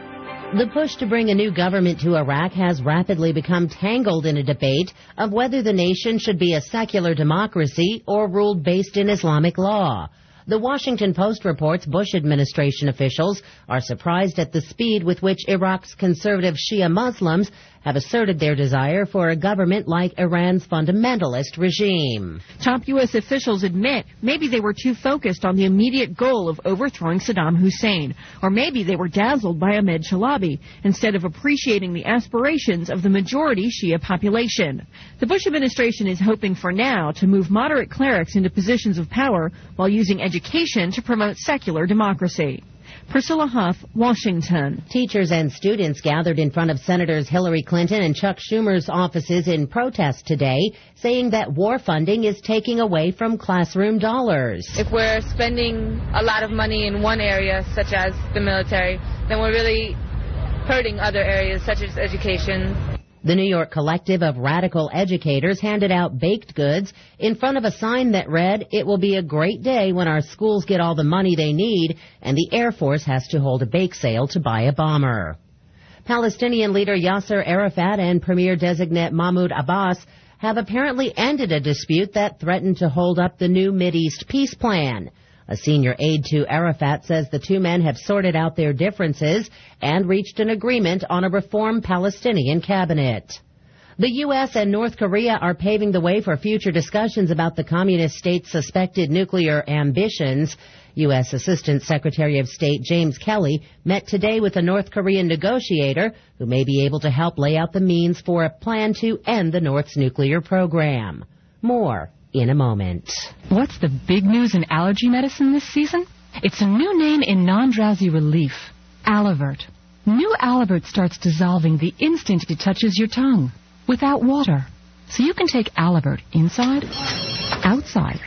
The push to bring a new government to Iraq has rapidly become tangled in a debate of whether the nation should be a secular democracy or ruled based in Islamic law. The Washington Post reports Bush administration officials are surprised at the speed with which Iraq's conservative Shia Muslims have asserted their desire for a government like Iran's fundamentalist regime. Top U S officials admit maybe they were too focused on the immediate goal of overthrowing Saddam Hussein, or maybe they were dazzled by Ahmed Chalabi instead of appreciating the aspirations of the majority Shia population. The Bush administration is hoping for now to move moderate clerics into positions of power while using education to promote secular democracy. Priscilla Huff, Washington. Teachers and students gathered in front of Senators Hillary Clinton and Chuck Schumer's offices in protest today, saying that war funding is taking away from classroom dollars. If we're spending a lot of money in one area, such as the military, then we're really hurting other areas, such as education. The New York Collective of Radical Educators handed out baked goods in front of a sign that read, "It will be a great day when our schools get all the money they need and the Air Force has to hold a bake sale to buy a bomber." Palestinian leader Yasser Arafat and Premier designate Mahmoud Abbas have apparently ended a dispute that threatened to hold up the new Mideast peace plan. A senior aide to Arafat says the two men have sorted out their differences and reached an agreement on a reformed Palestinian cabinet. The U S and North Korea are paving the way for future discussions about the communist state's suspected nuclear ambitions. U S Assistant Secretary of State James Kelly met today with a North Korean negotiator who may be able to help lay out the means for a plan to end the North's nuclear program. More in a moment. What's the big news in allergy medicine this season? It's a new name in non-drowsy relief, Alavert. New Alavert starts dissolving the instant it touches your tongue, without water. So you can take Alavert inside, outside,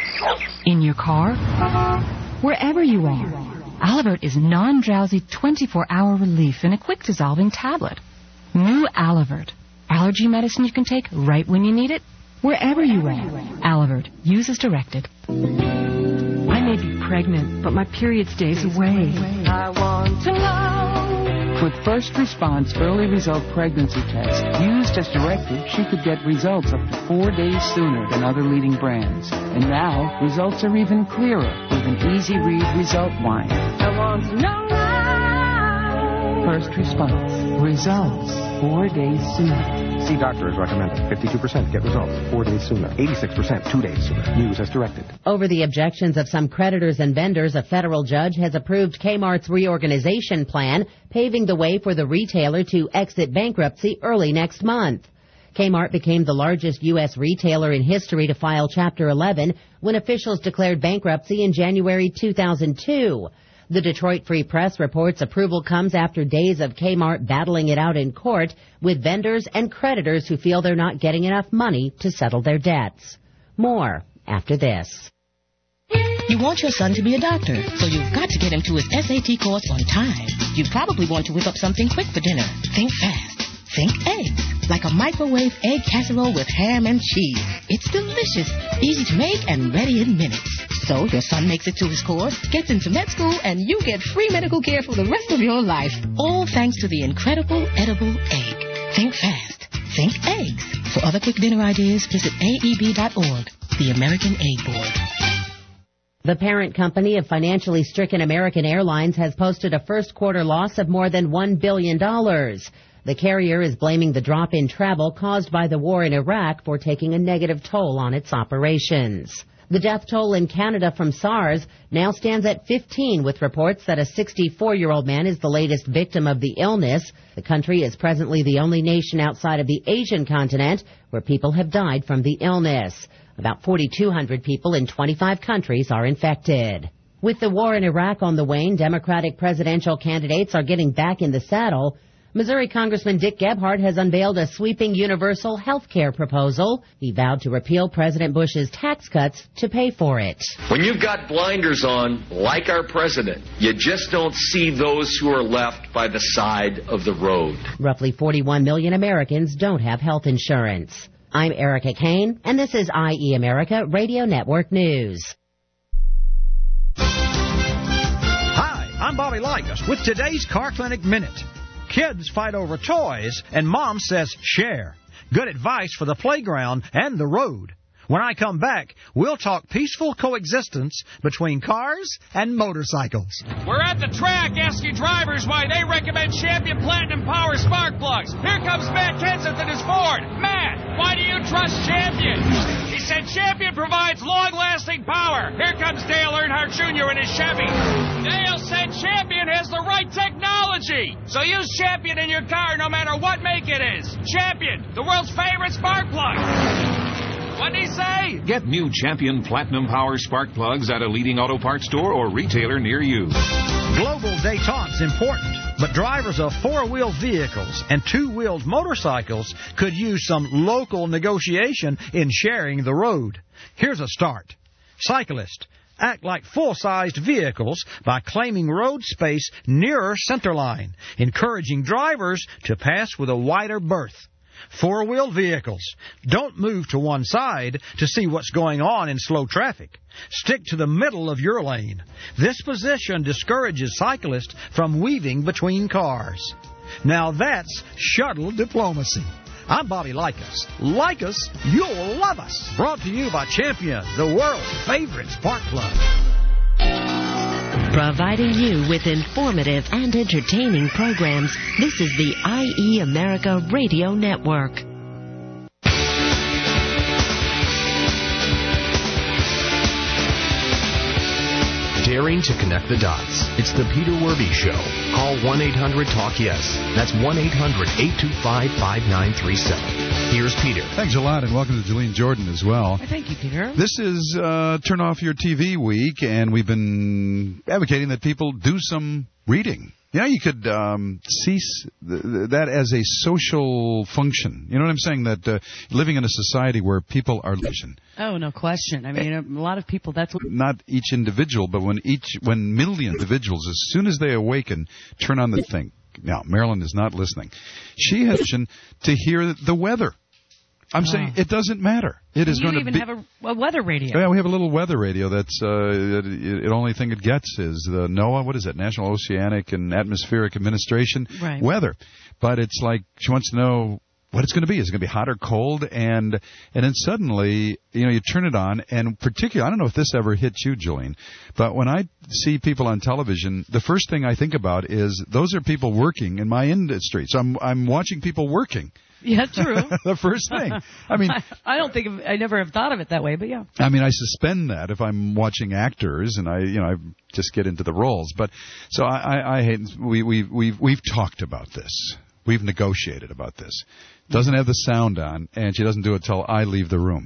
in your car, wherever you are. Alavert is non-drowsy twenty-four hour relief in a quick dissolving tablet. New Alavert. Allergy medicine you can take right when you need it, wherever you are. Alavert. Use as directed. I may be pregnant, but my period's days away. I want to know. With First Response Early Result Pregnancy Test, used as directed, she could get results up to four days sooner than other leading brands. And now, results are even clearer with an easy-read result line. I want to know now. First Response. Results four days sooner. See doctor as recommended. fifty-two percent get results four days sooner. eighty-six percent two days sooner. Use as directed. Over the objections of some creditors and vendors, a federal judge has approved Kmart's reorganization plan, paving the way for the retailer to exit bankruptcy early next month. Kmart became the largest U S retailer in history to file Chapter eleven when officials declared bankruptcy in January two thousand two. The Detroit Free Press reports approval comes after days of Kmart battling it out in court with vendors and creditors who feel they're not getting enough money to settle their debts. More after this. You want your son to be a doctor, so you've got to get him to his S A T course on time. You probably want to whip up something quick for dinner. Think fast. Think eggs, like a microwave egg casserole with ham and cheese. It's delicious, easy to make, and ready in minutes. So your son makes it to his course, gets into med school, and you get free medical care for the rest of your life. All thanks to the incredible edible egg. Think fast. Think eggs. For other quick dinner ideas, visit A E B dot org, the American Egg Board. The parent company of financially stricken American Airlines has posted a first quarter loss of more than one billion dollars. The carrier is blaming the drop in travel caused by the war in Iraq for taking a negative toll on its operations. The death toll in Canada from SARS now stands at fifteen, with reports that a sixty-four-year-old man is the latest victim of the illness. The country is presently the only nation outside of the Asian continent where people have died from the illness. About forty-two hundred people in twenty-five countries are infected. With the war in Iraq on the wane, Democratic presidential candidates are getting back in the saddle. Missouri Congressman Dick Gebhardt has unveiled a sweeping universal health care proposal. He vowed to repeal President Bush's tax cuts to pay for it. When you've got blinders on, like our president, you just don't see those who are left by the side of the road. Roughly forty-one million Americans don't have health insurance. I'm Erica Kane, and this is I E America Radio Network News. Hi, I'm Bobby Likas with today's Car Clinic Minute. Kids fight over toys, and Mom says share. Good advice for the playground and the road. When I come back, we'll talk peaceful coexistence between cars and motorcycles. We're at the track asking drivers why they recommend Champion Platinum Power Spark Plugs. Here comes Matt Kenseth in his Ford. Matt, why do you trust Champion? He said Champion provides long-lasting power. Here comes Dale Earnhardt Junior in his Chevy. Dale said Champion has the right technology. So use Champion in your car no matter what make it is. Champion, the world's favorite spark plug. What'd he say? Get new Champion Platinum Power Spark Plugs at a leading auto parts store or retailer near you. Global détente's important, but drivers of four-wheel vehicles and two-wheeled motorcycles could use some local negotiation in sharing the road. Here's a start. Cyclists, act like full-sized vehicles by claiming road space nearer centerline, encouraging drivers to pass with a wider berth. Four-wheel vehicles, don't move to one side to see what's going on in slow traffic. Stick to the middle of your lane. This position discourages cyclists from weaving between cars. Now that's shuttle diplomacy. I'm Bobby Likas. Like us, you'll love us. Brought to you by Champion, the world's favorite spark plug. Providing you with informative and entertaining programs, this is the I E America Radio Network. Daring to connect the dots. It's the Peter Werby Show. Call one eight hundred talk yes. That's one eight hundred eight two five five nine three seven. Here's Peter. Thanks a lot, and welcome to Jolene Jordan as well. Thank you, Peter. This is uh, Turn Off Your T V Week, and we've been advocating that people do some reading. You know, you could um, cease th- th- that as a social function. You know what I'm saying? That uh, living in a society where people are living. Oh, no question. I mean, a lot of people, that's what... Not each individual, but when each, when million individuals, as soon as they awaken, turn on the thing. Now, Marilyn is not listening. She has to hear the weather. I'm oh. saying it doesn't matter. It is you going to even be... have a, a weather radio. Yeah, we have a little weather radio. That's uh, it, it only thing it gets is the NOAA. What is it? National Oceanic and Atmospheric Administration right. weather. But it's like she wants to know what it's going to be. Is it going to be hot or cold? And and then suddenly, you know, you turn it on, and particularly, I don't know if this ever hits you, Jolene, but when I see people on television, the first thing I think about is those are people working in my industry. So I'm I'm watching people working. Yeah, true. The first thing. I mean, I, I don't think of, I never have thought of it that way, but yeah. I mean, I suspend that if I'm watching actors, and I, you know, I just get into the roles. But so I, I, I hate. We, we, we've, we've talked about this. We've negotiated about this. Doesn't have the sound on, and she doesn't do it till I leave the room.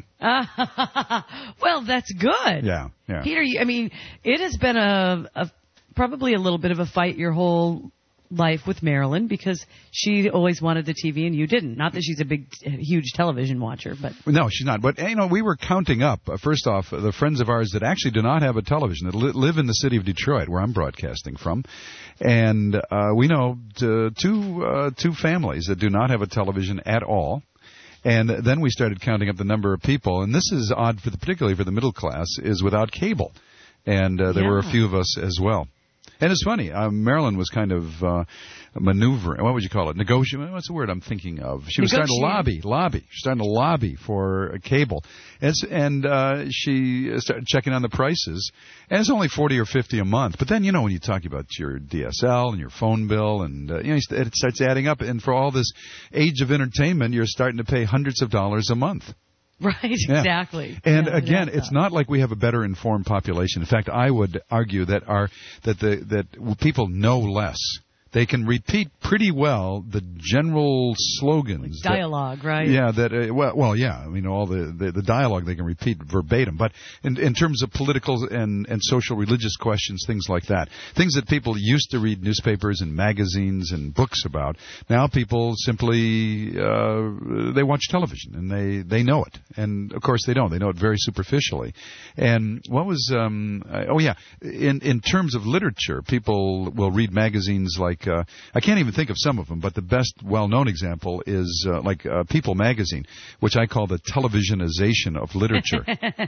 Well, that's good. Yeah, yeah. Peter, I mean, it has been a, a probably a little bit of a fight your whole life with Marilyn because she always wanted the T V and you didn't. Not that she's a big, huge television watcher, but no, she's not. But you know, we were counting up. Uh, first off, uh, the friends of ours that actually do not have a television that li- live in the city of Detroit, where I'm broadcasting from, and uh, we know t- two uh, two families that do not have a television at all. And then we started counting up the number of people, and this is odd for the, particularly for the middle class, is without cable, and uh, there yeah. were a few of us as well. And it's funny, um, Marilyn was kind of uh, maneuvering, what would you call it, negotiating, what's the word I'm thinking of? She was starting to lobby, lobby, she was starting to lobby for a cable. And, and uh, she started checking on the prices, and it's only forty or fifty a month. But then, you know, when you talk about your D S L and your phone bill, and uh, you know, it starts adding up, and for all this age of entertainment, you're starting to pay hundreds of dollars a month. Right, yeah. exactly. And yeah, again, it's not like we have a better informed population. In fact, I would argue that our that the that people know less. They can repeat pretty well the general slogans. Like dialogue, that, right? Yeah, that uh, well, well, yeah. I mean, all the, the, the dialogue they can repeat verbatim. But in, in terms of political and, and social religious questions, things like that, things that people used to read newspapers and magazines and books about, now people simply uh, they watch television and they, they know it. And of course they don't. They know it very superficially. And what was um, oh yeah, in in terms of literature, people will read magazines like like uh, I can't even think of some of them, but the best well-known example is uh, like uh, People magazine, which I call the televisionization of literature.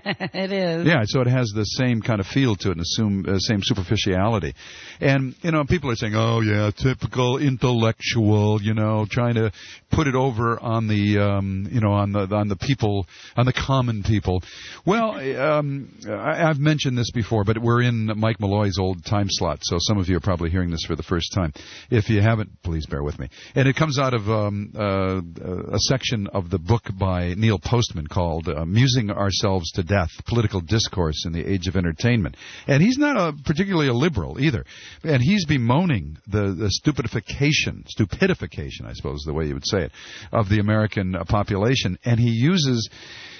It is. Yeah, so it has the same kind of feel to it and assume uh, same superficiality. And you know, people are saying, "Oh yeah, typical intellectual," you know, trying to put it over on the um, you know on the on the people on the common people. Well, um, I, I've mentioned this before, but we're in Mike Malloy's old time slot, so some of you are probably hearing this for the first time. If you haven't, please bear with me. And it comes out of um, uh, a section of the book by Neil Postman called uh, "Musing Ourselves to Death: Political Discourse in the Age of Entertainment." And he's not a, particularly a liberal either, and he's bemoaning the, the stupidification, stupidification, I suppose, the way you would say it, of the American uh, population, and he uses.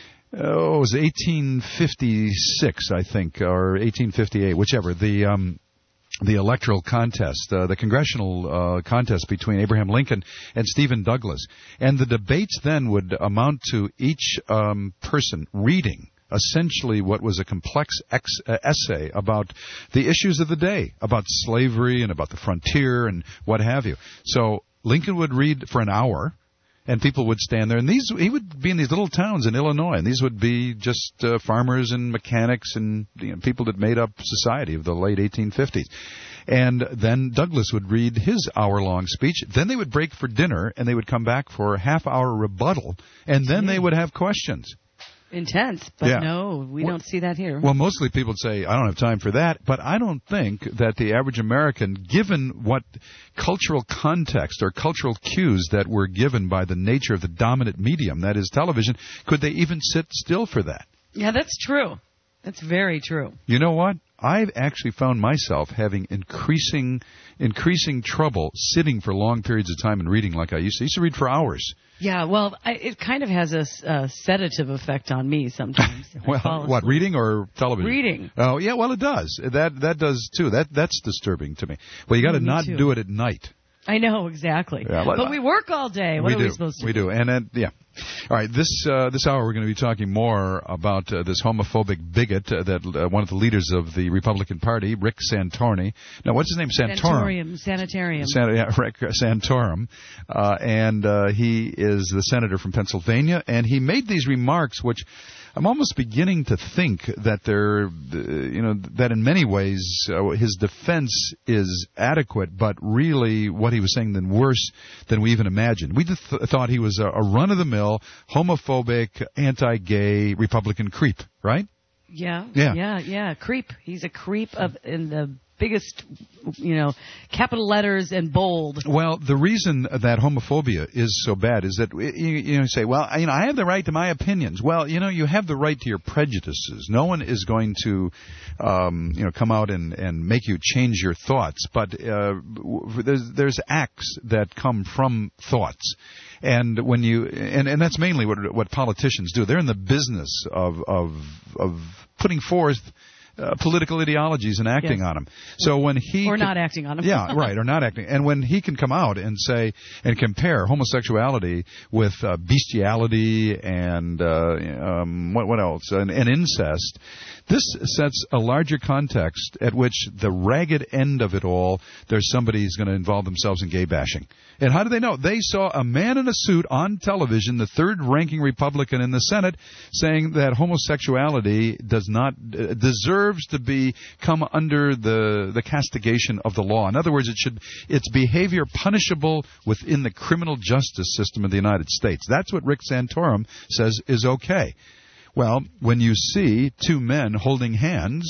Oh, it was eighteen fifty-six, I think, or eighteen fifty-eight, whichever. The um, the electoral contest, uh, the congressional uh, contest between Abraham Lincoln and Stephen Douglas, and the debates then would amount to each um, person reading essentially what was a complex ex- uh, essay about the issues of the day, about slavery and about the frontier and what have you. So Lincoln would read for an hour. And people would stand there, and these he would be in these little towns in Illinois, and these would be just uh, farmers and mechanics and you know, people that made up society of the late eighteen fifties. And then Douglas would read his hour-long speech. Then they would break for dinner, and they would come back for a half-hour rebuttal, and then they would have questions. Intense, but Yeah. no, we Well- don't see that here. Well, mostly people would say, I don't have time for that, but I don't think that the average American, given what cultural context or cultural cues that were given by the nature of the dominant medium, that is television, could they even sit still for that? Yeah, that's true. That's very true. You know what? I've actually found myself having increasing increasing trouble sitting for long periods of time and reading like I used to. I used to read for hours. Yeah, well, I, it kind of has a, s- a sedative effect on me sometimes. I fall Well, what, asleep. reading or television? Reading. Oh, yeah, well, it does. That that does, too. That That's disturbing to me. Well, you got to Me not too. do it at night. I know, exactly. Yeah, but- but we work all day. What we are do. we supposed to we do? do. And then, yeah. All right, this uh, this hour we're going to be talking more about uh, this homophobic bigot uh, that uh, one of the leaders of the Republican Party, Rick Santorum. Now, what's his name? Santorum. Santorium, sanitarium. San- yeah, Rick Santorum, uh, and uh, he is the senator from Pennsylvania, and he made these remarks which I'm almost beginning to think that they're, uh, you know, that in many ways uh, his defense is adequate, but really what he was saying then worse than we even imagined. We th- thought he was a, a run-of-the-mill, homophobic, anti-gay Republican creep, right? Yeah, Yeah. yeah, yeah. Creep. He's a creep of in the biggest, you know, capital letters and bold. Well, the reason that homophobia is so bad is that you, you know, say, well, you know, I have the right to my opinions. Well, you know, you have the right to your prejudices. No one is going to, um, you know, come out and, and make you change your thoughts. But uh, w- there's there's acts that come from thoughts. And when you and, and that's mainly what what politicians do. They're in the business of of of putting forth Uh, political ideologies and acting Yes. on them. So when he Or can- not acting on them. yeah, right, or not acting. And when he can come out and say and compare homosexuality with uh, bestiality and uh, um, what what else and, and incest, this sets a larger context at which the ragged end of it all. There's somebody who's going to involve themselves in gay bashing. And how do they know? They saw a man in a suit on television, the third-ranking Republican in the Senate, saying that homosexuality does not uh, deserves to be come under the the castigation of the law. In other words, it should its behavior punishable within the criminal justice system of the United States. That's what Rick Santorum says is okay. Well, when you see two men holding hands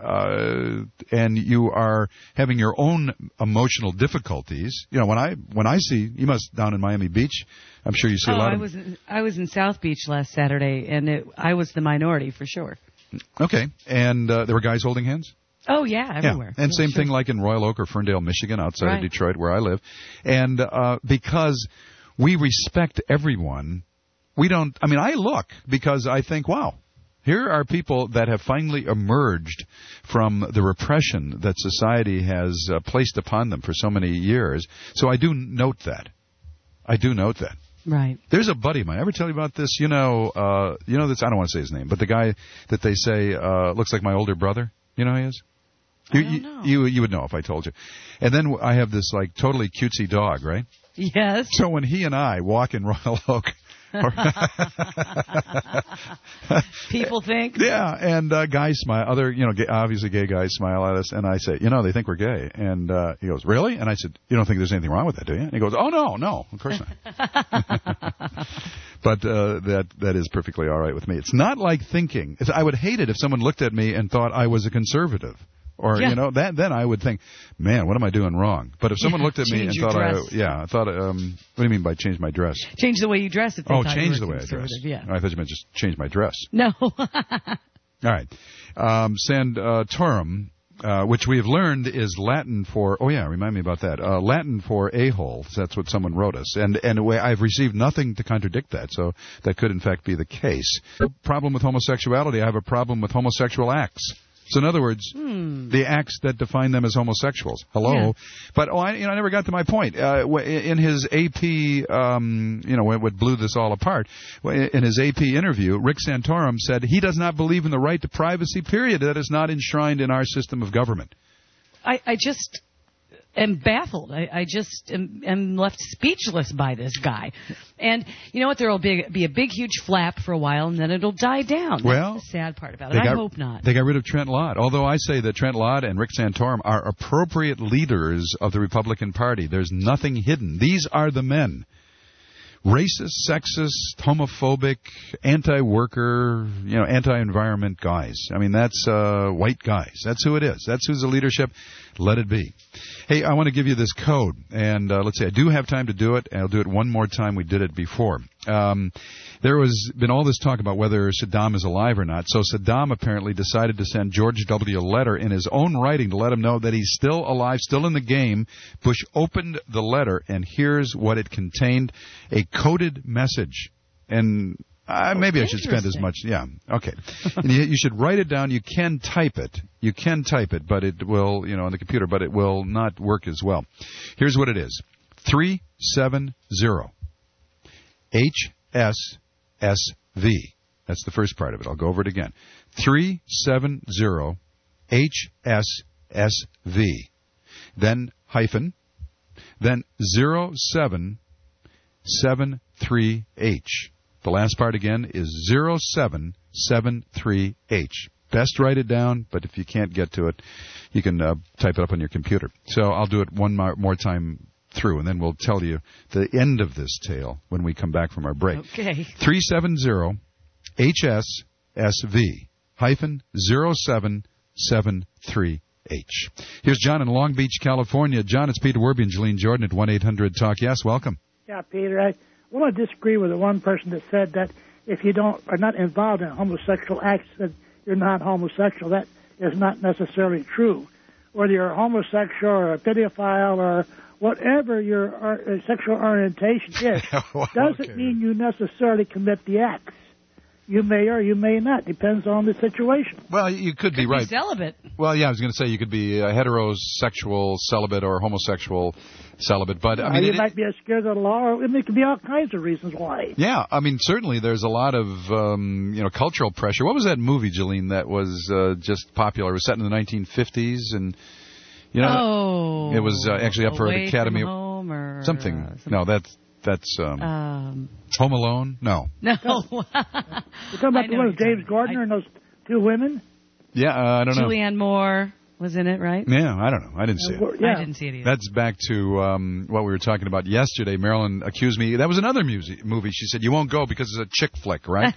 uh, and you are having your own emotional difficulties, you know, when I when I see you must down in Miami Beach, I'm sure you see oh, a lot I of. was in, I was in South Beach last Saturday, and it, I was the minority for sure. Okay, and uh, there were guys holding hands. Oh yeah, everywhere. Yeah. And Yeah, same sure. thing like in Royal Oak or Ferndale, Michigan, outside Right. of Detroit, where I live. And uh, because we respect everyone, we don't. I mean, I look because I think, wow. Here are people that have finally emerged from the repression that society has uh, placed upon them for so many years. So I do note that. I do note that. Right. There's a buddy of mine. Ever tell you about this? You know, uh, you know this. I don't want to say his name, but the guy that they say uh, looks like my older brother. You know who he is? You, I don't you, know. you you would know if I told you. And then I have this like totally cutesy dog, right? Yes. So when he and I walk in Royal Oak, people think. Yeah, and uh, guys smile. Other, you know, gay, obviously gay guys smile at us, and I say, you know, they think we're gay. And uh, he goes, really? And I said, you don't think there's anything wrong with that, do you? And he goes, oh no, no, of course not. But uh, that that is perfectly all right with me. It's not like thinking. It's, I would hate it if someone looked at me and thought I was a conservative. Or, yeah. you know, that then I would think, man, what am I doing wrong? But if someone Yeah, looked at me and change your thought I, dress. yeah, I thought, um, what do you mean by change my dress? Change the way you dress if they Oh, thought change you the were way I dress. conservative, Yeah. I thought you meant just change my dress. No. All right. Um, Santorum, uh, which we have learned is Latin for, oh yeah, remind me about that. Uh, Latin for a-hole. That's what someone wrote us. And, and I've received nothing to contradict that, so that could in fact be the case. Problem with homosexuality, I have a problem with homosexual acts. So in other words, hmm. the acts that define them as homosexuals. Hello, Yeah. but oh, I, you know, I never got to my point. Uh, in his A P, um, you know, what blew this all apart, in his A P interview, Rick Santorum said he does not believe in the right to privacy. Period. That is not enshrined in our system of government. I, I just am baffled. I, I just am, am left speechless by this guy. And you know what? There will be, be a big, huge flap for a while, and then it'll die down. Well, that's the sad part about it. They I got, hope not. They got rid of Trent Lott. Although I say that Trent Lott and Rick Santorum are appropriate leaders of the Republican Party. There's nothing hidden. These are the men. Racist, sexist, homophobic, anti-worker, you know, anti-environment guys. I mean, that's uh, white guys. That's who it is. That's who's the leadership. Let it be. Hey, I want to give you this code, and uh, let's see, I do have time to do it, and I'll do it one more time. We did it before. Um, there has been all this talk about whether Saddam is alive or not, so Saddam apparently decided to send George W. a letter in his own writing to let him know that he's still alive, still in the game. Bush opened the letter, and here's what it contained, a coded message. And uh, maybe I should spend as much. Yeah, okay. And you, you should write it down. You can type it. You can type it, but it will, you know, on the computer, but it will not work as well. Here's what it is. three seven zero H S S V. That's the first part of it. I'll go over it again. three seven zero H S S V. Then hyphen. Then zero seven seven three H. The last part again is zero seven seven three H. Best write it down, but if you can't get to it, you can uh, type it up on your computer. So I'll do it one more, more time through, and then we'll tell you the end of this tale when we come back from our break. Okay. three seven zero H S S V hyphen zero seven seven three H. Here's John in Long Beach, California. John, it's Peter Werby and Jolene Jordan at one eight hundred talk yes. Welcome. Yeah, Peter, I want to disagree with the one person that said that if you don't are not involved in homosexual acts, that you're not homosexual. That is not necessarily true. Whether you're a homosexual or a pedophile or whatever your uh, sexual orientation is, doesn't okay. mean you necessarily commit the acts. You may or you may not. Depends on the situation. Well, you could, could be right. Be celibate. Well, yeah, I was going to say you could be a heterosexual celibate or homosexual celibate, but I mean, you it, might be scared of the law. Or, I mean, it could be all kinds of reasons why. Yeah, I mean, certainly there's a lot of um, you know cultural pressure. What was that movie, Jolene, that was uh, just popular? It was set in the nineteen fifties, and you know, oh, it was uh, actually up for Away an Academy from Home or something. Uh, something. No, that's that's um, um, Home Alone. No, no. You're talking about the one with James Gardner I, and those two women. Yeah, uh, I don't know. Julianne Moore was in it, right? Yeah, I don't know. I didn't see uh, it. Yeah. I didn't see it either. That's back to um, what we were talking about yesterday. Marilyn accused me. That was another music, movie. She said, you won't go because it's a chick flick, right?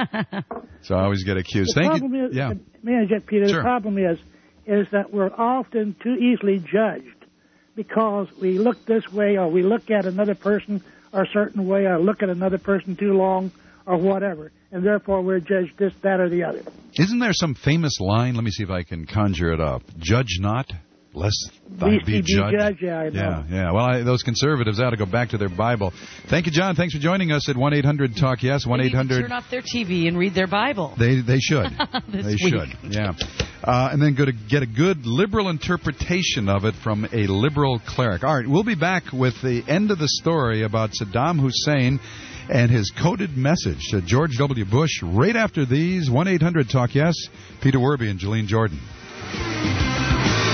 So I always get accused. The Thank problem you. Is, yeah. May I get Peter? Sure. The problem is, is that we're often too easily judged because we look this way or we look at another person a certain way or look at another person too long or whatever, and therefore we're judged this, that, or the other. Isn't there some famous line? Let me see if I can conjure it up. Judge not, lest thy be judged. Judge, yeah, I know. Yeah, yeah. Well, I, those conservatives ought to go back to their Bible. Thank you, John. Thanks for joining us at one eight hundred talk yes. one eight hundred Turn off their T V and read their Bible. They they should. This they week. should. Yeah. Uh, and then go to get a good liberal interpretation of it from a liberal cleric. All right, we'll be back with the end of the story about Saddam Hussein and his coded message to George W. Bush right after these. one eight hundred talk yes. Peter Werby and Jolene Jordan.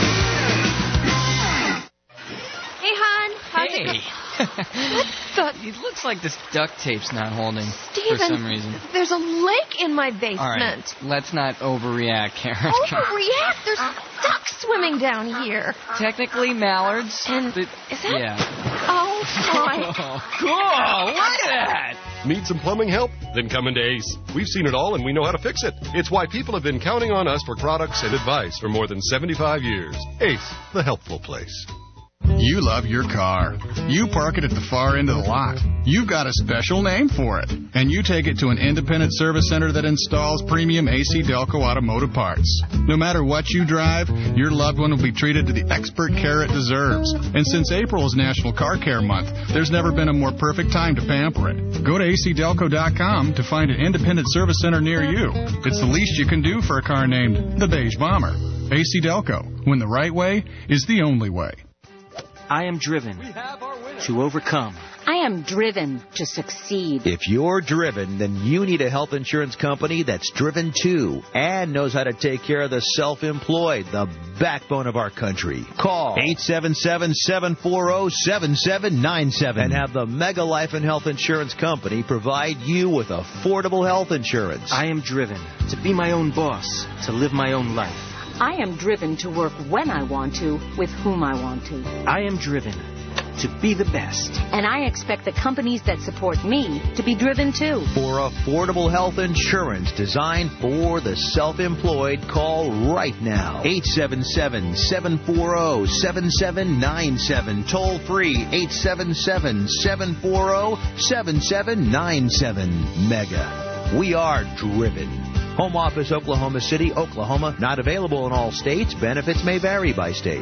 the... It looks like this duct tape's not holding Steven, for some reason. There's a lake in my basement. All right, let's not overreact, Karen. Overreact? There's ducks swimming down here. Technically mallards. And but, is that... Yeah. Oh, my. Cool, look at that. Need some plumbing help? Then come into Ace. We've seen it all and we know how to fix it. It's why people have been counting on us for products and advice for more than seventy-five years. Ace, the helpful place. You love your car. You park it at the far end of the lot. You've got a special name for it. And you take it to an independent service center that installs premium A C Delco automotive parts. No matter what you drive, your loved one will be treated to the expert care it deserves. And since April is National Car Care Month, there's never been a more perfect time to pamper it. Go to A C Delco dot com to find an independent service center near you. It's the least you can do for a car named the Beige Bomber. A C Delco, when the right way is the only way. I am driven to overcome. I am driven to succeed. If you're driven, then you need a health insurance company that's driven too and knows how to take care of the self-employed, the backbone of our country. Call eight seven seven, seven four zero, seven seven nine seven and have the Mega Life and Health Insurance Company provide you with affordable health insurance. I am driven to be my own boss, to live my own life. I am driven to work when I want to, with whom I want to. I am driven to be the best. And I expect the companies that support me to be driven too. For affordable health insurance designed for the self-employed, call right now. eight seven seven, seven four zero, seven seven nine seven. Toll free eight seven seven, seven four zero, seven seven nine seven. Mega. We are driven. Home office, Oklahoma City, Oklahoma. Not available in all states. Benefits may vary by state.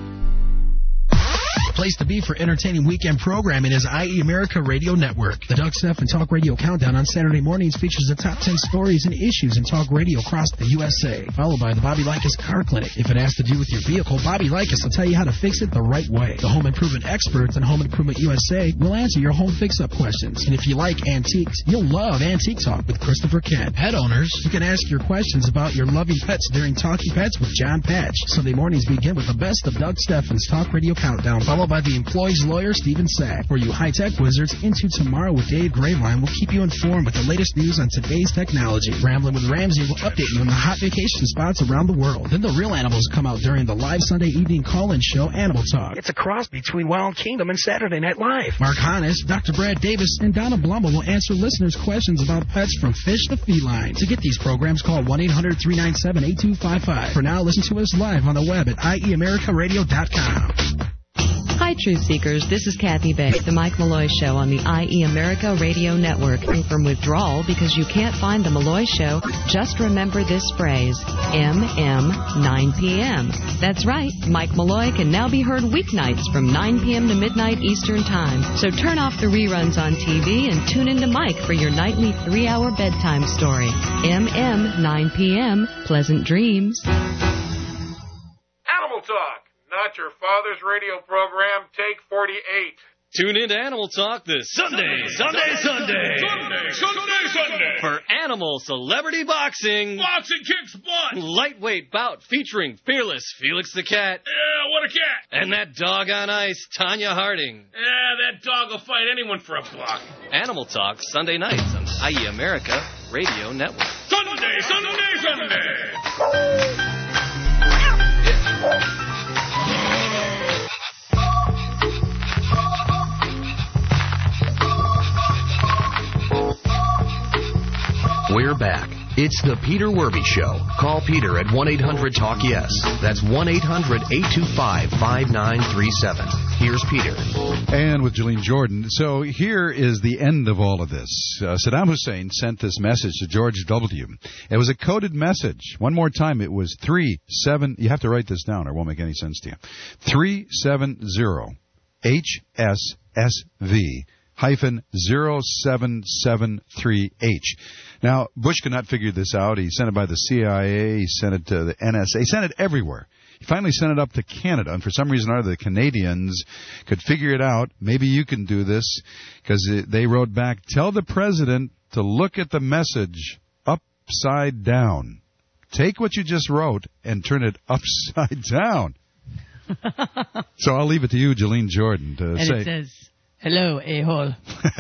Place to be for entertaining weekend programming is I E America Radio Network. The Doug Steff and Talk Radio Countdown on Saturday mornings features the top ten stories and issues in talk radio across the U S A, followed by the Bobby Likas Car Clinic. If it has to do with your vehicle, Bobby Likas will tell you how to fix it the right way. The home improvement experts and Home Improvement U S A will answer your home fix-up questions. And if you like antiques, you'll love Antique Talk with Christopher Kent. Pet owners, you can ask your questions about your loving pets during Talking Pets with John Patch. Sunday mornings begin with the best of Doug Steffens Talk Radio Countdown, followed by the employee's lawyer, Stephen Sack. For you high-tech wizards, Into Tomorrow with Dave Graveline will keep you informed with the latest news on today's technology. Rambling with Ramsey will update you on the hot vacation spots around the world. Then the real animals come out during the live Sunday evening call-in show, Animal Talk. It's a cross between Wild Kingdom and Saturday Night Live. Mark Hannes, Doctor Brad Davis, and Donna Blumble will answer listeners' questions about pets from fish to feline. To get these programs, call one eight hundred, three nine seven, eight two five five. For now, listen to us live on the web at I E America Radio dot com. Hi, Truth Seekers. This is Kathy Beck, the Mike Malloy Show on the I E America Radio Network. And from withdrawal because you can't find the Malloy Show, just remember this phrase, M M nine p.m. That's right. Mike Malloy can now be heard weeknights from nine p.m. to midnight Eastern Time. So turn off the reruns on T V and tune into Mike for your nightly three-hour bedtime story. M M nine p.m. Pleasant dreams. Animal Talk. Not your father's radio program, take forty-eight. Tune in to Animal Talk this Sunday, Sunday, Sunday. Sunday, Sunday, Sunday. For Animal Celebrity Boxing. Boxing kicks butt. Lightweight bout featuring Fearless Felix the Cat. Yeah, what a cat. And that dog on ice, Tanya Harding. Yeah, that dog will fight anyone for a buck. Animal Talk, Sunday nights on I E America Radio Network. Sunday, Sunday, Sunday. Yeah. We're back. It's the Peter Werby Show. Call Peter at one eight hundred talk yes. That's one eight hundred, eight two five, five nine three seven. Here's Peter. And with Jolene Jordan. So here is the end of all of this. Uh, Saddam Hussein sent this message to George W. It was a coded message. One more time, it was three seven. You have to write this down or it won't make any sense to you. three seven zero H S S V hyphen zero seven seven three H. Now, Bush could not figure this out. He sent it by the C I A. He sent it to the N S A. He sent it everywhere. He finally sent it up to Canada, and for some reason or other, the Canadians could figure it out. Maybe you can do this, because they wrote back, tell the president to look at the message upside down. Take what you just wrote and turn it upside down. So I'll leave it to you, Jolene Jordan, to and say. It says, Hello, a-hole.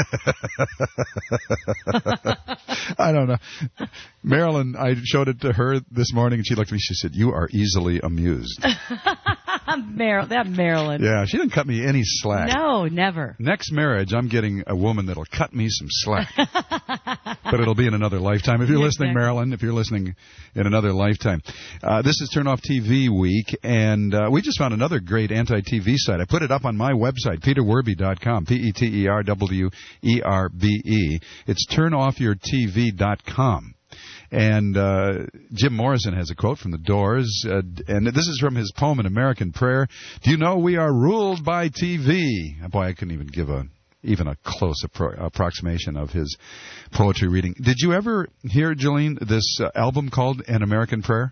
I don't know. Marilyn, I showed it to her this morning, and she looked at me. She said, "You are easily amused." Mar- that Marilyn. Yeah, she didn't cut me any slack. No, never. Next marriage, I'm getting a woman that'll cut me some slack. But it'll be in another lifetime. If you're Yeah, listening, exactly. Marilyn, if you're listening in another lifetime. Uh, this is Turn Off T V Week, and uh, we just found another great anti-T V site. I put it up on my website, peter werby dot com, P E T E R W E R B E. It's turn off your T V dot com. And uh, Jim Morrison has a quote from The Doors, uh, and this is from his poem, An American Prayer. Do you know we are ruled by T V? Boy, I couldn't even give a even a close appro- approximation of his poetry reading. Did you ever hear, Jolene, this uh, album called An American Prayer?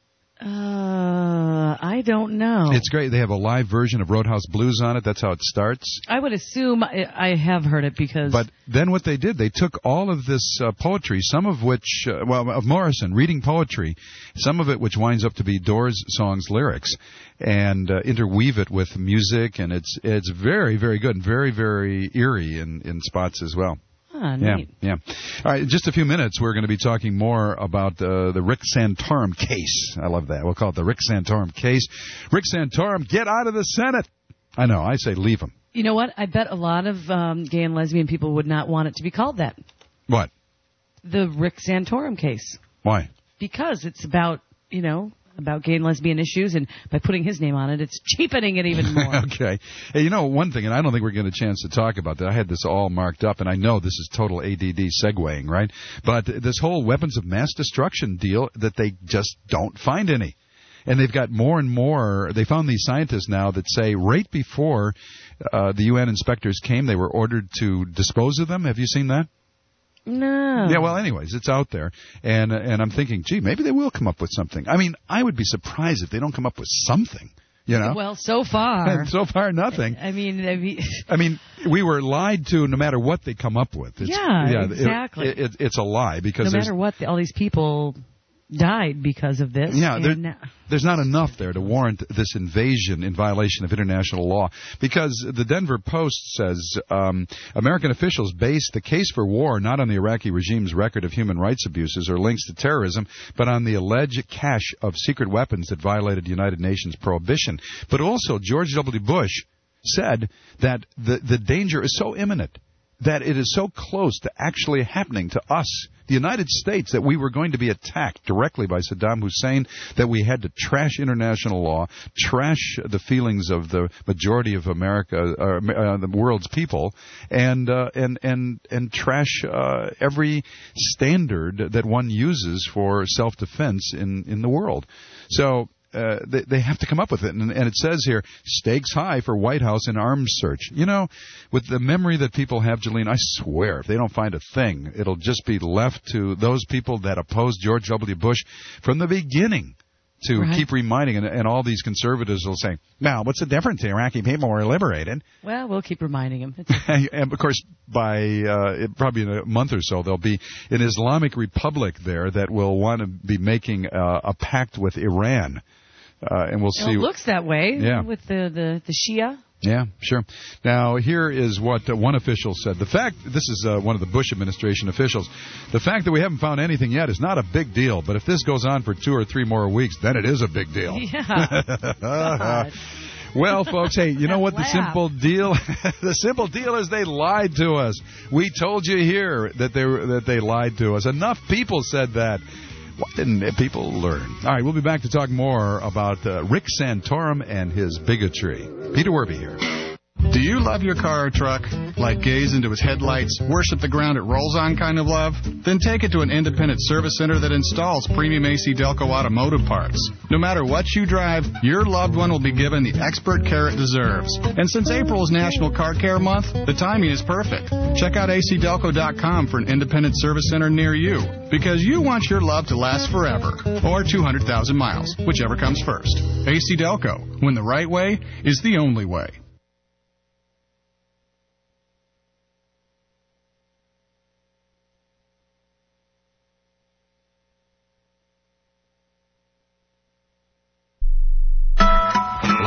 Uh, I don't know. It's great. They have a live version of Roadhouse Blues on it. That's how it starts. I would assume I, I have heard it because... But then what they did, they took all of this uh, poetry, some of which, uh, well, of Morrison, reading poetry, some of it which winds up to be Doors songs lyrics, and uh, interweave it with music, and it's it's very, very good and very, very eerie in, in spots as well. Ah, yeah, neat. yeah. All right, in just a few minutes, we're going to be talking more about uh, the Rick Santorum case. I love that. We'll call it the Rick Santorum case. Rick Santorum, get out of the Senate. I know. I say leave him. You know what? I bet a lot of um, gay and lesbian people would not want it to be called that. What? The Rick Santorum case. Why? Because it's about, you know, about gay and lesbian issues, and by putting his name on it, it's cheapening it even more. Okay. Hey, you know, one thing, and I don't think we're going to get a chance to talk about that. I had this all marked up, and I know this is total A D D segueing, right? But this whole weapons of mass destruction deal, that they just don't find any. And they've got more and more. They found these scientists now that say right before uh, the U N inspectors came, they were ordered to dispose of them. Have you seen that? No. Yeah, well, anyways, it's out there, and uh, and I'm thinking, gee, maybe they will come up with something. I mean, I would be surprised if they don't come up with something, you know? Well, so far. so far, nothing. I mean, I mean, I mean, we were lied to no matter what they come up with. It's, yeah, yeah, exactly. It, it, it's a lie because no there's, matter what, all these people died because of this. Yeah, there, and, uh, there's not enough there to warrant this invasion in violation of international law. Because the Denver Post says um, American officials base the case for war not on the Iraqi regime's record of human rights abuses or links to terrorism, but on the alleged cache of secret weapons that violated United Nations prohibition. But also, George W. Bush said that the, the danger is so imminent, that it is so close to actually happening to us, the United States, that we were going to be attacked directly by Saddam Hussein, that we had to trash international law, trash the feelings of the majority of America, uh, uh, the world's people, and uh, and and and trash uh, every standard that one uses for self-defense in in the world. So. Uh, they, they have to come up with it. And, and it says here, stakes high for White House in arms search. You know, with the memory that people have, Jolene, I swear, if they don't find a thing, it'll just be left to those people that opposed George W. Bush from the beginning to right. keep reminding. And, and all these conservatives will say, now, what's the difference? The Iraqi people were liberated. Well, we'll keep reminding him. And, of course, by uh, it, probably in a month or so, there'll be an Islamic Republic there that will want to be making uh, a pact with Iran. Uh, and we'll see. Well, it looks that way yeah. with the, the, the Shia. Yeah, sure. Now, here is what uh, one official said. The fact, this is uh, one of the Bush administration officials, the fact that we haven't found anything yet is not a big deal. But if this goes on for two or three more weeks, then it is a big deal. Yeah. Well, folks, hey, you know what the Laugh. simple deal? The simple deal is they lied to us. We told you here that they were, that they lied to us. Enough people said that. Why didn't people learn? All right, we'll be back to talk more about uh, Rick Santorum and his bigotry. Peter Werby here. Do you love your car or truck? Like gaze into its headlights, worship the ground it rolls on kind of love? Then take it to an independent service center that installs premium A C Delco automotive parts. No matter what you drive, your loved one will be given the expert care it deserves. And since April is National Car Care Month, the timing is perfect. Check out A C Delco dot com for an independent service center near you. Because you want your love to last forever. Or two hundred thousand miles, whichever comes first. A C Delco, when the right way is the only way.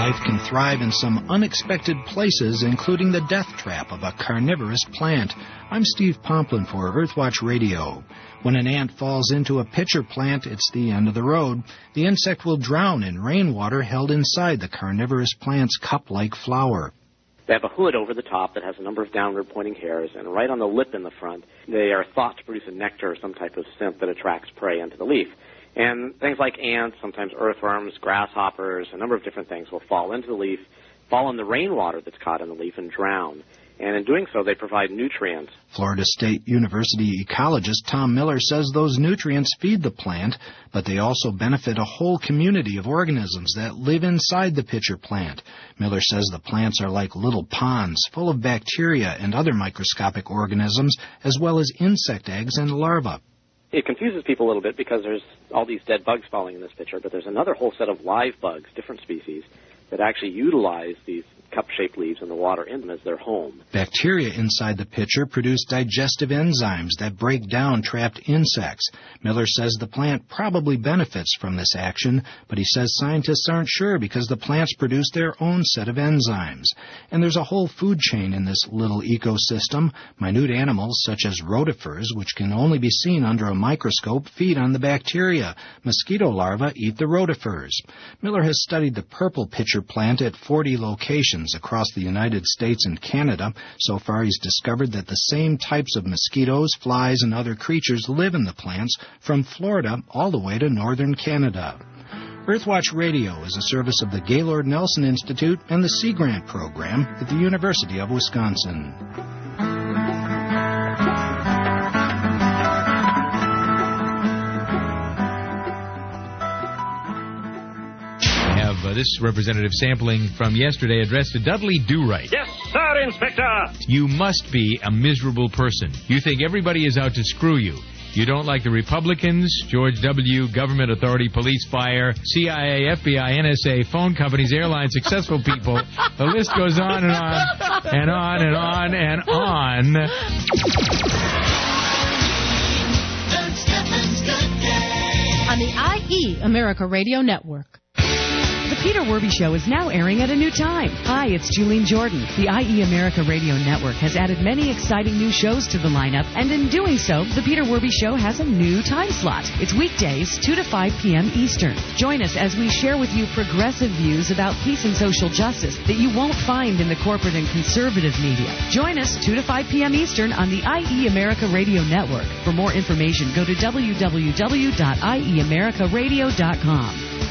Life can thrive in some unexpected places, including the death trap of a carnivorous plant. I'm Steve Pomplin for Earthwatch Radio. When an ant falls into a pitcher plant, it's the end of the road. The insect will drown in rainwater held inside the carnivorous plant's cup-like flower. They have a hood over the top that has a number of downward-pointing hairs, and right on the lip in the front, they are thought to produce a nectar or some type of scent that attracts prey into the leaf. And things like ants, sometimes earthworms, grasshoppers, a number of different things will fall into the leaf, fall in the rainwater that's caught in the leaf, and drown. And in doing so, they provide nutrients. Florida State University ecologist Tom Miller says those nutrients feed the plant, but they also benefit a whole community of organisms that live inside the pitcher plant. Miller says the plants are like little ponds full of bacteria and other microscopic organisms, as well as insect eggs and larvae. It confuses people a little bit because there's all these dead bugs falling in this pitcher, but there's another whole set of live bugs, different species, that actually utilize these cup-shaped leaves in the water in them as their home. Bacteria inside the pitcher produce digestive enzymes that break down trapped insects. Miller says the plant probably benefits from this action, but he says scientists aren't sure because the plants produce their own set of enzymes. And there's a whole food chain in this little ecosystem. Minute animals such as rotifers, which can only be seen under a microscope, feed on the bacteria. Mosquito larvae eat the rotifers. Miller has studied the purple pitcher plant at forty locations across the United States and Canada. So far, he's discovered that the same types of mosquitoes, flies, and other creatures live in the plants from Florida all the way to northern Canada. Earthwatch Radio is a service of the Gaylord Nelson Institute and the Sea Grant Program at the University of Wisconsin. Uh, this representative sampling from yesterday addressed to Dudley Do-Right. Yes, sir, Inspector. You must be a miserable person. You think everybody is out to screw you. You don't like the Republicans, George W., government authority, police, fire, C I A, F B I, N S A, phone companies, airlines, successful people. The list goes on and on and on and on and on. On the I E America Radio Network. The Peter Werby Show is now airing at a new time. Hi, it's Julie Jordan. The I E America Radio Network has added many exciting new shows to the lineup, and in doing so, the Peter Werby Show has a new time slot. It's weekdays, two to five p.m. Eastern. Join us as we share with you progressive views about peace and social justice that you won't find in the corporate and conservative media. Join us two to five p.m. Eastern on the I E America Radio Network. For more information, go to w w w dot i e america radio dot com.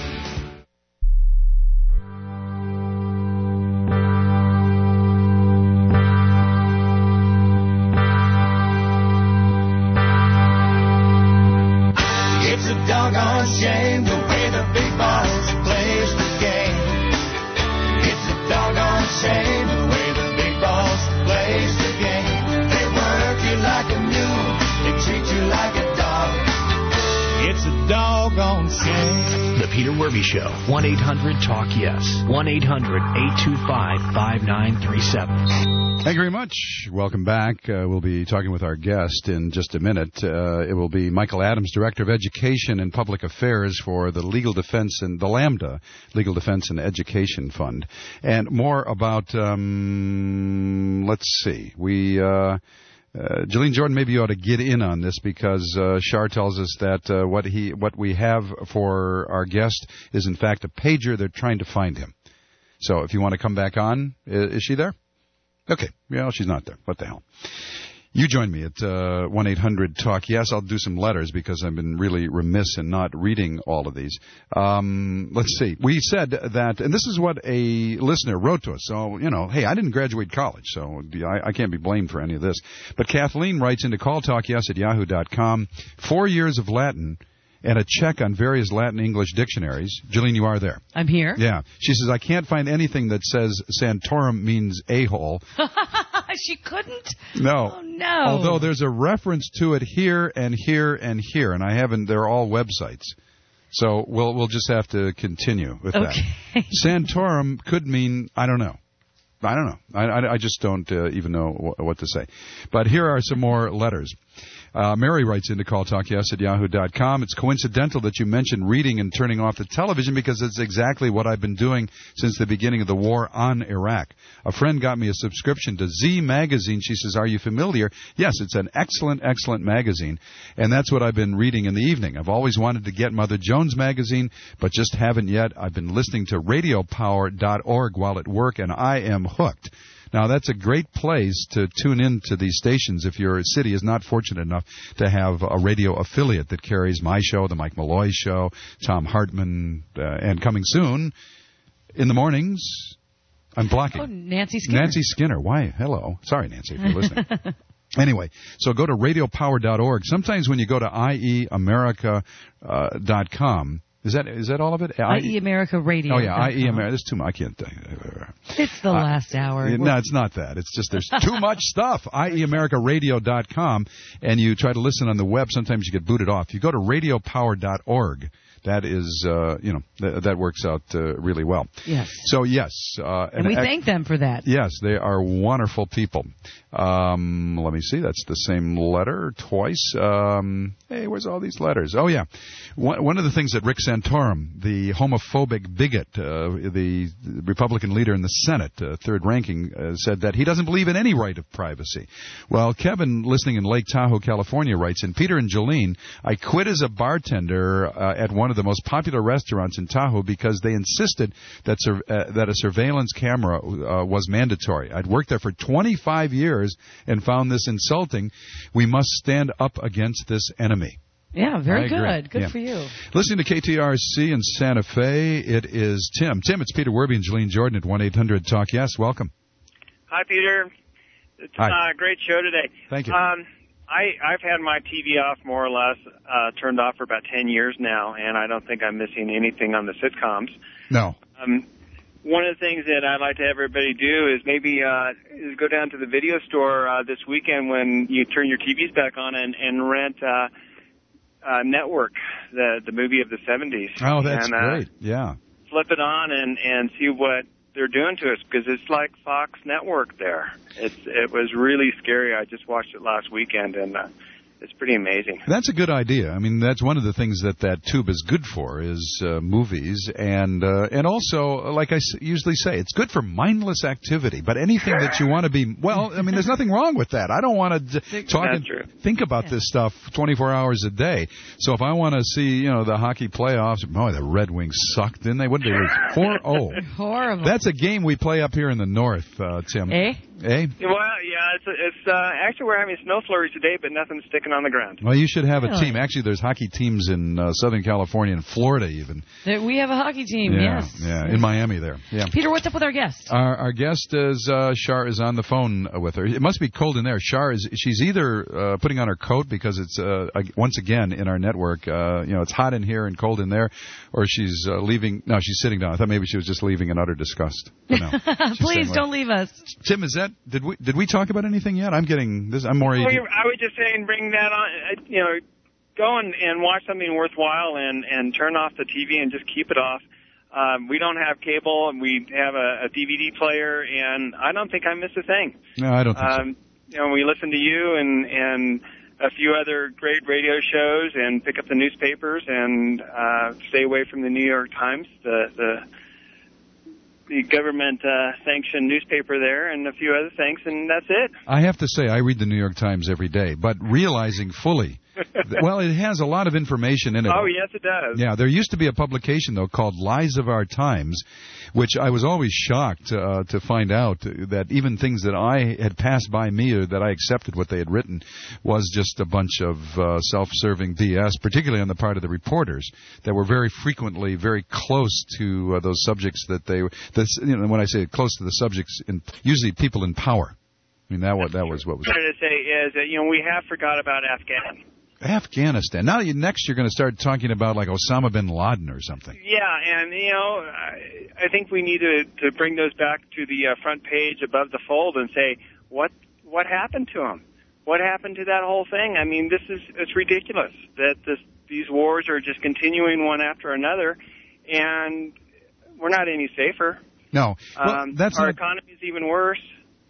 Shame the way the big boss plays the game. It's a doggone shame the way the big boss plays the game. They work you like a mule, they treat you like a dog. It's a doggone shame. The Peter Werby Show. one eight hundred talk yes. one eight hundred eight two five five nine three seven. Thank you very much. Welcome back. Uh, we'll be talking with our guest in just a minute. Uh, it will be Michael Adams, Director of Education and Public Affairs for the Legal Defense and the Lambda Legal Defense and Education Fund. And more about, um, let's see, we... Uh, Uh, Jillian Jordan, maybe you ought to get in on this because uh, Shar tells us that uh, what he, what we have for our guest is in fact a pager. They're trying to find him. So if you want to come back on, is, is she there? Okay. Yeah, she's not there. What the hell? You join me at uh, one eight hundred talk yes. I'll do some letters because I've been really remiss in not reading all of these. Um, let's see. We said that, and this is what a listener wrote to us. So, you know, hey, I didn't graduate college, so I, I can't be blamed for any of this. But Kathleen writes into call talk yes at yahoo dot com, four years of Latin and a check on various Latin English dictionaries. Jillian, you are there. I'm here. Yeah. She says, I can't find anything that says Santorum means a-hole. She couldn't? No. Oh, no. Although there's a reference to it here and here and here, and I haven't, they're all websites. So we'll we'll just have to continue with okay. that. Santorum could mean, I don't know. I don't know. I, I, I just don't uh, even know w- what to say. But here are some more letters. Uh, Mary writes in to call talk yes at yahoo dot com. It's coincidental that you mentioned reading and turning off the television because it's exactly what I've been doing since the beginning of the war on Iraq. A friend got me a subscription to Z Magazine. She says, are you familiar? Yes, it's an excellent, excellent magazine, and that's what I've been reading in the evening. I've always wanted to get Mother Jones magazine, but just haven't yet. I've been listening to radio power dot org while at work, and I am hooked. Now, that's a great place to tune in to these stations if your city is not fortunate enough to have a radio affiliate that carries my show, The Mike Malloy Show, Tom Hartman, uh, and coming soon, in the mornings, I'm blocking. Oh, Nancy Skinner. Nancy Skinner. Why? Hello. Sorry, Nancy, if you're listening. Anyway, so go to radio power dot org. Sometimes when you go to I E America dot com, Is that is that all of it? I E America Radio. Oh, yeah, I E America. There's too much. I can't think. It's the last uh, hour. No, it's not that. It's just there's too much stuff. I E America Radio dot com, and you try to listen on the web. Sometimes you get booted off. You go to radio power dot org. That is, uh, you know, th- that works out uh, really well. Yes. So, yes. Uh, and we ex- thank them for that. Yes, they are wonderful people. Um, let me see. That's the same letter twice. Um, hey, where's all these letters? Oh, yeah. One, one of the things that Rick Santorum, the homophobic bigot, uh, the Republican leader in the Senate, uh, third ranking, uh, said that he doesn't believe in any right of privacy. Well, Kevin, listening in Lake Tahoe, California, writes, in Peter and Jolene, I quit as a bartender uh, at one of the most popular restaurants in Tahoe because they insisted that sur- uh, that a surveillance camera uh, was mandatory. I'd worked there for twenty-five years and found this insulting. We must stand up against this enemy. Yeah, very good. Good yeah. for you. Listening to K T R C in Santa Fe, it is Tim. Tim, it's Peter Werby and Jolene Jordan at one eight hundred talk yes. Welcome. Hi, Peter. It's Hi. Uh, a great show today. Thank you. Um, I, I've had my T V off more or less, uh, turned off for about ten years now, and I don't think I'm missing anything on the sitcoms. No. Um, one of the things that I'd like to have everybody do is maybe uh, is go down to the video store uh, this weekend when you turn your T Vs back on and, and rent uh, uh, Network, the the movie of the seventies. Oh, that's and, uh, great. Yeah. Flip it on and, and see what they're doing to us, because it's like Fox Network there. It's it was really scary. I just watched it last weekend, and uh, it's pretty amazing. That's a good idea. I mean, that's one of the things that that tube is good for is uh, movies, and uh, and also, like I usually say, it's good for mindless activity. But anything that you want to be, well, I mean, there's nothing wrong with that. I don't want to d- talk and true. think about yeah. this stuff twenty-four hours a day. So if I want to see, you know, the hockey playoffs, boy, the Red Wings sucked, didn't they? What did they lose? four oh Horrible. That's a game we play up here in the north, uh, Tim. Eh? Eh? Well, yeah, it's it's uh, actually we're having snow flurries today, but nothing's sticking on the ground. Well, you should have a really? team. Actually, there's hockey teams in uh, Southern California and Florida even. There, we have a hockey team, yeah, yes. Yeah, in Miami there. Yeah. Peter, what's up with our guest? Our, our guest is, uh, Shar is on the phone with her. It must be cold in there. Shar is, she's either uh, putting on her coat because it's, uh, once again, in our network, uh, you know, it's hot in here and cold in there, or she's uh, leaving. No, she's sitting down. I thought maybe she was just leaving in utter disgust. No, Please don't leave us. Tim, is that, did we, did we talk about anything yet? I'm getting this, I'm more... Well, I was just saying, bring that on, you know, go and, and watch something worthwhile and, and turn off the T V and just keep it off. Um, we don't have cable, and we have a, a D V D player, and I don't think I miss a thing. No, I don't think um, so. You know, we listen to you and, and a few other great radio shows and pick up the newspapers and uh, stay away from the New York Times, the the, the government-sanctioned uh, newspaper there, and a few other things, and that's it. I have to say, I read the New York Times every day, but realizing fully... Well, it has a lot of information in it. Oh, yes, it does. Yeah, there used to be a publication, though, called Lies of Our Times, which I was always shocked uh, to find out that even things that I had passed by me or that I accepted what they had written was just a bunch of uh, self-serving B S, particularly on the part of the reporters, that were very frequently very close to uh, those subjects that they were, this, you know, when I say close to the subjects, in, usually people in power. I mean, that, was, that was what was... What I wanted to say is that, you know, we have forgot about Afghanistan. Afghanistan. Now, you, next you're going to start talking about, like, Osama bin Laden or something. Yeah, and, you know, I, I think we need to, to bring those back to the uh, front page above the fold and say, what what happened to him? What happened to that whole thing? I mean, this is it's ridiculous that this, these wars are just continuing one after another, and we're not any safer. No. Well, um, that's our not... economy is even worse.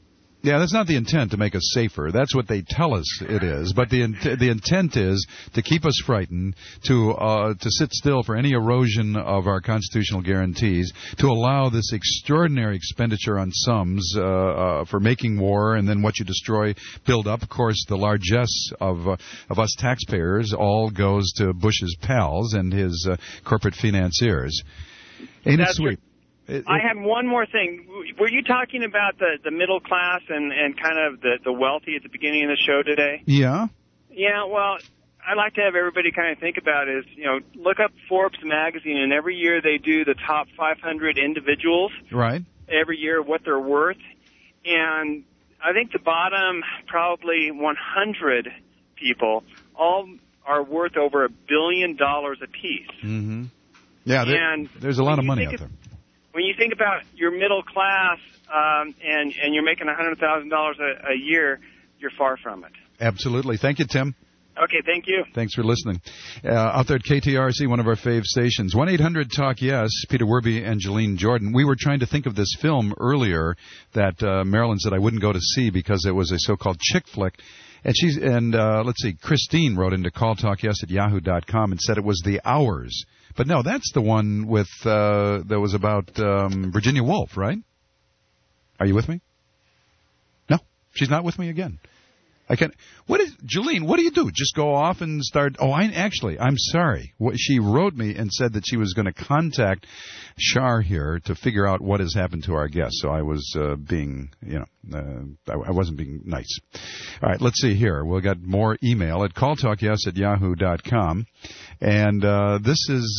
Yeah, that's not the intent to make us safer. That's what they tell us it is. But the int- the intent is to keep us frightened, to uh, to sit still for any erosion of our constitutional guarantees, to allow this extraordinary expenditure on sums uh, uh, for making war, and then what you destroy build up. Of course, the largesse of uh, of us taxpayers all goes to Bush's pals and his uh, corporate financiers. Ain't That's it sweet? It, it, I had one more thing. Were you talking about the, the middle class and, and kind of the, the wealthy at the beginning of the show today? Yeah. Yeah, well, I'd like to have everybody kind of think about is, you know, look up Forbes magazine, and every year they do the top five hundred individuals. Right. Every year, what they're worth. And I think the bottom probably one hundred people all are worth over a billion dollars apiece. Mm-hmm. Yeah, there, and there's a lot of money out there. When you think about your middle class um, and, and you're making one hundred thousand dollars a year, you're far from it. Absolutely. Thank you, Tim. Okay, thank you. Thanks for listening. Uh, out there at K T R C, one of our fave stations. one eight hundred talk yes, Peter Werby and Jalene Jordan. We were trying to think of this film earlier that uh, Marilyn said I wouldn't go to see because it was a so-called chick flick. And she's and uh, let's see, Christine wrote into call talk yes at yahoo dot com and said it was The Hours. But no, that's the one with uh, that was about um, Virginia Woolf, right? Are you with me? No, she's not with me again. I can. What is Jalene? What do you do? Just go off and start? Oh, I actually, I'm sorry. What, she wrote me and said that she was going to contact Shar here to figure out what has happened to our guest. So I was uh, being, you know, uh, I, I wasn't being nice. All right, let's see here. We've got more email at call talk yes at yahoo dot com, and uh, this is,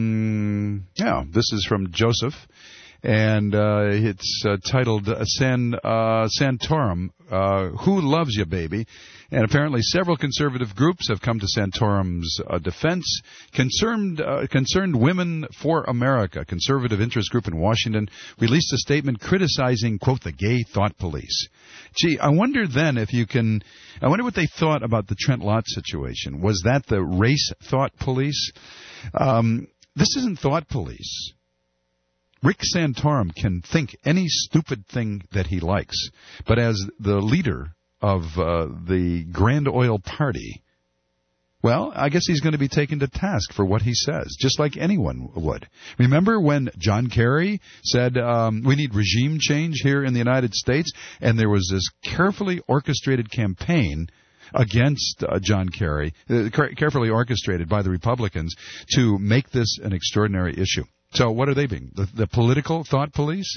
um, yeah, this is from Joseph. And uh, it's uh, titled uh, San, uh, Santorum, uh, Who Loves You, Baby? And apparently several conservative groups have come to Santorum's uh, defense. Concerned, uh, Concerned Women for America, conservative interest group in Washington, released a statement criticizing, quote, the gay thought police. Gee, I wonder then if you can, I wonder what they thought about the Trent Lott situation. Was that the race thought police? Um, this isn't thought police. Rick Santorum can think any stupid thing that he likes, but as the leader of uh, the Grand Oil Party, well, I guess he's going to be taken to task for what he says, just like anyone would. Remember when John Kerry said um, we need regime change here in the United States, and there was this carefully orchestrated campaign against uh, John Kerry, uh, carefully orchestrated by the Republicans to make this an extraordinary issue. So what are they being? The, the political thought police?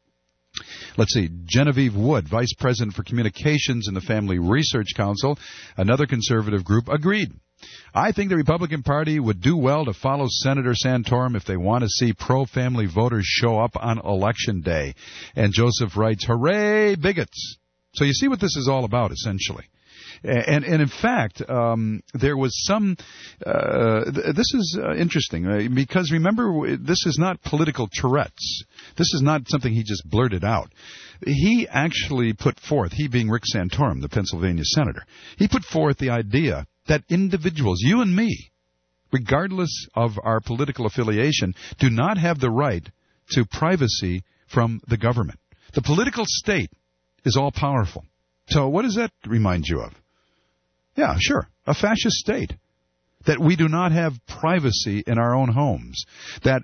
Let's see. Genevieve Wood, Vice President for Communications in the Family Research Council, another conservative group, agreed. I think the Republican Party would do well to follow Senator Santorum if they want to see pro-family voters show up on Election Day. And Joseph writes, hooray, bigots. So you see what this is all about, essentially. And, and in fact, um, there was some. Uh, th- this is uh, interesting uh, because remember, this is not political Tourette's. This is not something he just blurted out. He actually put forth, he being Rick Santorum, the Pennsylvania senator, he put forth the idea that individuals, you and me, regardless of our political affiliation, do not have the right to privacy from the government. The political state is all powerful. So what does that remind you of? Yeah, sure. A fascist state. That we do not have privacy in our own homes. That,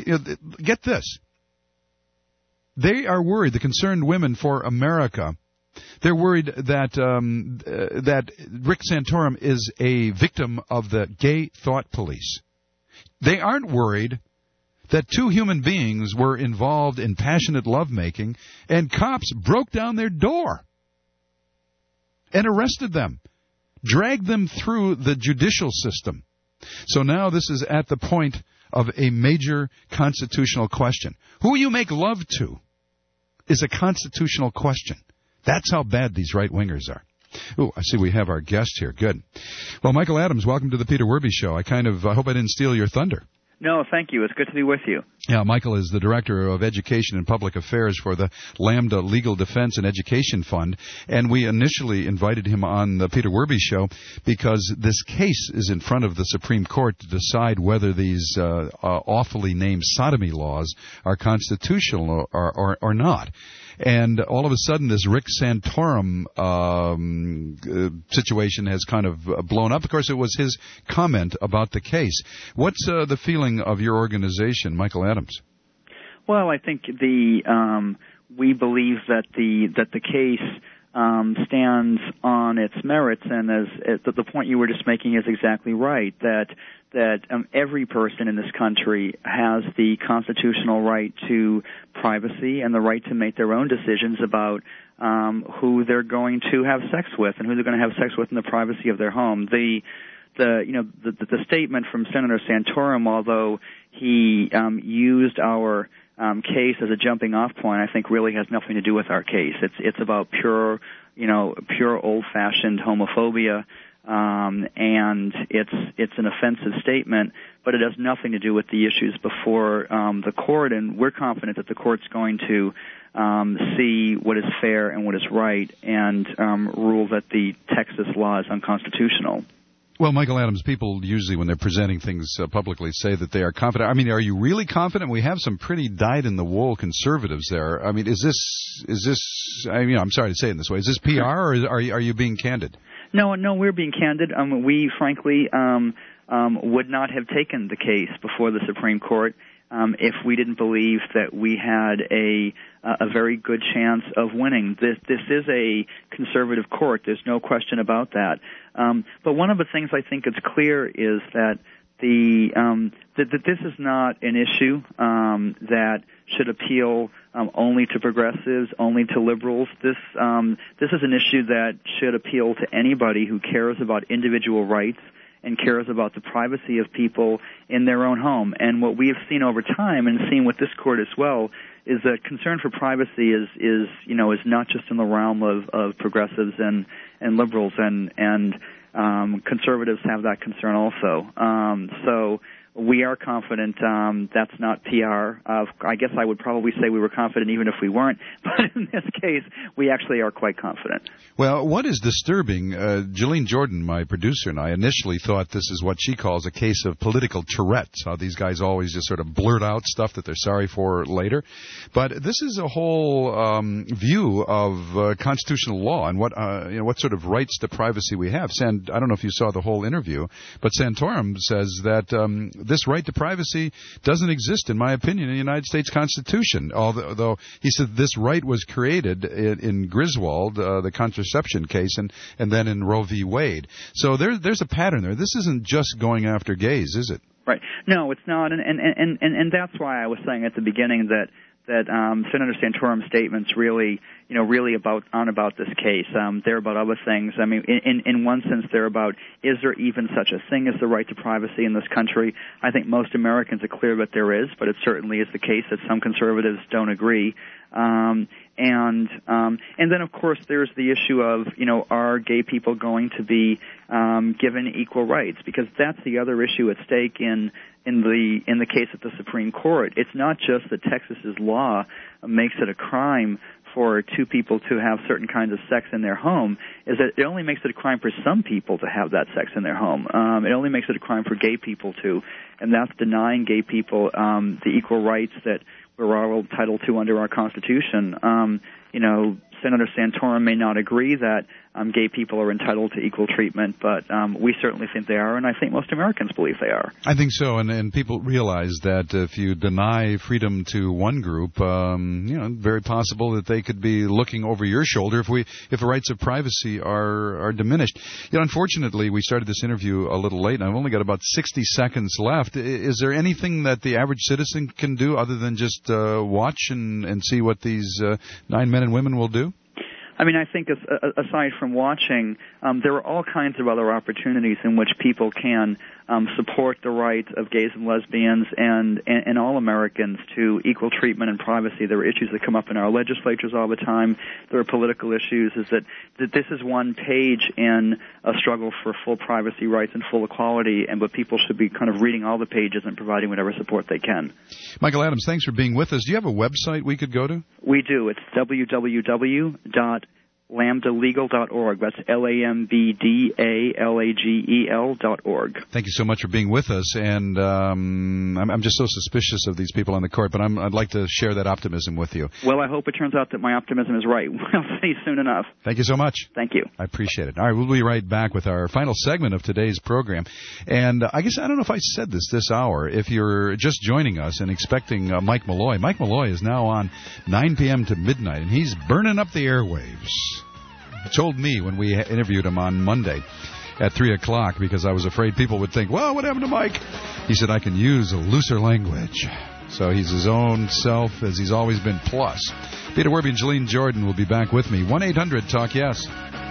get this. They are worried, the Concerned Women for America, they're worried that um, uh, that Rick Santorum is a victim of the gay thought police. They aren't worried that two human beings were involved in passionate lovemaking and cops broke down their door and arrested them. Drag them through the judicial system. So now this is at the point of a major constitutional question. Who you make love to is a constitutional question. That's how bad these right-wingers are. Oh, I see we have our guest here. Good. Well, Michael Adams, welcome to the Peter Werby Show. I kind of I hope I didn't steal your thunder. No, thank you. It's good to be with you. Yeah, Michael is the Director of Education and Public Affairs for the Lambda Legal Defense and Education Fund, and we initially invited him on the Peter Werby Show because this case is in front of the Supreme Court to decide whether these uh, uh, awfully named sodomy laws are constitutional or, or, or not. And all of a sudden, this Rick Santorum um, uh, situation has kind of blown up. Of course, it was his comment about the case. What's uh, the feeling of your organization, Michael Adams? Well, I think the um, we believe that the that the case um, stands on its merits, and as, as the, the point you were just making is exactly right. That that um, every person in this country has the constitutional right to privacy and the right to make their own decisions about um, who they're going to have sex with and who they're going to have sex with in the privacy of their home. The the you know the, the statement from Senator Santorum, although he um, used our Um, case as a jumping off point, I think really has nothing to do with our case. It's it's about pure, you know, pure old-fashioned homophobia, um, and it's it's an offensive statement, but it has nothing to do with the issues before um, the court. And we're confident that the court's going to um, see what is fair and what is right, and um, rule that the Texas law is unconstitutional. Well, Michael Adams, people usually when they're presenting things uh, publicly say that they are confident. I mean, are you really confident? We have some pretty dyed-in-the-wool conservatives there. I mean, is this, is this, I mean, I'm sorry to say it in this way, is this P R or is, are, you, are you being candid? No, no, we're being candid. Um, we, frankly, um, um, would not have taken the case before the Supreme Court um, if we didn't believe that we had a a very good chance of winning. This this is a conservative court. There's no question about that. Um, but one of the things I think is clear is that the um, that, that this is not an issue um, that should appeal um, only to progressives, only to liberals. This um, this is an issue that should appeal to anybody who cares about individual rights and cares about the privacy of people in their own home. And what we have seen over time, and seen with this court as well, is that concern for privacy is, is you know, is not just in the realm of, of progressives and, and liberals, and, and um, conservatives have that concern also. Um, so we are confident um, that's not P R. Uh, I guess I would probably say we were confident even if we weren't, but in this case, we actually are quite confident. Well, what is disturbing, uh, Jolene Jordan, my producer, and I initially thought this is what she calls a case of political Tourette's, how these guys always just sort of blurt out stuff that they're sorry for later. But this is a whole um, view of uh, constitutional law and what uh, you know, what sort of rights to privacy we have. Sand, I don't know if you saw the whole interview, but Santorum says that um, this right to privacy doesn't exist, in my opinion, in the United States Constitution, although he said this right was created in, in Griswold, uh, the contraception case, and, and then in Roe v. Wade. So there, there's a pattern there. This isn't just going after gays, is it? Right. No, it's not, and, and, and, and, and that's why I was saying at the beginning that that um, Senator Santorum's statements really, you know, really about on about this case. Um, they're about other things. I mean, in, in one sense, they're about, is there even such a thing as the right to privacy in this country? I think most Americans are clear that there is, but it certainly is the case that some conservatives don't agree. Um, and um, and then, of course, there's the issue of, you know, are gay people going to be um, given equal rights? Because that's the other issue at stake in in the in the case at the Supreme Court. It's not just that Texas's law makes it a crime for two people to have certain kinds of sex in their home, is that it only makes it a crime for some people to have that sex in their home. Um, it only makes it a crime for gay people to, and that's denying gay people um, the equal rights that we're all entitled to under our Constitution. Um, you know, Senator Santorum may not agree that um, gay people are entitled to equal treatment, but um, we certainly think they are, and I think most Americans believe they are. I think so, and, and people realize that if you deny freedom to one group, um, you know, very possible that they could be looking over your shoulder if we if the rights of privacy are are diminished. You know, unfortunately, we started this interview a little late, and I've only got about sixty seconds left. Is there anything that the average citizen can do other than just uh, watch and, and see what these uh, nine men and women will do? I mean, I think as, aside from watching, um, there are all kinds of other opportunities in which people can um, support the rights of gays and lesbians and, and, and all Americans to equal treatment and privacy. There are issues that come up in our legislatures all the time. There are political issues. Is that, that this is one page in a struggle for full privacy rights and full equality, and but people should be kind of reading all the pages and providing whatever support they can. Michael Adams, thanks for being with us. Do you have a website we could go to? We do. It's w w w dot lambda legal dot org. That's L A M B D A L A G E L dot org. Thank you so much for being with us, and um, I'm, I'm just so suspicious of these people on the court, but I'm, I'd like to share that optimism with you. Well, I hope it turns out that my optimism is right. We'll see soon enough. Thank you so much. Thank you. I appreciate it. All right, we'll be right back with our final segment of today's program, and uh, I guess I don't know if I said this this hour. If you're just joining us and expecting uh, Mike Malloy, Mike Malloy is now on nine p.m. to midnight, and he's burning up the airwaves. He told me when we interviewed him on Monday at three o'clock, because I was afraid people would think, well, what happened to Mike? He said, I can use a looser language. So he's his own self, as he's always been, plus. Peter Werby and Jolene Jordan will be back with me. one eight hundred talk yes.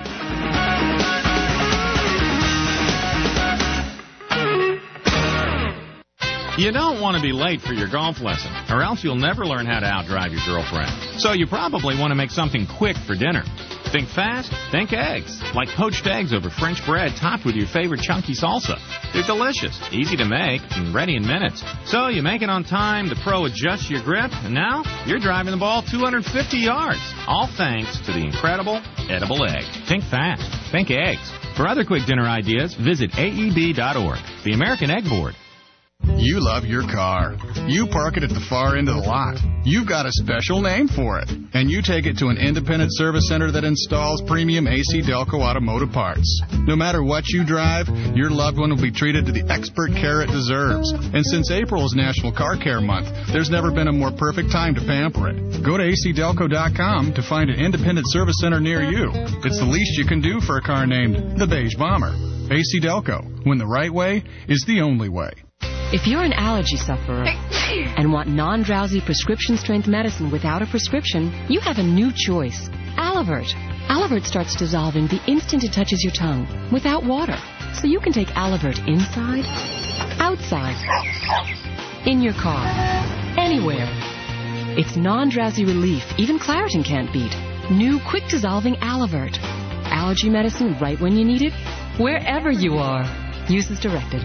You don't want to be late for your golf lesson, or else you'll never learn how to outdrive your girlfriend. So you probably want to make something quick for dinner. Think fast, think eggs. Like poached eggs over French bread topped with your favorite chunky salsa. They're delicious, easy to make, and ready in minutes. So you make it on time, the pro adjusts your grip, and now you're driving the ball two hundred fifty yards. All thanks to the incredible edible egg. Think fast, think eggs. For other quick dinner ideas, visit A E B dot org, the American Egg Board. You love your car. You park it at the far end of the lot. You've got a special name for it. And you take it to an independent service center that installs premium A C Delco automotive parts. No matter what you drive, your loved one will be treated to the expert care it deserves. And since April is National Car Care Month, there's never been a more perfect time to pamper it. Go to A C Delco dot com to find an independent service center near you. It's the least you can do for a car named the Beige Bomber. A C Delco, when the right way is the only way. If you're an allergy sufferer and want non-drowsy prescription-strength medicine without a prescription, you have a new choice. Alavert. Alavert starts dissolving the instant it touches your tongue, without water. So you can take Alavert inside, outside, in your car, anywhere. It's non-drowsy relief even Claritin can't beat. New quick-dissolving Alavert. Allergy medicine right when you need it, wherever you are. Use as directed.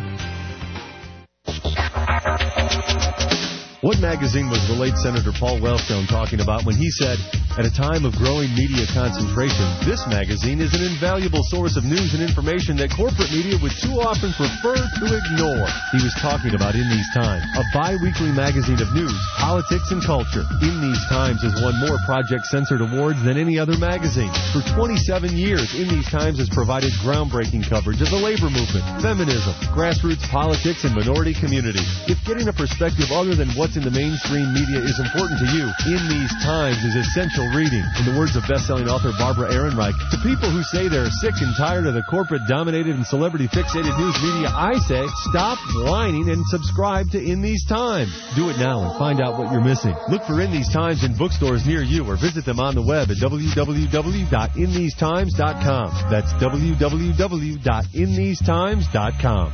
What magazine was the late Senator Paul Wellstone talking about when he said, at a time of growing media concentration, this magazine is an invaluable source of news and information that corporate media would too often prefer to ignore? He was talking about In These Times, a bi-weekly magazine of news, politics, and culture. In These Times has won more Project Censored awards than any other magazine. For twenty-seven years, In These Times has provided groundbreaking coverage of the labor movement, feminism, grassroots politics, and minority community. If getting a perspective other than what's in the mainstream media is important to you, In These Times is essential reading. In the words of best-selling author Barbara Ehrenreich, to people who say they're sick and tired of the corporate-dominated and celebrity-fixated news media, I say, stop whining and subscribe to In These Times. Do it now and find out what you're missing. Look for In These Times in bookstores near you or visit them on the web at w w w dot in these times dot com. That's w w w dot in these times dot com.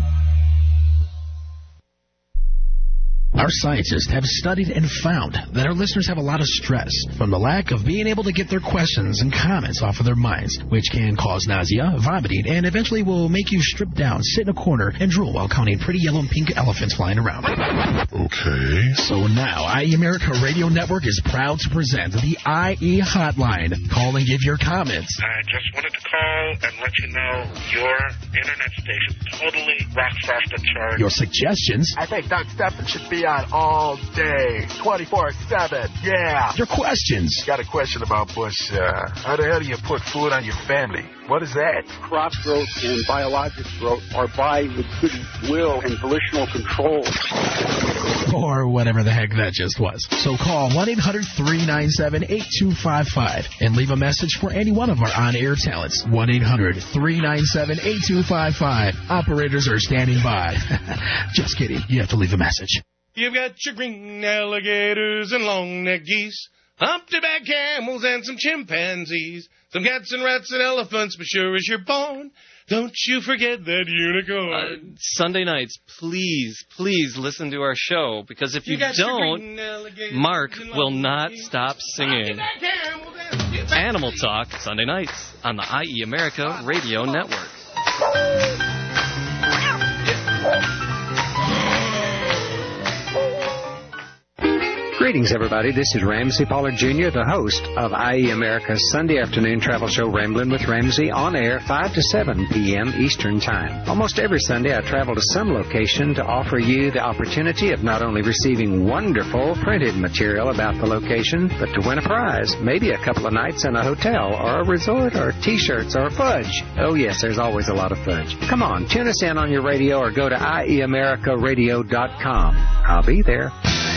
Our scientists have studied and found that our listeners have a lot of stress from the lack of being able to get their questions and comments off of their minds, which can cause nausea, vomiting, and eventually will make you strip down, sit in a corner, and drool while counting pretty yellow and pink elephants flying around. Okay. So now, I E America Radio Network is proud to present the I E Hotline. Call and give your comments. I just wanted to call and let you know your internet station totally rocks off the chart. Your suggestions. I think Doug Stephan should be on all day, twenty-four seven, yeah. Your questions. Got a question about Bush. Uh, how the hell do you put food on your family? What is that? Crop growth and biologic growth are by with goodwill and volitional control. Or whatever the heck that just was. So call one eight hundred three nine seven eight two five five and leave a message for any one of our on-air talents. one eight hundred three nine seven eight two five five. Operators are standing by. Just kidding. You have to leave a message. You've got your green alligators and long-necked geese, humpty-back camels and some chimpanzees, some cats and rats and elephants, but sure as you're born, don't you forget that unicorn. Uh, Sunday nights, please, please listen to our show, because if you, you don't, Mark will not stop singing. Animal Talk, Sunday nights on the I E America Radio Network. Greetings, everybody. This is Ramsey Pollard Junior, the host of I E America's Sunday afternoon travel show Ramblin' with Ramsey, on air five to seven p.m. Eastern Time. Almost every Sunday, I travel to some location to offer you the opportunity of not only receiving wonderful printed material about the location, but to win a prize, maybe a couple of nights in a hotel or a resort or T-shirts or fudge. Oh, yes, there's always a lot of fudge. Come on, tune us in on your radio or go to I E America radio dot com. I'll be there.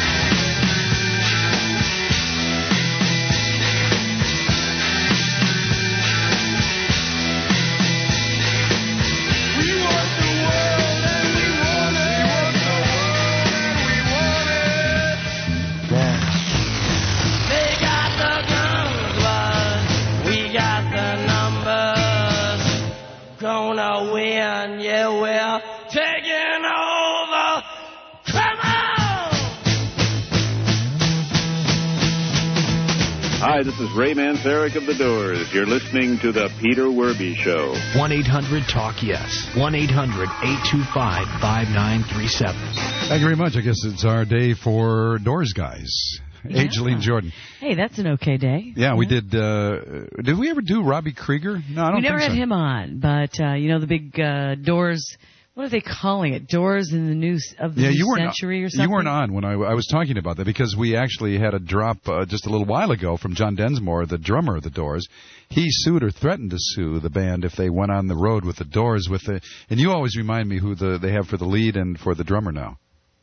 Hi, this is Ray Manzarek of The Doors. You're listening to The Peter Werby Show. one eight hundred talk yes. one eight hundred eight two five five nine three seven. Thank you very much. I guess it's our day for Doors guys. Yeah. Angeline Jordan. Hey, that's an okay day. Yeah, we did. Uh, did we ever do Robbie Krieger? No, I don't We never think had so. him on, but, uh, you know, the big uh, Doors... What are they calling it? Doors in the new of the yeah, new you weren't, century or something? You weren't on when I, I was talking about that, because we actually had a drop uh, just a little while ago from John Densmore, the drummer of the Doors. He sued or threatened to sue the band if they went on the road with the Doors. With the and you always remind me who the they have for the lead and for the drummer now.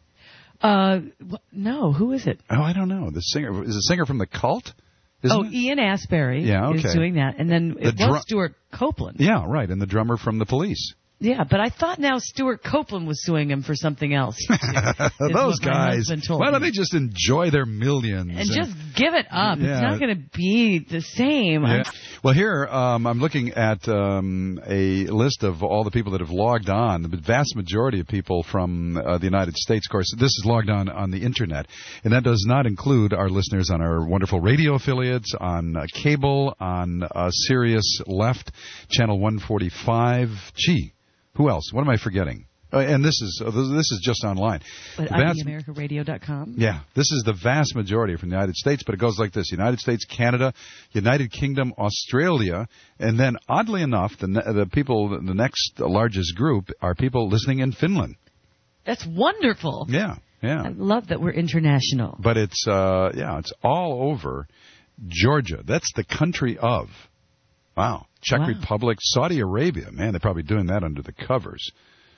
Uh, wh- no, who is it? Oh, I don't know. The singer is a singer from the Cult. Isn't oh, it? Ian Astbury Yeah, okay. is doing that, and then The it dru- was Stuart Copeland. Yeah, right, and the drummer from the Police. Yeah, but I thought now Stuart Copeland was suing him for something else. Too, is Those what my guys. husband told Why don't me. they just enjoy their millions And just give it up. Yeah. It's not going to be the same. Yeah. Well, here um, I'm looking at um, a list of all the people that have logged on. The vast majority of people from uh, the United States. Of course, this is logged on on the Internet, and that does not include our listeners on our wonderful radio affiliates, on uh, cable, on uh, Sirius Left, Channel one forty-five. Gee, who else? What am I forgetting? Uh, and this is uh, this is just online. But The I vast- E America Radio dot com. yeah, this is the vast majority from the United States, but it goes like this: United States, Canada, United Kingdom, Australia, and then oddly enough, the ne- the people, the next largest group are people listening in Finland. That's wonderful. Yeah, yeah. I love that we're international. But it's uh, yeah, it's all over Georgia. That's the country of. Wow, Czech Wow. Republic, Saudi Arabia. Man, they're probably doing that under the covers.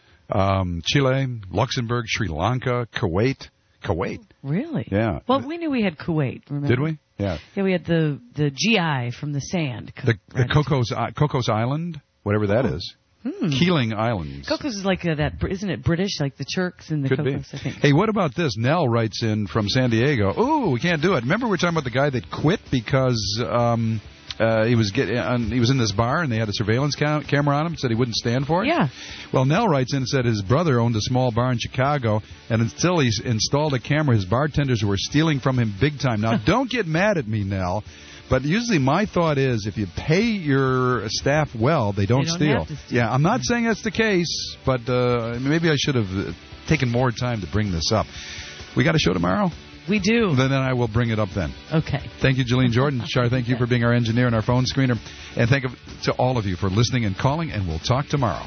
Um, Chile, Luxembourg, Sri Lanka, Kuwait. Kuwait. Really? Yeah. Well, we knew we had Kuwait, remember? Did we? Yeah. Yeah, we had the, the G I from the sand. The, the Cocos I- Cocos Island, whatever that is. Hmm. Keeling Islands. Cocos is like uh, that, isn't it British, like the Turks and the Could Cocos, be. I think. Hey, what about this? Nell writes in from San Diego. Ooh, we can't do it. Remember we were talking about the guy that quit because um, uh, he was get, uh, he was in this bar and they had a surveillance cam- camera on him, said he wouldn't stand for it? Yeah. Well, Nell writes in and said his brother owned a small bar in Chicago, and until he installed a camera, his bartenders were stealing from him big time. Now, don't get mad at me, Nell. But usually my thought is if you pay your staff well, they don't, They don't steal. have to steal. Yeah, I'm not saying that's the case, but uh, maybe I should have uh, taken more time to bring this up. We got a show tomorrow? We do. Then, then I will bring it up then. Okay. Thank you, Jillian Jordan. Char, thank you for being our engineer and our phone screener. And thank you to all of you for listening and calling, and we'll talk tomorrow.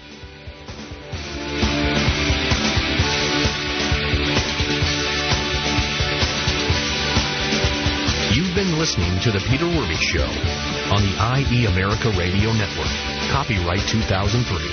You've been listening to The Peter Werby Show on the I E America Radio Network. Copyright two thousand three.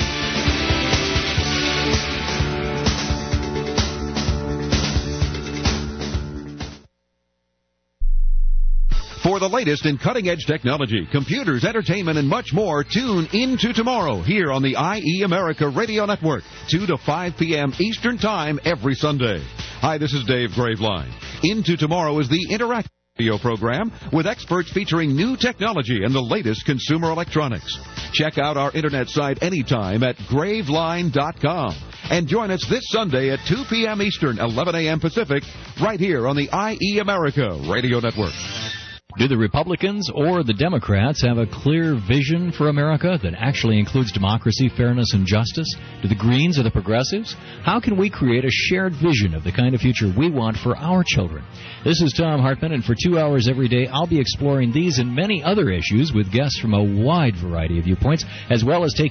For the latest in cutting-edge technology, computers, entertainment, and much more, tune into tomorrow here on the I E America Radio Network, two to five p.m. Eastern Time every Sunday. Hi, this is Dave Graveline. Into Tomorrow is the interactive radio program with experts featuring new technology and the latest consumer electronics. Check out our internet site anytime at graveline dot com. And join us this Sunday at two p.m. Eastern, eleven a.m. Pacific, right here on the I E America Radio Network. Do the Republicans or the Democrats have a clear vision for America that actually includes democracy, fairness, and justice? Do the Greens or the Progressives? How can we create a shared vision of the kind of future we want for our children? This is Tom Hartman, and for two hours every day, I'll be exploring these and many other issues with guests from a wide variety of viewpoints, as well as taking